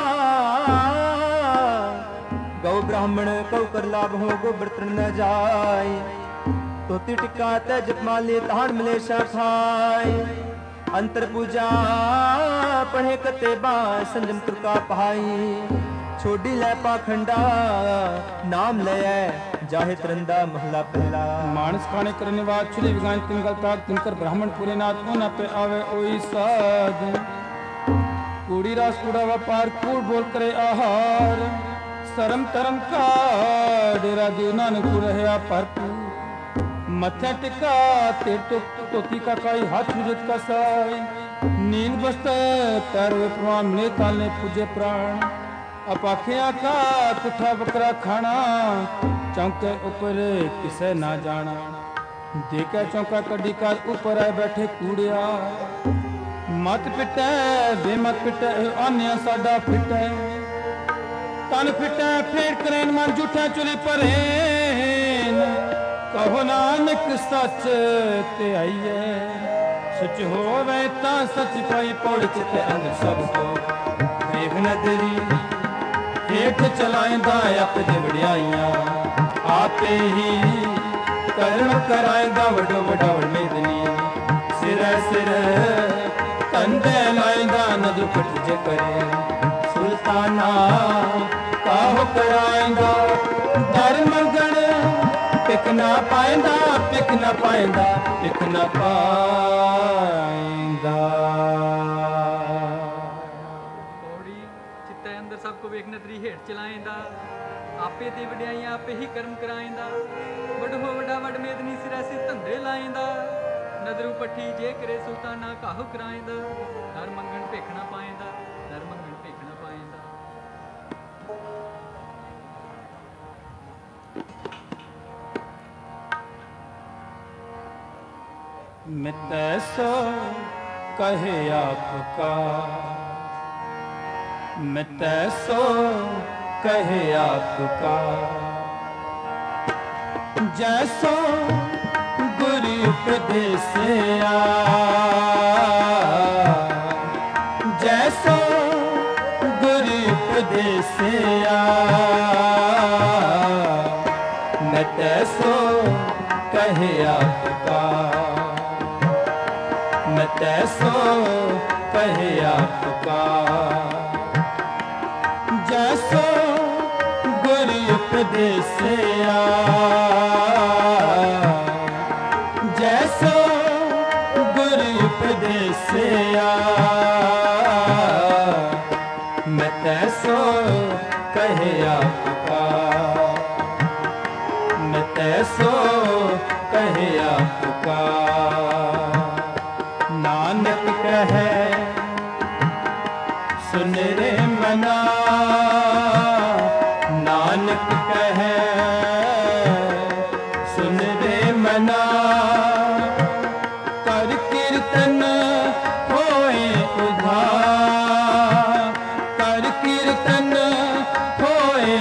ਗਉ ਬ੍ਰਾਹਮਣ ਕਉ ਕਰ ਲਾਭ ਹੋ ਗੋਬਰ ਤ੍ਰਿਣ ਨ ਜਾਏ ਤੋਤੀ ਟਿਕਾ ਤੈ ਜਪਮਾਲੇ ਤਾਣ ਮਲੇਸ਼ਾ ਖਾਏ ਅੰਤਰ ਪੂਜਾ ਪढ़े कते बा संजम तुरका पहाई छोड़ी लै पाखंडा नाम ले जाहे तरंदा महला पहला। मानस खाने करने वाद छुरी विगान तिनकल ताक तिनकर ब्राह्मण पूरे नाथ को न पे आवे ओई साध कूड़ी रास कूड़ा व्यापार कूड़ बोल करे आहार सरम तरम का डेरा देव नानक रहे भरपूर मथे टिका तेर टोकी का काई हाथ मुझत का साई नील बस्त पैर प्रमाण मिले ताले पूजे प्राण अपाखिया का पुठा बकरा खाना चौके ऊपर किसे ना जाना देखा चौका कड़ी का ऊपर आए बैठे कूड़िया मत पिटे बेमत पिटे आनिया साडा पिटे तन पिटे फेर करेन मन झूठा चुली परेन कहो नानक सच ते आइए सच होवे ता सच पाई पौड़ चिते अंदर सब को वेख नदरी हेठ चलाएंदा अपने वड्याइयां आपे ही कर्म कराएंदा वडो वडा मेदनी सिर सिर कंधे लाएंदा नदू पट जे करे सुल्ताना काहो कराएंदा दर मंगण पिक ना पाएंदा पिक ना पाएंदा पिक ना पाएंदा। पौड़ी चित्ते अंदर सबको वेख नदरी हेठ चलाएंदा आपे ते वड्याइयां आपे ही कर्म कराएंदा वड हो वडा वड मेदनी सिरा से धंधे लाएंदा नदरू पट्ठी जे करे सुल्ताना काहो कराएंदा दर मंगण भिख ना पाएंदा दर मंगण भिख ना पाएंदा। मित सो कहे आपका मित सो कहे आपका जैसो गुरु उपदेसिया जैसो गुरु उपदेसिया मित सो कहे आपका तैसो कहे आपका जैसो गुरु उपदेसिया जैसो गुरु उपदेसिया मैं तैसो कहे आपका मैं तैसो कहे आपका नानक कहे नानक कहे सुन रे मना, कर कीर्तन होए उधार, कर कीर्तन होए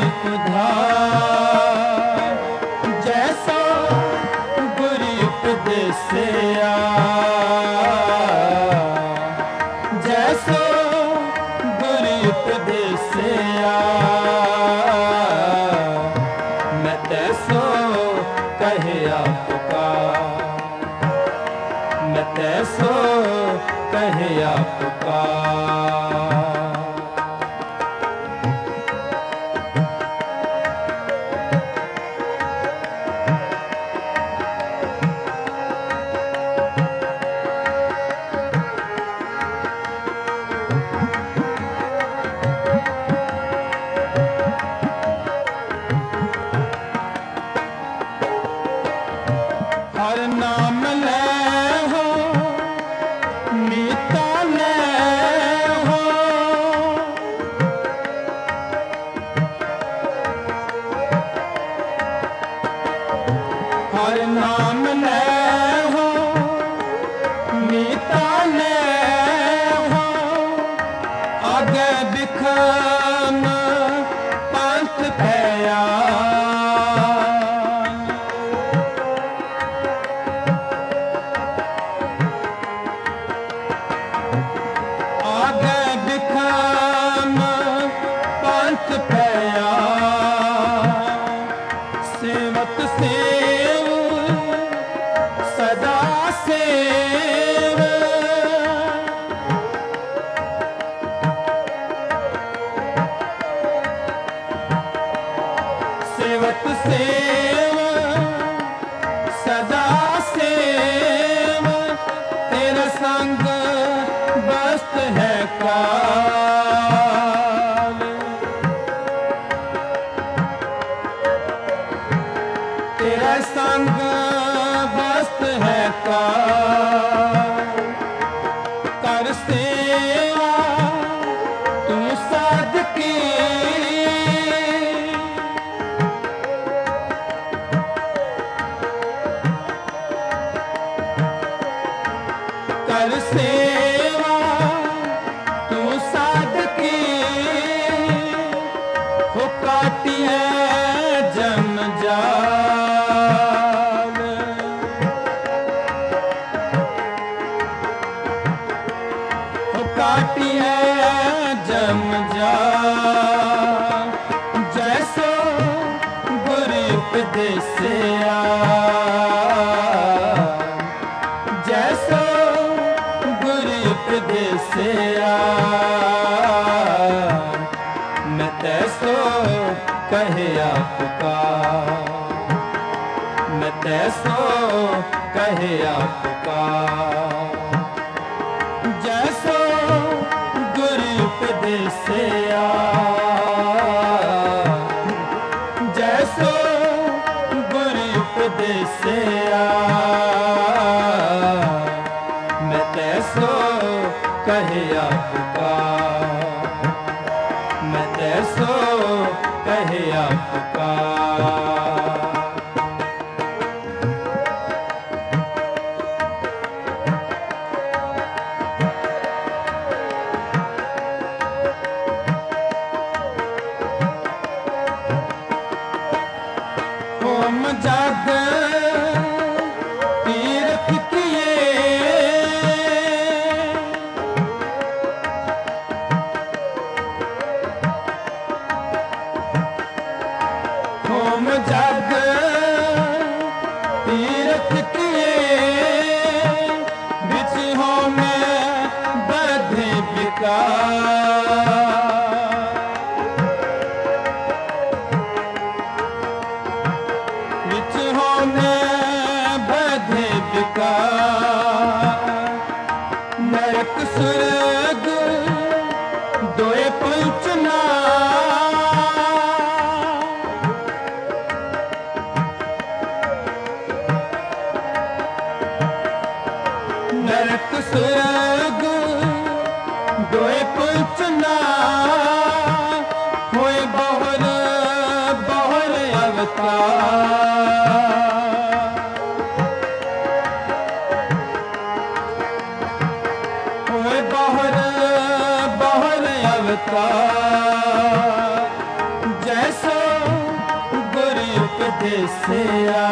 उधार। जैसा गुरु उपदेसिया, जैसा गुरु उपदेसिया, मैं तैसो कहिया पुकार, मैं तैसो कहिया पुकार। हर नाम ले हो मीता ले हो, हर नाम ले हो मीता ले हो। आगे बिखम पंथ भया, आगे बिखम पंथ भया। सेवत सेव सदा सेव, सेवत सेव सदा सेव। तेरा संग बस्त है काल, तेरा संग बस्त है काल। कर सेवा तू साधकी, कर सेवा तू साधकी। हो काटिए जन्म जाल, हो काटिए जन्म जाल। जैसो गुरु उपदेसिया, जैसो गुरु उपदेसिया, मैं तैसो कहिया पुकार, मैं तैसो कहिया पुकार। जैसो गुरु उपदेसिया, जैसो गुरु उपदेसिया, मैं तैसो कहिया पुकार, मैं तैसो कहिया पुकार। होम जग तीर्थ किए, होम जग तीर्थ किए। बिच होम बधे विकार, बिच होम बधे विकार। नरक सुरग दोए पंचना, नरक सुरग दोए पंचना। होए बहुर ओए बाहर बाहर अवतार जैसो गुरु उपदेसिया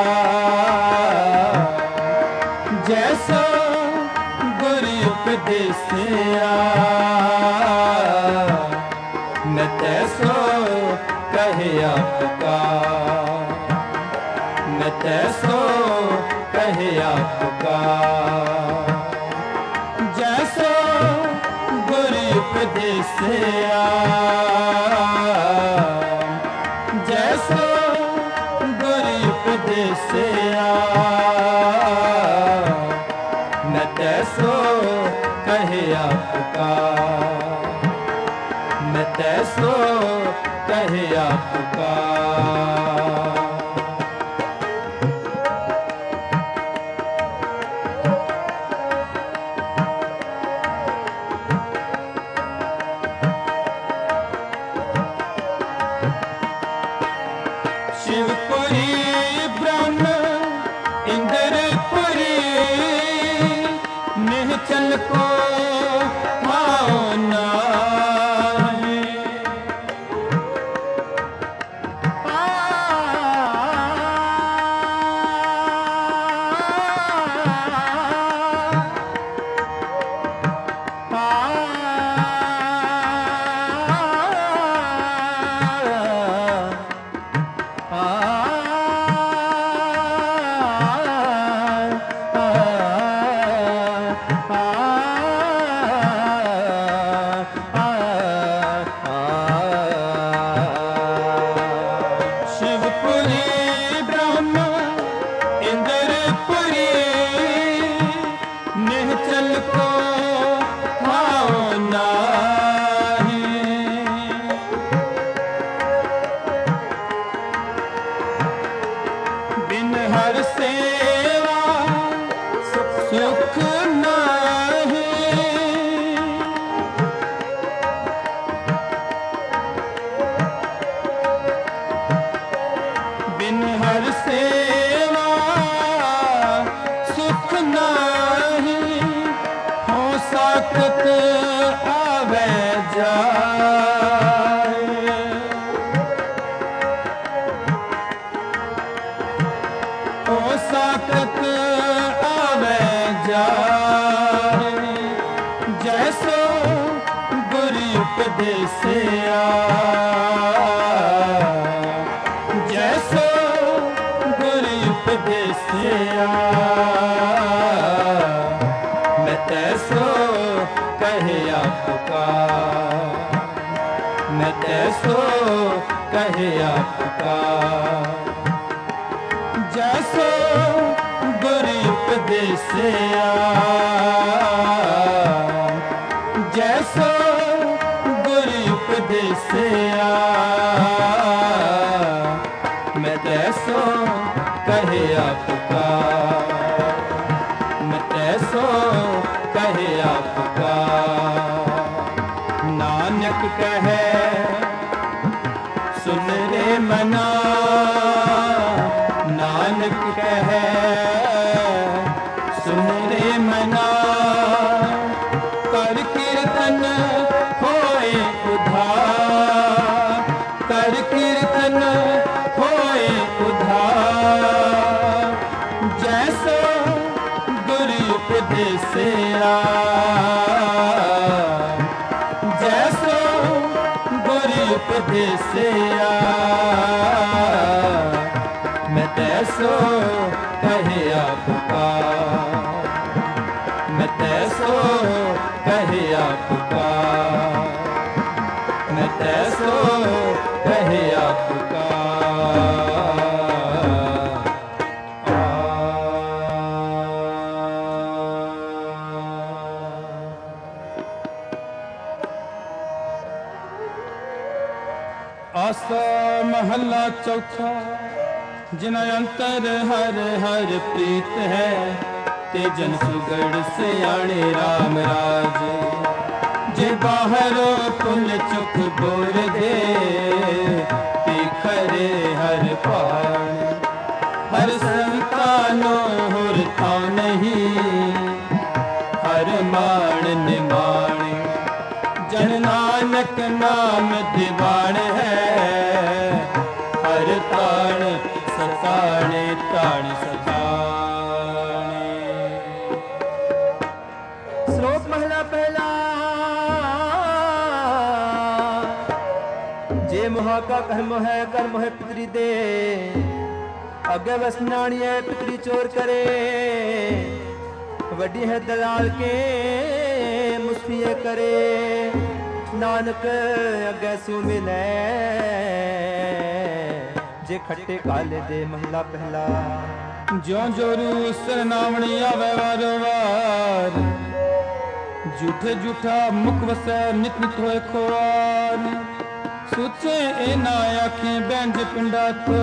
जैसो गुरु उपदेसिया न तैसो कहे आपका न तैसो कहे आपका जैसो गुरु उपदेसिया जैसो गुरु उपदेसिया न तैसो कहे आपका न तैसो कहे आपका शिवपुरी ब्रह्म इंद्रपुरी निहचल को आओ नाही शिवपुरी ब्रह्म इंद्रपुरी निहचल को आओ नाही बिन हर सेवा सुख नाही बिन हर सेवा सुख नाही हो साकत आवे जाए हो साकत आवे जाए जैसो गुरु उपदेसिया जैसो गुरु उपदेसिया मैं तैसो कहे आपका मैं तैसो कहे आपका जैसो गुरु उपदेसिया जैसो गुरु उपदेसिया मैं तैसो कहे आपका मैं तैसो कहे आपका नानक कहे सुन रे मना नानक कहे सुन रे मना कर कीर्तन होए उधार कर कीर्तन होए उधार जैसो गुरु उपदेसिया जैसो गुरु उपदेसिया मैं तैसो कहे आपका मैं तैसो कहे आपका मैं तैसो कहे आपका आसा महला चौथा जिन अंतर हर हर प्रीत है ते जन सुगढ़ सियाणे राम राज जे बाहरो पुल चुक बोर दे ते करे हर पाण हर संतानो हुर था नहीं हर मान निमान जन नानक नाम दीवान है हर ताण सताने ताण सताने। श्लोक महला पहला। जे मोहा का कर्म है पितरी दे अगे बस नाणी है पितरी चोर करे वड्डी है दलाल के मुस्फिए करे नानक अगे सू मिले जे खट्टे काले दे। महला पहला। ज्यों जोरू सरनावणी आवे वारो वार झूठे झूठा मुख वसै नित नित होए खोर सुचे ए ना आखें बैंज पिंडा तो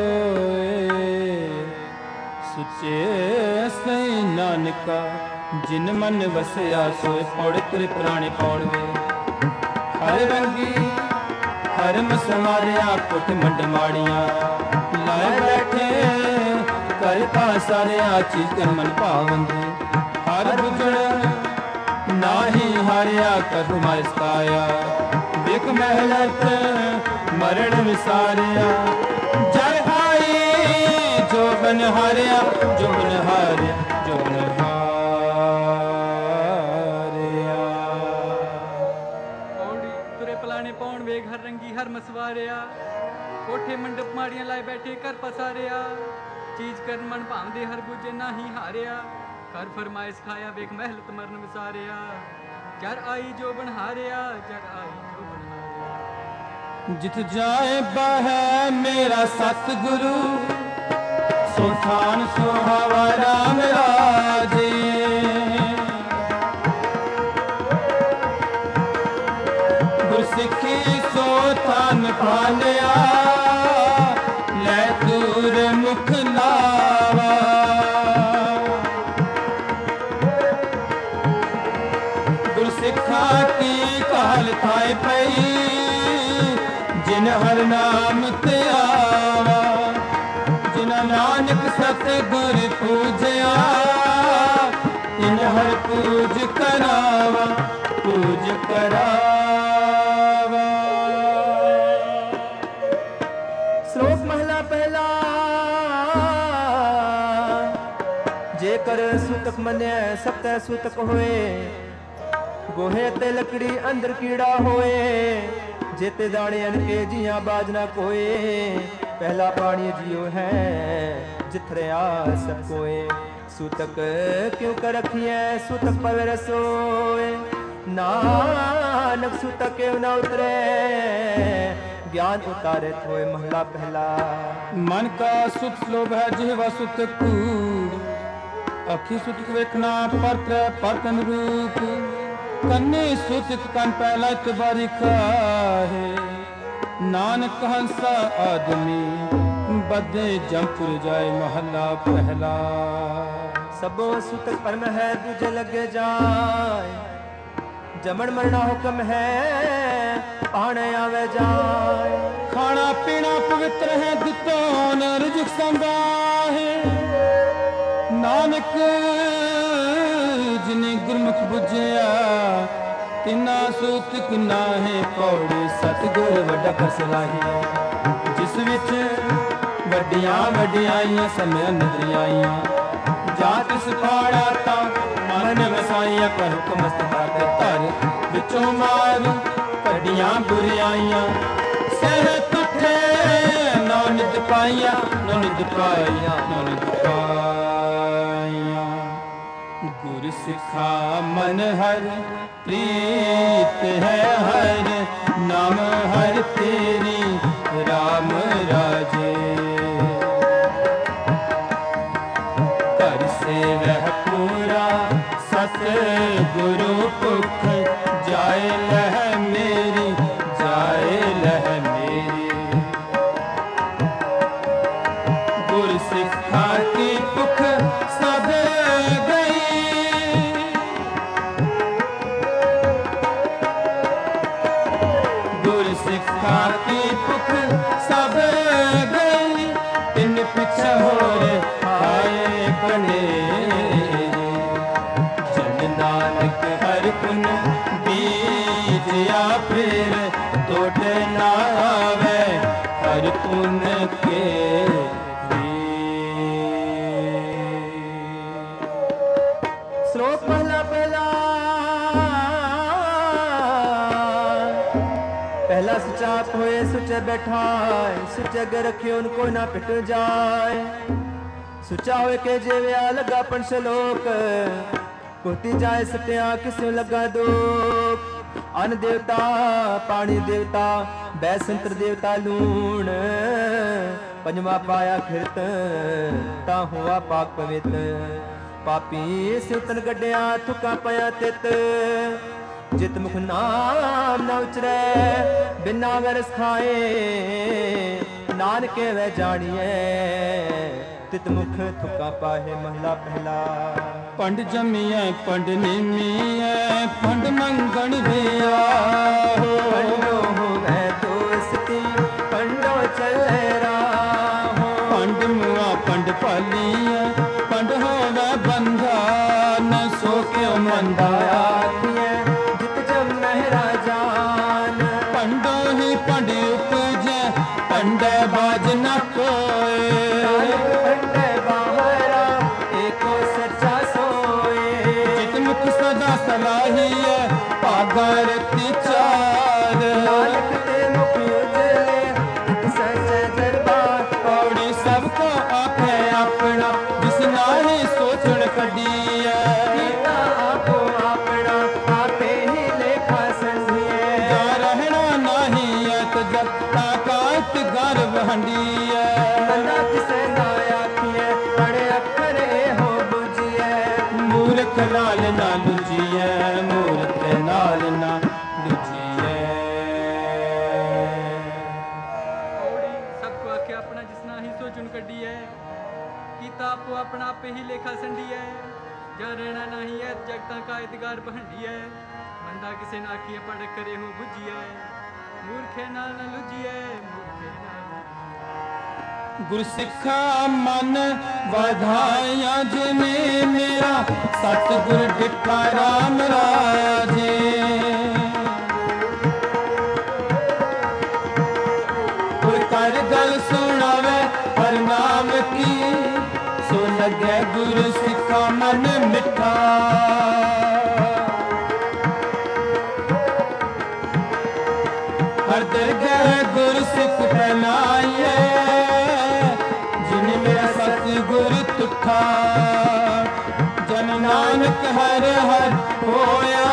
सुचे सही नानका जिन मन वसया सोए पौड़ तेरे पुराने पौड़वे हर रंगी हर मसमारिया कुट मंड माड़िया लाए बैठे कर पा सारिया चीज कर मन पावंदे हर बुजड़ नाही हारिया कर मायस्ताया बिक महलत मरण विसारिया जय आई जो बन हारिया जो बन हारिया जो बन हारिया। औड़ी तुरे पलाने पौन वेग हर रंगी हर मसवारिया कोठे मंडप माड़ियां लाए बैठे कर पसारिया चीज कर मन भावदे हर बुझे नाही हारिया कर फरमाइश खाया वेग महलत मरण विसारिया जर आई जो बन हारिया जर आई जो बन हारिया। जित जाए बह मेरा सतगुरु सुल्तान सुहावा राम राजे गुरसिखी सो थान पालिया लै दूर मुख लावा गुरसिखा की काल थाए पई जिन हर नाम ते आवा जिन नानक सतगुर पूजया इन हर पूज करावा पूज करावा। श्लोक महला पहला। जेकर सूतक मने सप्तह सूतक होए गोहे ते लकड़ी अंदर कीड़ा होए जेते दाने अनके जिया बाजना कोए पहला पानी जियो है जिथरे सब कोए सूतक क्यों कर रखिए सूतक पर सोए नानक सूतक क्यों न उतरे ज्ञान उतारे थोए। महला पहला। मन का सुख लोभ है जिहवा सुख कूड़ अखी सुख वेखना परत्र परतन रूप कन्ने सुख कन पहला इतबारी खाहे नानक हंसा आदमी बदे जमपुर जाए। महला पहला। सबो सुतक परम है दूजे लगे जाए जमन मरना हुक्म है आने आवे जाए खाना पीना पवित्र है दुतोन रिजुक संभाहे नानक जिने गुरमुख बुझया तिना सूतक नाहे पौड़े सतगुर वड्डा कसलाही जिस विच वड्डियां वड्डियाइयां समय नजरियाइयां जात सफाड़ा ता मन वसाइया पर हुक्म मस्तकार धर विचों मार कड़ियां बुरियाइयां सहत उठे नौ नित पाइया नौ नित पाइया नौ नित पाइया गुर सिखा मन हर प्रीत है हर नाम हर तेरी राम राजे से वह पूरा सत गुरु पुख जाए लह मेरी जाए लह मेरी गुर सिखा की पुख सब गई गुर सिखा की पुख सब श्लोक पहला पहला सुचा होए सुचे बैठाए, सुचे अगे रखे उनको ना पिट जाए। सुचा होए के जेव्या लगा पण श्लोक, कोती जाए सत्या किस्यों लगा दुख। अन्न देवता पानी देवता बैसंत्र देवता लूण, पंजवा पाया खिरत ता हुआ पाक पवित। पापी सिवतन गड्डिया थुका पाया तित, जित मुख नाम न उचरे बिना वरस खाए। नानके वह जानिए तित मुख थुका पाहे। महला पहला पंड जमिए पंड निमिए पंड मंगण दिया पंडो हो मैं दोस्ती पंडो चले राहो। पंड मुआ पंड पालिए पंड होवे बंधा न सो क्यों मंदाया। जित जम नहरा जान पंडो ही पंड उपजे पंडे बाज न कोए। पंडे बाहरा एको सच्चा सोए। जित मुख सदा सलाही है पागर चार। नानक ते मुख उजले सच्चे दरबार। पौड़ी सबको आखे अपना जिसना ही सोचण कदी है। कीता आपो अपना आपे ही लेखा संधिए। जा रहना नहीं है तो जब ताकत गर्भ हंडी है। मना किसे ना आखिए बड़े अखर हो बुझिए। मूर्ख नाल ना लुझिए मूर्ख नाल ना लुझिए। सबको आखे अपना जिसना ही सोचुन कड्डी है। कीता आपो अपना आपे ही लेखा संडी है। जा रहना नहीं है जगता का इतगार बहंडी है। मंदा किसे ना आखिए पढ़ करे हो बुझिए। मूर्खे नाल न लुझिए मूर्खे नाल। गुरसिखा मन वधाया जिने मेरा सतगुर डिठा राम राजे। कोई कर गल सुनावे हर नाम की सो लगे गुरु सिखा मन मिठा। हर दरगाह गुरु सिख पहनाइए जिन मेरा सतगुर तुठा। जन नानक हर हर होया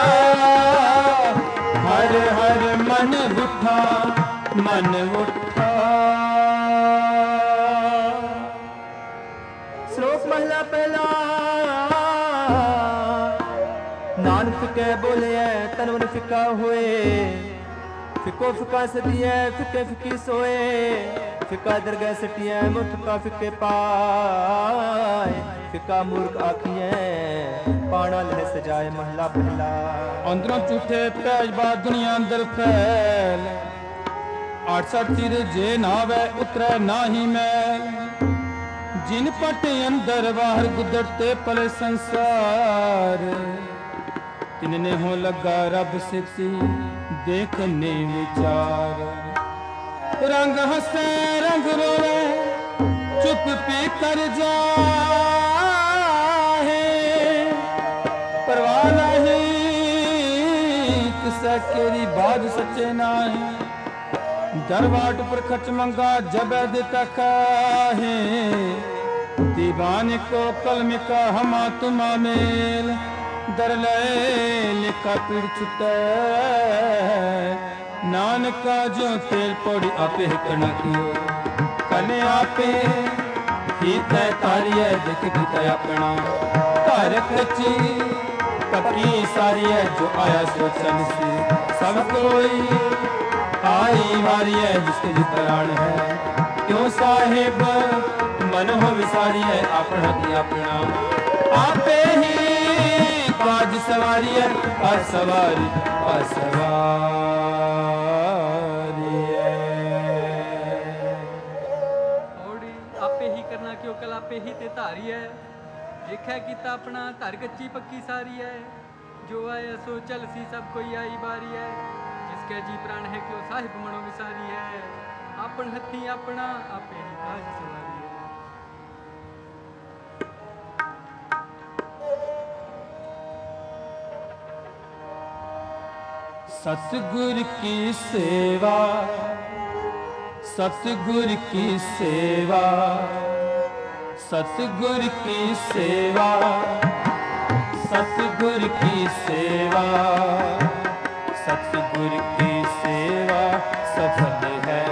हर हर मन उठा मन उठा। श्लोक महला पहला नानक के बोले तन मन फिका होए। फिको फिका सतिए फिके फिकी सोए। फिका दरगाह सटिए मुठका फिके पाए। फिका मूर्ख आखिए पाना लह सजाए। महला पहला अंदरों झूठे पैज बाद दुनिया अंदर फैल। 68 चिर जे नावे उतरे नाही मैल। जिन पटे अंदर बाहर गुदरते पले संसार। तिनने हो लगा रब सिती देखने विचार। रंग हंसे रंग रोवे चुप पी कर जाए। परवाह नहीं किसा केरी बात सच्चे नाहे। दरबाट पर खर्च मंगा जब देता काहे। दीवाने को कलम का हमा तुमा मेल। दर ले लिखा पीड़ छुटे नानका जो तेल पौड़ी आपे हिकना कियो। कने आपे ही तय तारिये देख किता अपना। घर कच्ची पक्की सारी है जो आया सोचन से। सब कोई आई मारी है जिसके जितरान है। क्यों साहिब मन हो विसारी है अपना की अपना। आपे ही काज सवारी है असवारी असवारी आपे ही करना क्यों कल आपे ही ते धारी है। देखा किता अपना धर कच्ची पक्की सारी है। जो आया सो चल सी सब कोई आई बारी है। जिसके जी प्राण है क्यों साहिब मनो विसारी है। अपन हथी अपना आपे ही काज सवारिए। सतगुर की सेवा, सतगुर की सेवा, सतगुर की सेवा, सतगुर की सेवा, सतगुर की सेवा सफल है।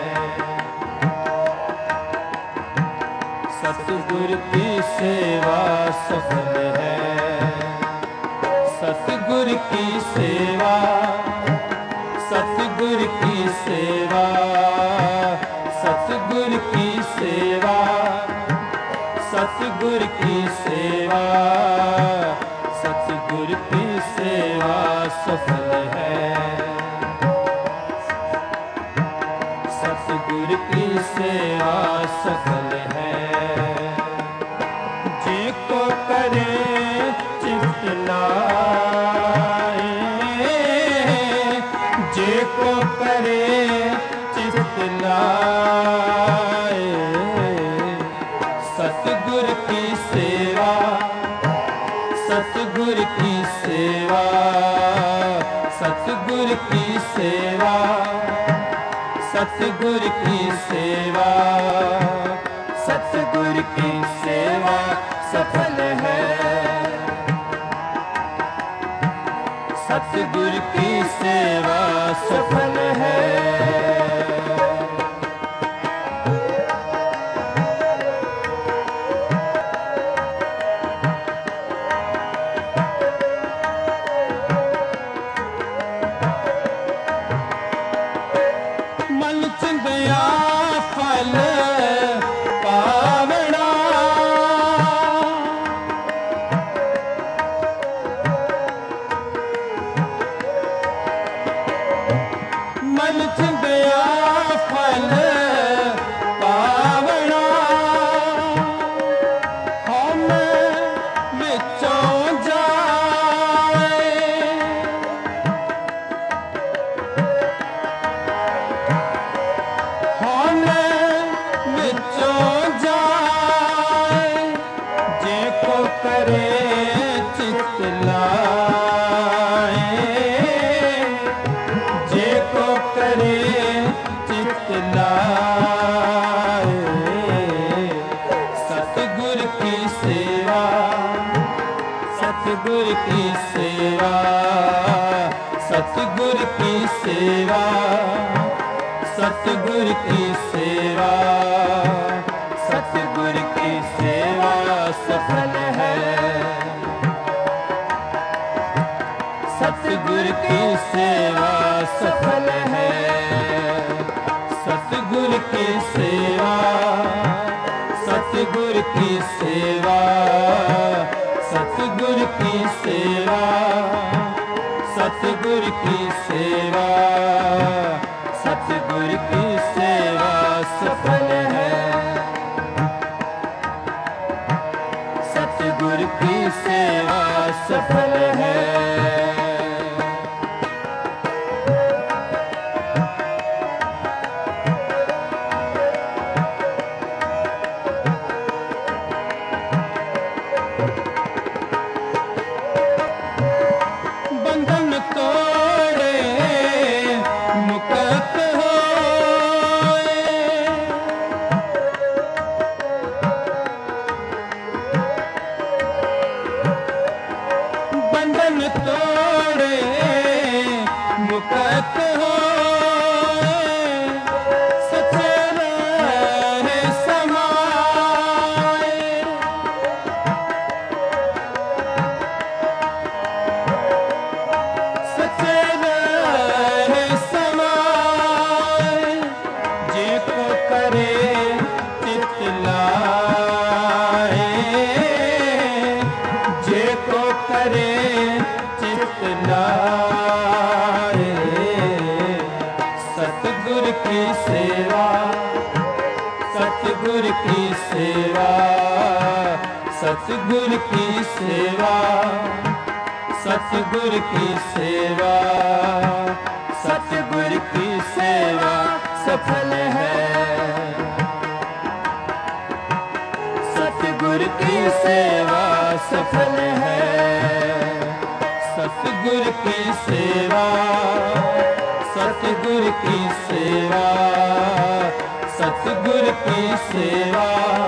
सतगुर की सेवा सफल है। सतगुर की सेवा, सतगुर की सेवा, सतगुर की सेवा, सतगुर की सेवा, सतगुर की सेवा सफल है। सतगुर की सेवा सफल है। जे को करे चित्त लाए, जे को करे चित्त लाए, सतगुर की सेवा, सतगुर की सेवा, सतगुर की सेवा, सतगुर की सेवा, सतगुर की सेवा सफल है। सतगुर की सेवा सफल है। मन चिंदया फल पावना, मन चिंदया फल पावना, हम विचों जाए, हम विचों जाए, जे को करे चित्त लाए, जे को करे चित्त लाए। सतगुर की सेवा, सतगुर की सेवा, सतगुर की सेवा, सतगुर की सेवा, सतगुर की सेवा सफल है। सतगुर की सेवा सफल है। सतगुर की सेवा, सतगुर की सेवा, सतगुर की सेवा, सतगुर की सेवा, सतगुर की सेवा सफल है। सतगुर की सेवा सफल है। बंधन तोड़े मुक्त होए, बंधन तोड़े मुक्त होए, सच्चे रहे समाए, सच्चे रहे समाए, जे को करे चित्त लाए, जे को करे चित्त लाए। सतगुर की सेवा, सतगुर की सेवा, सतगुर की सेवा, सतगुर की सेवा, सतगुर की सेवा सफल है। सतगुर की सेवा सफल है। सतगुर की सेवा, सतगुर की सेवा, सतगुर की सेवा,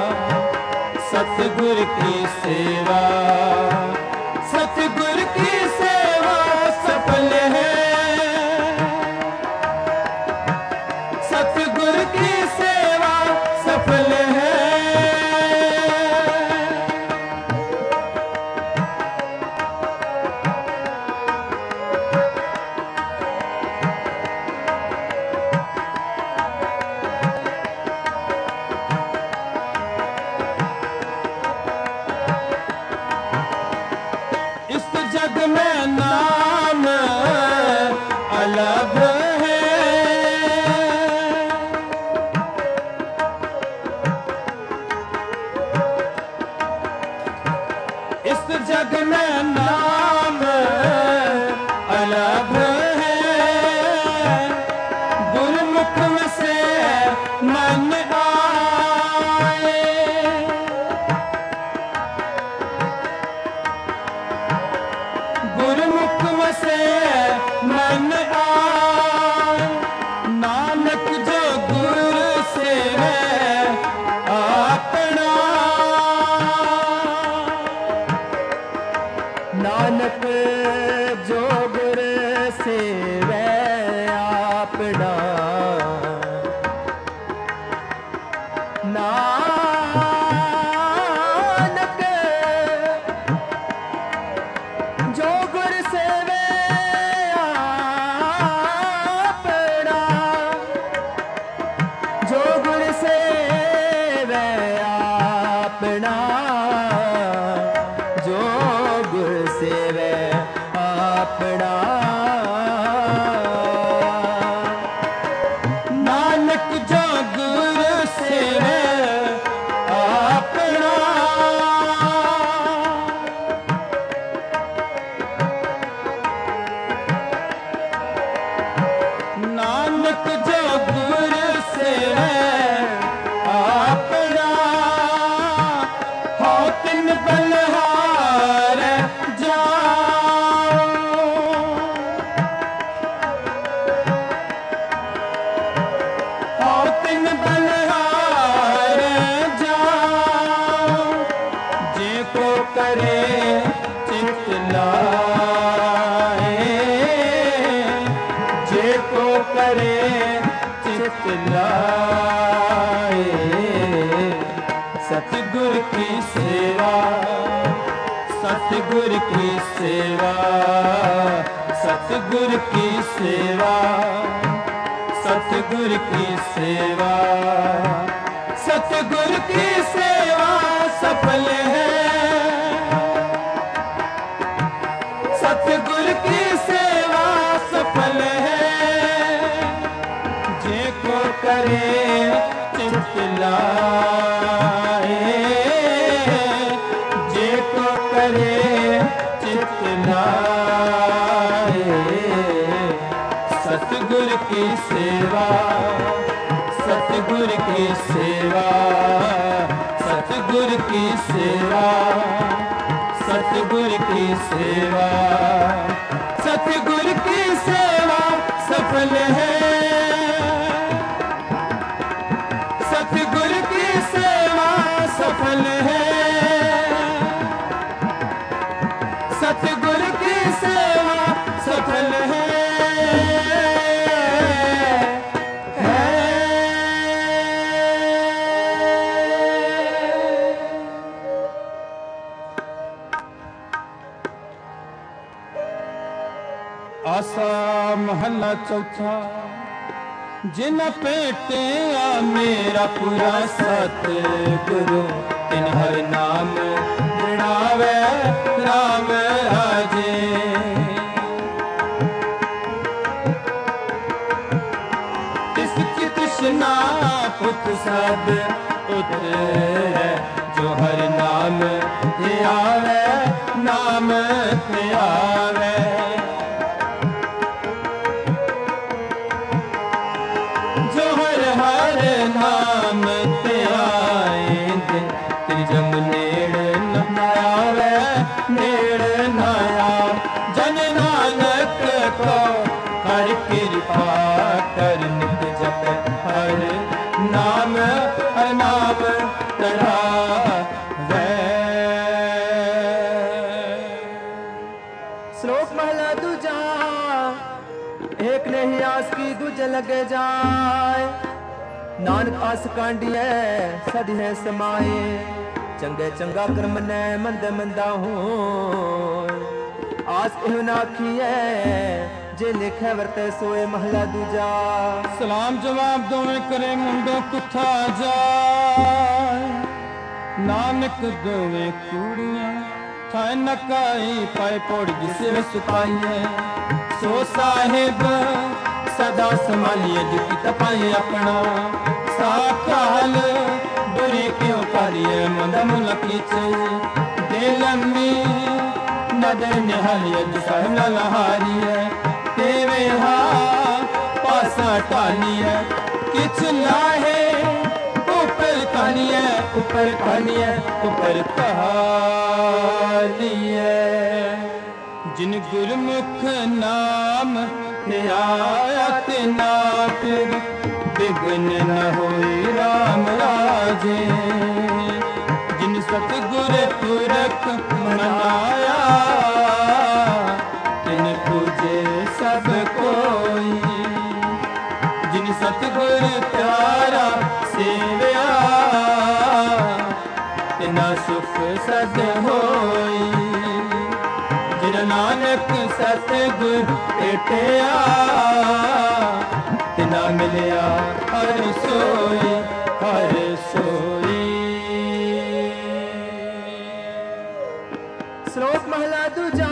सतगुर की सेवा, सतगुर की सेवा सफल है। सतगुर की सेवा सफल है। जग में नाम अलग है। इस जग में नाम अलग है। गुरमुख में से मन आए। गुरमुख से मन आए। नानक जो गुरु से है अपना। नानक जो गुरु से है अपना। जो गुर सेवे आपना। जो गुर सेवे आपना। जो गुर सेवे आपना। नानक जो गुर सेवे आपना। नानक जो गुरु से अपना। हो तिन बलहार जाओ। हो तिन बलहार जाओ। जे को करे चित लाए। जे को करे चित लाए। सतगुर की सेवा, सतगुर की सेवा, सतगुर की सेवा, सतगुर की सेवा, सतगुर की सेवा सफल है। सतगुर की सेवा सफल है। जे को करे चित लाए। जे को करे चित लाए। सतगुर की सेवा, सतगुर की सेवा, सतगुर की सेवा, सतगुर की सेवा, सतगुर की सेवा सफल है। सतगुर की सेवा सफल है। सतगुर की सेवा सफल है। आसा महला चौथा। जिन पेटिया मेरा पूरा सतगुरु। तिन हर नाम बिड़ावे राम राजे। तिसकी तृष्णा पुत सब उतरे। जो हर नाम ध्यावे नाम ध्यावे। जो हर ਜਮ ਨੇੜ ਨਾ ਆਵੇ, ਨੇੜ ਨਾ ਆ। ਜਨ ਨਾਨਕ ਕੋ ਹਰ ਕਿਰਪਾ ਕਰ, ਨਿਤ ਜਪੈ ਹਰ ਨਾਮ, ਹਰ ਨਾਮ ਧਰਾਵੈ। श्लोक महला दूजा। एक नहीं आस की दूजे लगे जाए, नानक आस कांडिए सद है समाए। चंगे चंगा कर्म ने मंद मंदा हो, आस एह नाखी है जे लिखे वरते सोए। महला दूजा। सलाम जवाब दोवें करे मुंडो कुथा जाए, नानक दोवें कूड़ियां थाए नकाई पाए पौड़ जिसे वे सुपाइए। सो साहिब सदा संभालिए जिकी तपाए अपना, साकाल बुरी क्यों पालिए मंद मुल कीचे। दे लम्मी नदर निहालिए साहिब लहारिए, तेवे हा पासा टालिए। किच लाहे ऊपर कहानिए, ऊपर कहानिए, ऊपर कहानिए। जिन गुरमुख नाम ध्याया तिना फिर बिघ्न न होई राम राजे। जिन सतगुर पुरख मनाया, तिन पूजे सब कोई। जिन सतगुर प्यारा सेवया, तिना सुख सद होई। जिन नानक सतगुर भेटिया, तिना मिलिया हर सोई, हर सोई। श्लोक महला दूजा।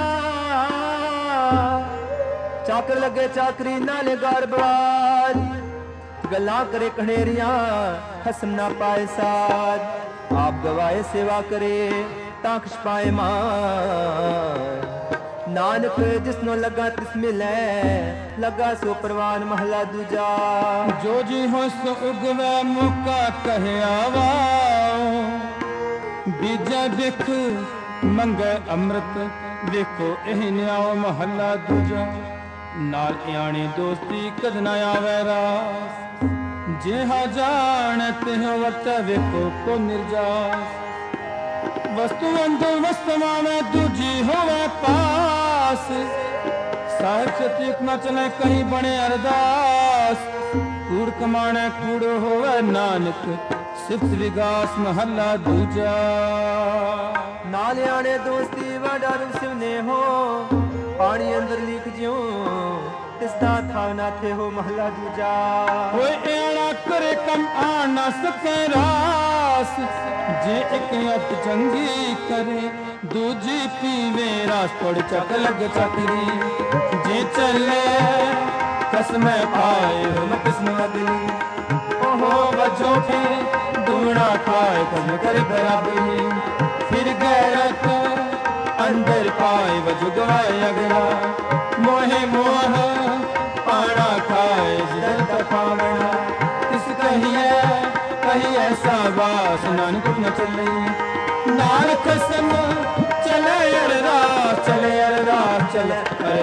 चाकर लगे चाकरी नाले गार बवार, गल्ला करे कनेरियां हसन ना पाए साथ। आप गवाए सेवा करे ताकश पाए मान। नानक जिसनो लगा तिस मिले, लगा सो परवान। महला दूजा। जो जी हो सो उगवे मुका कहे आवाओ, बीजा बिख मंगे अमृत देखो एह न्याओ। महला दूजा। नाल यानी दोस्ती कद न आवे रास, जेहा जानत हो वत वेखो को निर्जास। वस्तु अंदो वस्तुमा में दूजी होवे पास, साहिब से तीक न चले कहीं बने अरदास। कूड़ कमाने कूड़ो होवे नानक सिफ्त विगास। महला दूजा। नाल आने दोस्ती वडारू सिवने हो, पानी अंदर लीक ज्यों तिसदा था ना थे हो। महला दूजा। कोई एड़ा करे कम आ न सके रास, जे एक अत चंगी करे दूजी पीवे रास। पड़ चक लग चकरी जे चले कसमें पाए हम किस्म अगली। ओहो बचो फिर दूना खाए कसम करे बराबरी। फिर गैरत अंदर पाए वजु गवाए अगला। मोहे मोह पाना खाए जिदर पावना। इस कहिए कहीं ऐसा बास नानक न चले। नाल कसम चले अरदास, चले अरदास, चले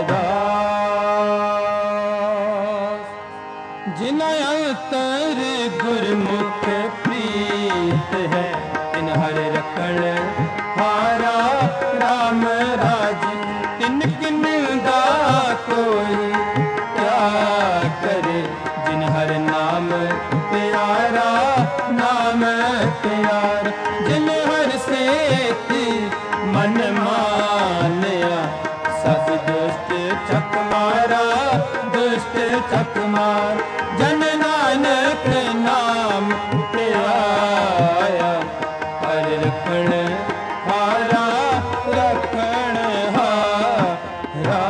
अरदास। जिन अंतर गुरमुख प्रीत है, इन हर रखण हारा राम राज। तिन किन्दा कोई क्या करे, जिन हर नाम प्यारा, नाम प्यारा। जिन हर सेती मन मानया, सब दुष्ट चक मारा, दुष्ट चक मार। जन नानक नाम प्याया, हर रखण हारा, रखण हारा।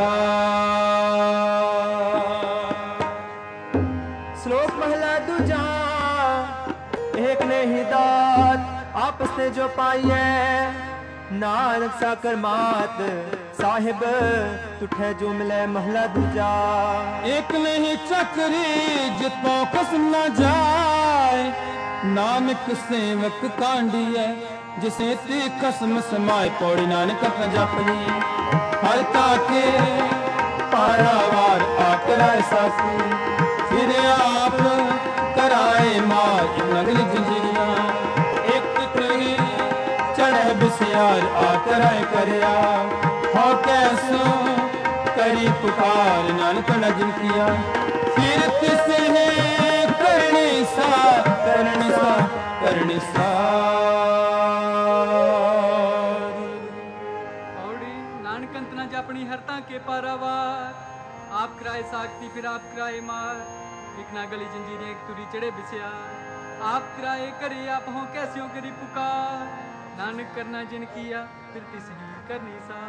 श्लोक महला दूजा। एक ने ही दात आपस ने जो पाई है, नानक साकर मात साहिब तुठे जो मिले। महला दूजा। एक नहीं चक्री जितो कस न जाए, नानक सेवक कांडिए जिसे ती खसम समाए पौड़ी नानक न जपनी हर ताके पारावार आकराए सासी फिर आप कराए मार नगली जंजीरिया एक कही चढ़े बिसियार आकराए करया हो कैसो करी पुकार नानक न जिन किया फिर किसे करनी सा करनी सा करनी सा अपनी हरता के पारावार आप कराए साखती फिर आप कराए मार एक नागली जंजीरें एक तुरी चढ़े बिसिया आप कराए करे आप हो कैसे हो करी पुकार नानक करना जिन किया फिर तिसही करनी सा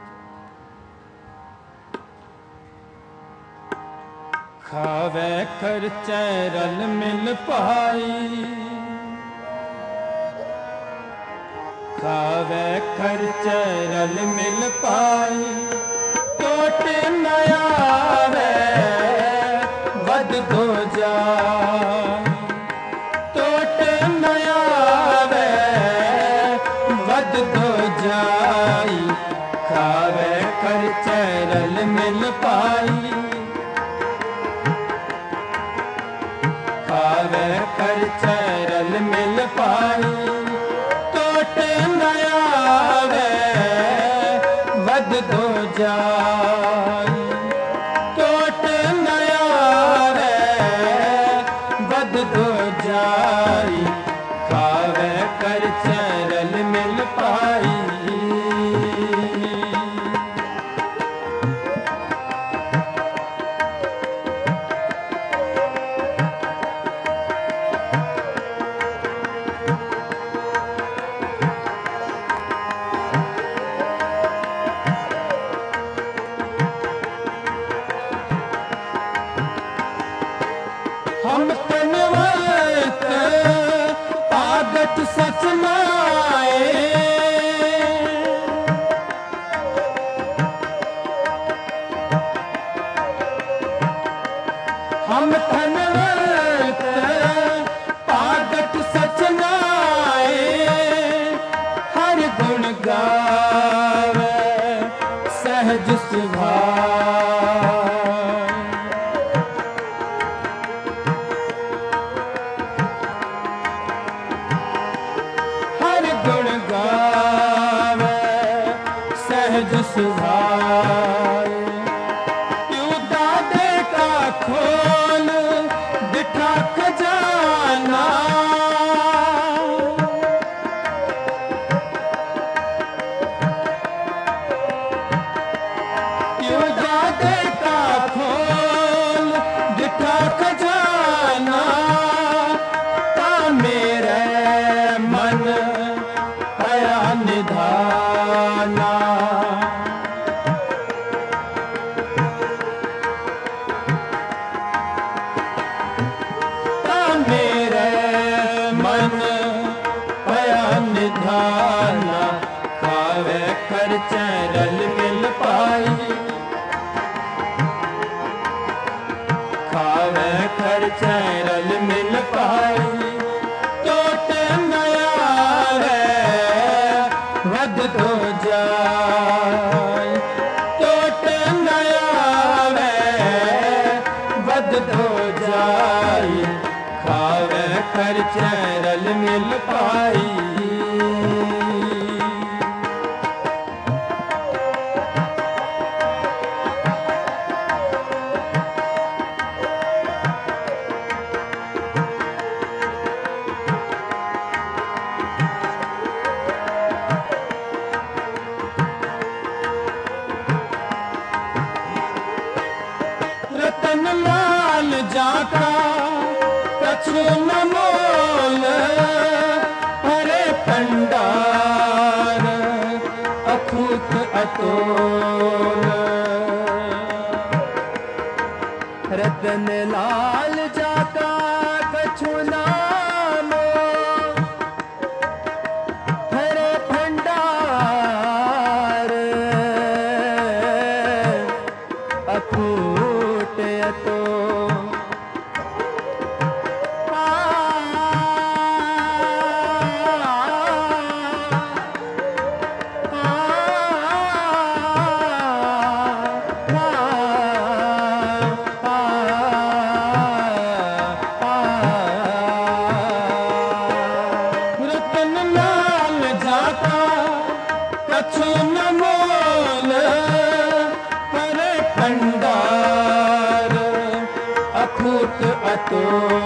खावे खर्चे रल मिल पाई खावे खर्चे रल मिल पाई टोट नया वे वध दो जाए टोट नया वे वध दो जाई खावे खर्चे रल मिल पाई खावे खर्चे रल मिल पाई दो जाई टोट नया रे बद दो जाई खावे कर चरल मिल पाई हम तनवत आदत सच नाए हम तनवत आदत सच नाए हर गुण गावे सहज सुभाव सुभाए क्यों दादे का खोल बिठा खजाना क्यों दादे का खोल बिठा खजाना ता मेरे मन आया निधाना निधाना खावे खर्चे रल मिल पाई खावे खर्चे रल मिल पाई टोट नया रे वध दो जाए टोट नया रे वध दो जाए खावे खर्चे रल मिल पाई रतन लाल जाका कछु न मोल हरे भंडार अखूत अतोल रतन लाल जाका कछु न मोल हरे भंडार अखूट अतो कछु न मोल पर भंडार अखूट अतो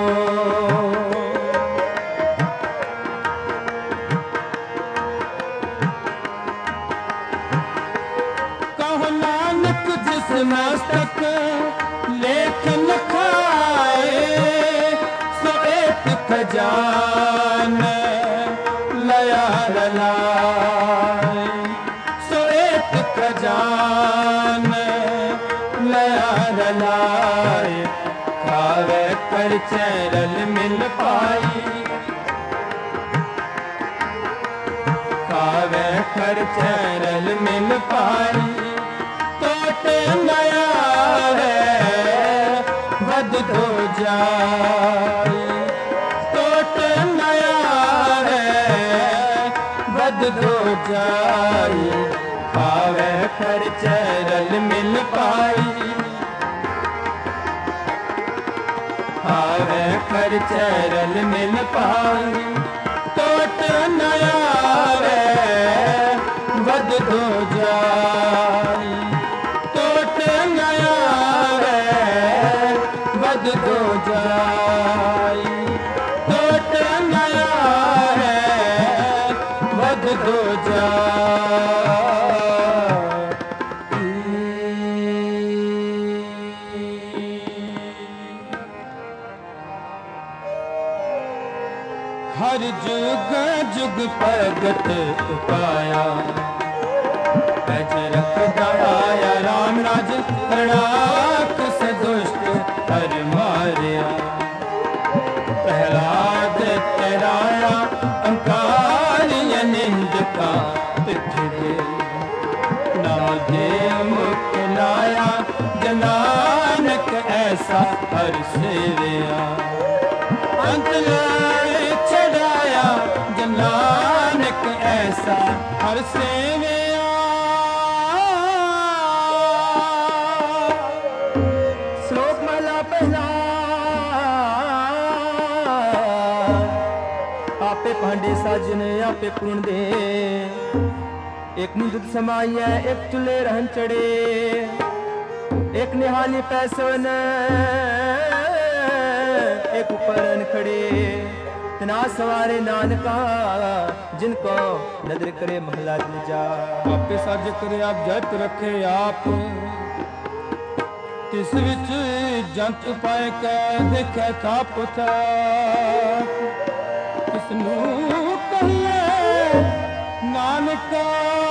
कहो नानक जिस मस्तक लेख लिखाए सो एक खजान लया रलाए सो एक खजान लया रलाए खावे कर चैरल मिल पाई खावे कर चैरल मिल पाई तोते नया है बद धो जाए तोते नया है बद धो जाए खावे कर चैरल मिल पाई खावे कर चैरल मिल पाई तोत नया है बद धो जाए तोत नया है बद धो जाए तोत नया है बद धो जाए हर जुग जुग प्रगट पाया पैज रख दड़ाया राम राज तड़ाक से दुष्ट हर मारिया प्रहलाद तेराया अंकारिय निंद का पिछड़े नादे मुख लाया जनानक ऐसा हर सेविया अंत चढ़ाया जनानक ऐसा हर सेविया श्लोक माला पहला आपे भांडे साजने आपे पूर्ण दे एक मुंद समाइया एक चूल्हे रहन चढ़े एक निहाली पैसन एक ऊपर खड़े तना सवारे नानका जिनको नजर करे महला जा आपे साज करे आप जत रखे आप तिस विच जंत पाए कै देखे था पुथा किसनू कहिए नानका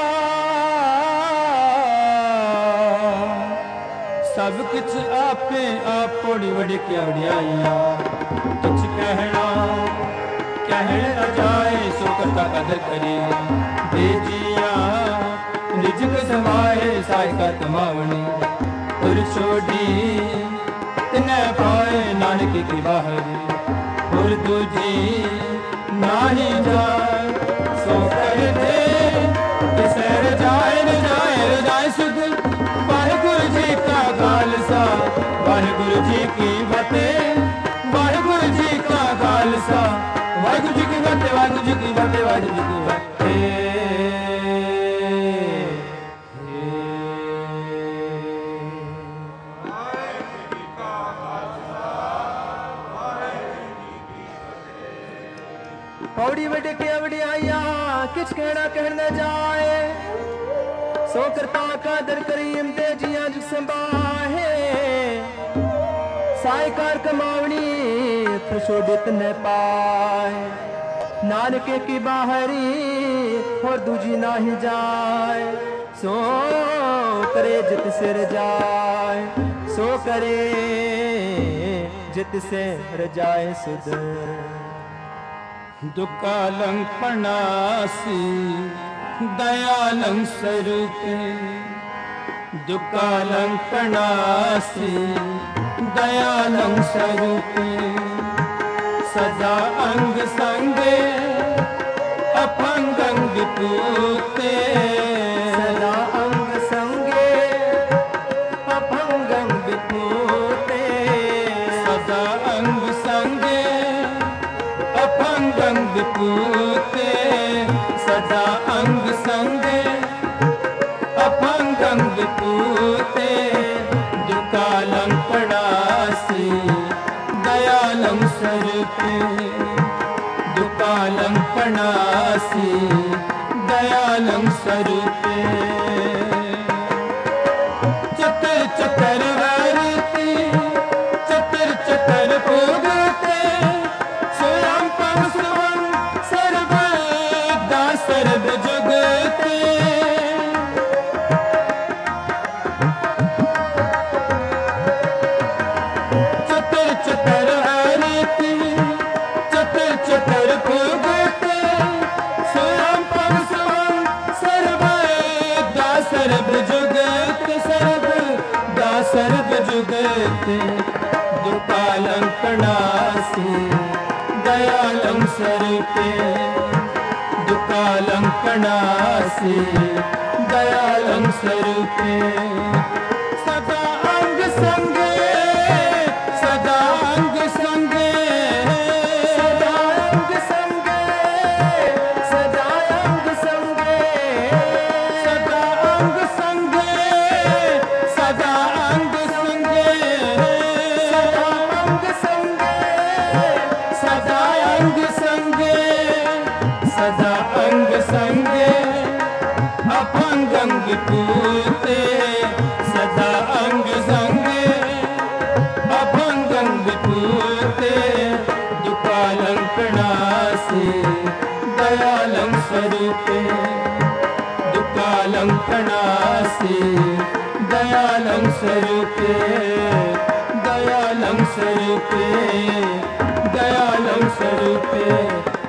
सब कुछ आपे आप बड़ी बड़ी क्या बढ़िया कुछ कहना न जाए सो करता कदर करे भेजिया रिजक समाए साय का तमावनी तुर छोड़ी तिने पाए नानक की बाहरी और दूजी नाही जाए सो कर दे किसे रजाए सुध वाहिगुरु जी का खालसा वाहिगुरु जी की बातें वाहिगुरु जी का खालसा वाहिगुरु जी की बातें वाहिगुरु जी की बातें वाहिगुरु जी की बातें पौड़ी बड़े के अवड़ी आया किच कहना जाए सो करता का दर करीम दे जिया जो संभाहे सायकार कमावनी छोड़ित न पाए नानके की बाहरी और दूजी ना ही जाए सो करे जित सिर जाए सो करे जित से रजाए सुध दुकालं प्रणासी दयालं स्वरूपे दुकालं प्रणासी दयालं स्वरूपे सदा अंग संगे अपंगं विपूते सदा अंग संगे अपंगं विपूते सदा अंग संगे अपंगं विपूते सदा अंग संगे कणासी दयालं स्वरूपे चतर चतर वरती चतर चतर पूगते स्वयं परसुवन सर्वदा सर्व जुगते चतर चतर वरती चतर चतर पूगते स्वयं परसुवन सर्वदा सर्व जुगते सर्वदा सर्व जुगते दुकालं कणासी दयालं स्वरूपे दुकालं कणासी दयालं स्वरूपे सदा अंग संगे सदा अंग संगे सदा अंग संगे सदा अंग संगे सदा अंग संगे सदा अंग संगे सदा अंग संगे सदा अंग संगे सदा अंग संगे अपंगंग पूते सदा अंग संगे अपंगंग पूते दुकालं कणासी दयालं स्वरूपे दुकालं कणासी दयालं स्वरूपे दयालं स्वरूपे दयालं स्वरूपे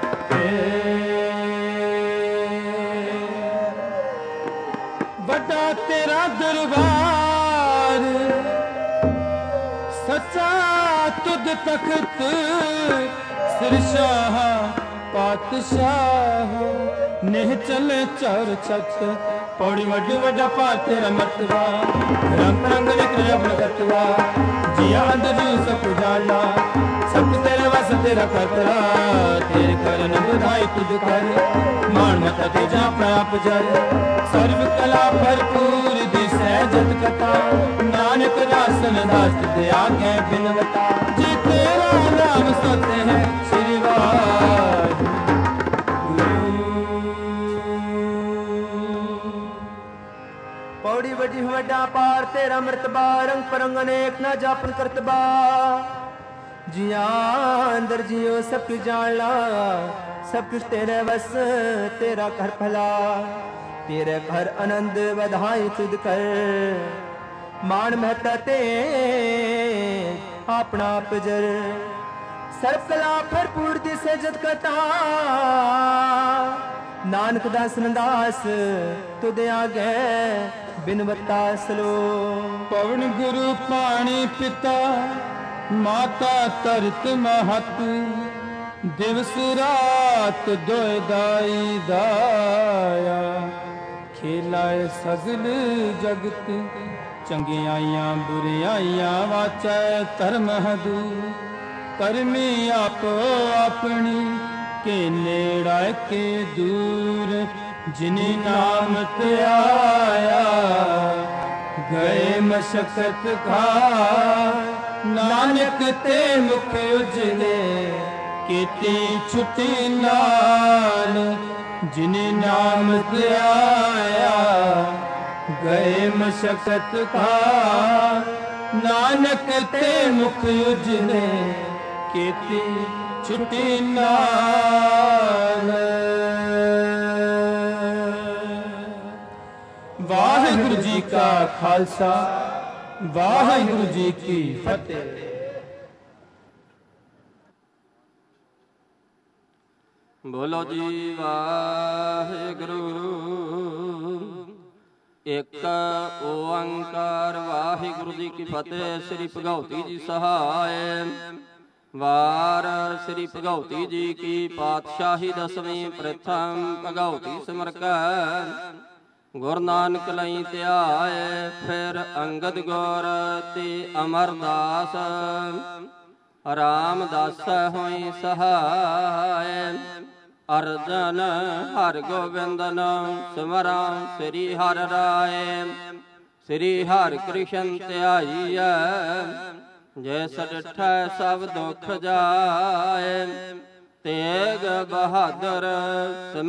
बड़ा तेरा दरबार सच्चा तुद तख्त सिरशाह पातशाह नेह चले चार छत पौड़ी वड्डी वड्डा पार तेरा मर्तबा रंग रंग विक्र प्रगटवा जिया अंदर सब जाला सब तेरे वस तेरा खतरा तेरे करन बधाई तुझ कर मान मत ते जा प्राप जर सर्व कला भरपूर दिसै जत कथा नानक दासन दास दे आगे बिनवता जी तेरा नाम सत्य है श्री वाहिगुरू पौड़ी वड्डी वड्डा पार तेरा मृतबा रंग परंग अनेक न जापन करतबा जिया अंदर जियो सब कुछ जान ला सब कुछ तेरे बस तेरा घर भला तेरे घर आनंद बधाई तुद कर मान महता ते अपना पजर सर्व कला भरपूर दिसे जत कथा नानक दास नंदास तुद आगे बिनवता सलो पवन गुरु पानी पिता माता तरत महत दिवस रात दोय दाई दाया खेलाए सगल जगत चंगियाइयां बुरियाइयां वाचै धर्म हदू करमी आपो अपनी के नेड़ा के दूर जिनी नाम ते आया गए मशक्कत खा नानक ते मुख उजले कीती छुट्टी नाल जिने नाम ते आया गए मशक्कत खा नानक ते मुख उजले कीती छुट्टी नाल वाहिगुरु जी का खालसा वाहिगुरु जी की फतेह। बोलो जी वाहिगुरु एक ओंकार वाहिगुरु जी की फतेह। श्री भगवती जी सहाय वार श्री भगवती जी की पातशाही दसवीं प्रथम भगवती सिमर गुरु नानक लई ध्याय फिर अंगद गौर ते अमरदास रामदास होई सहाय अर्जन हर गोविंदन सिमरा श्री हर राय श्री हर कृष्ण ध्याई जैस डिठ सब दुख जाए तेग बहादुर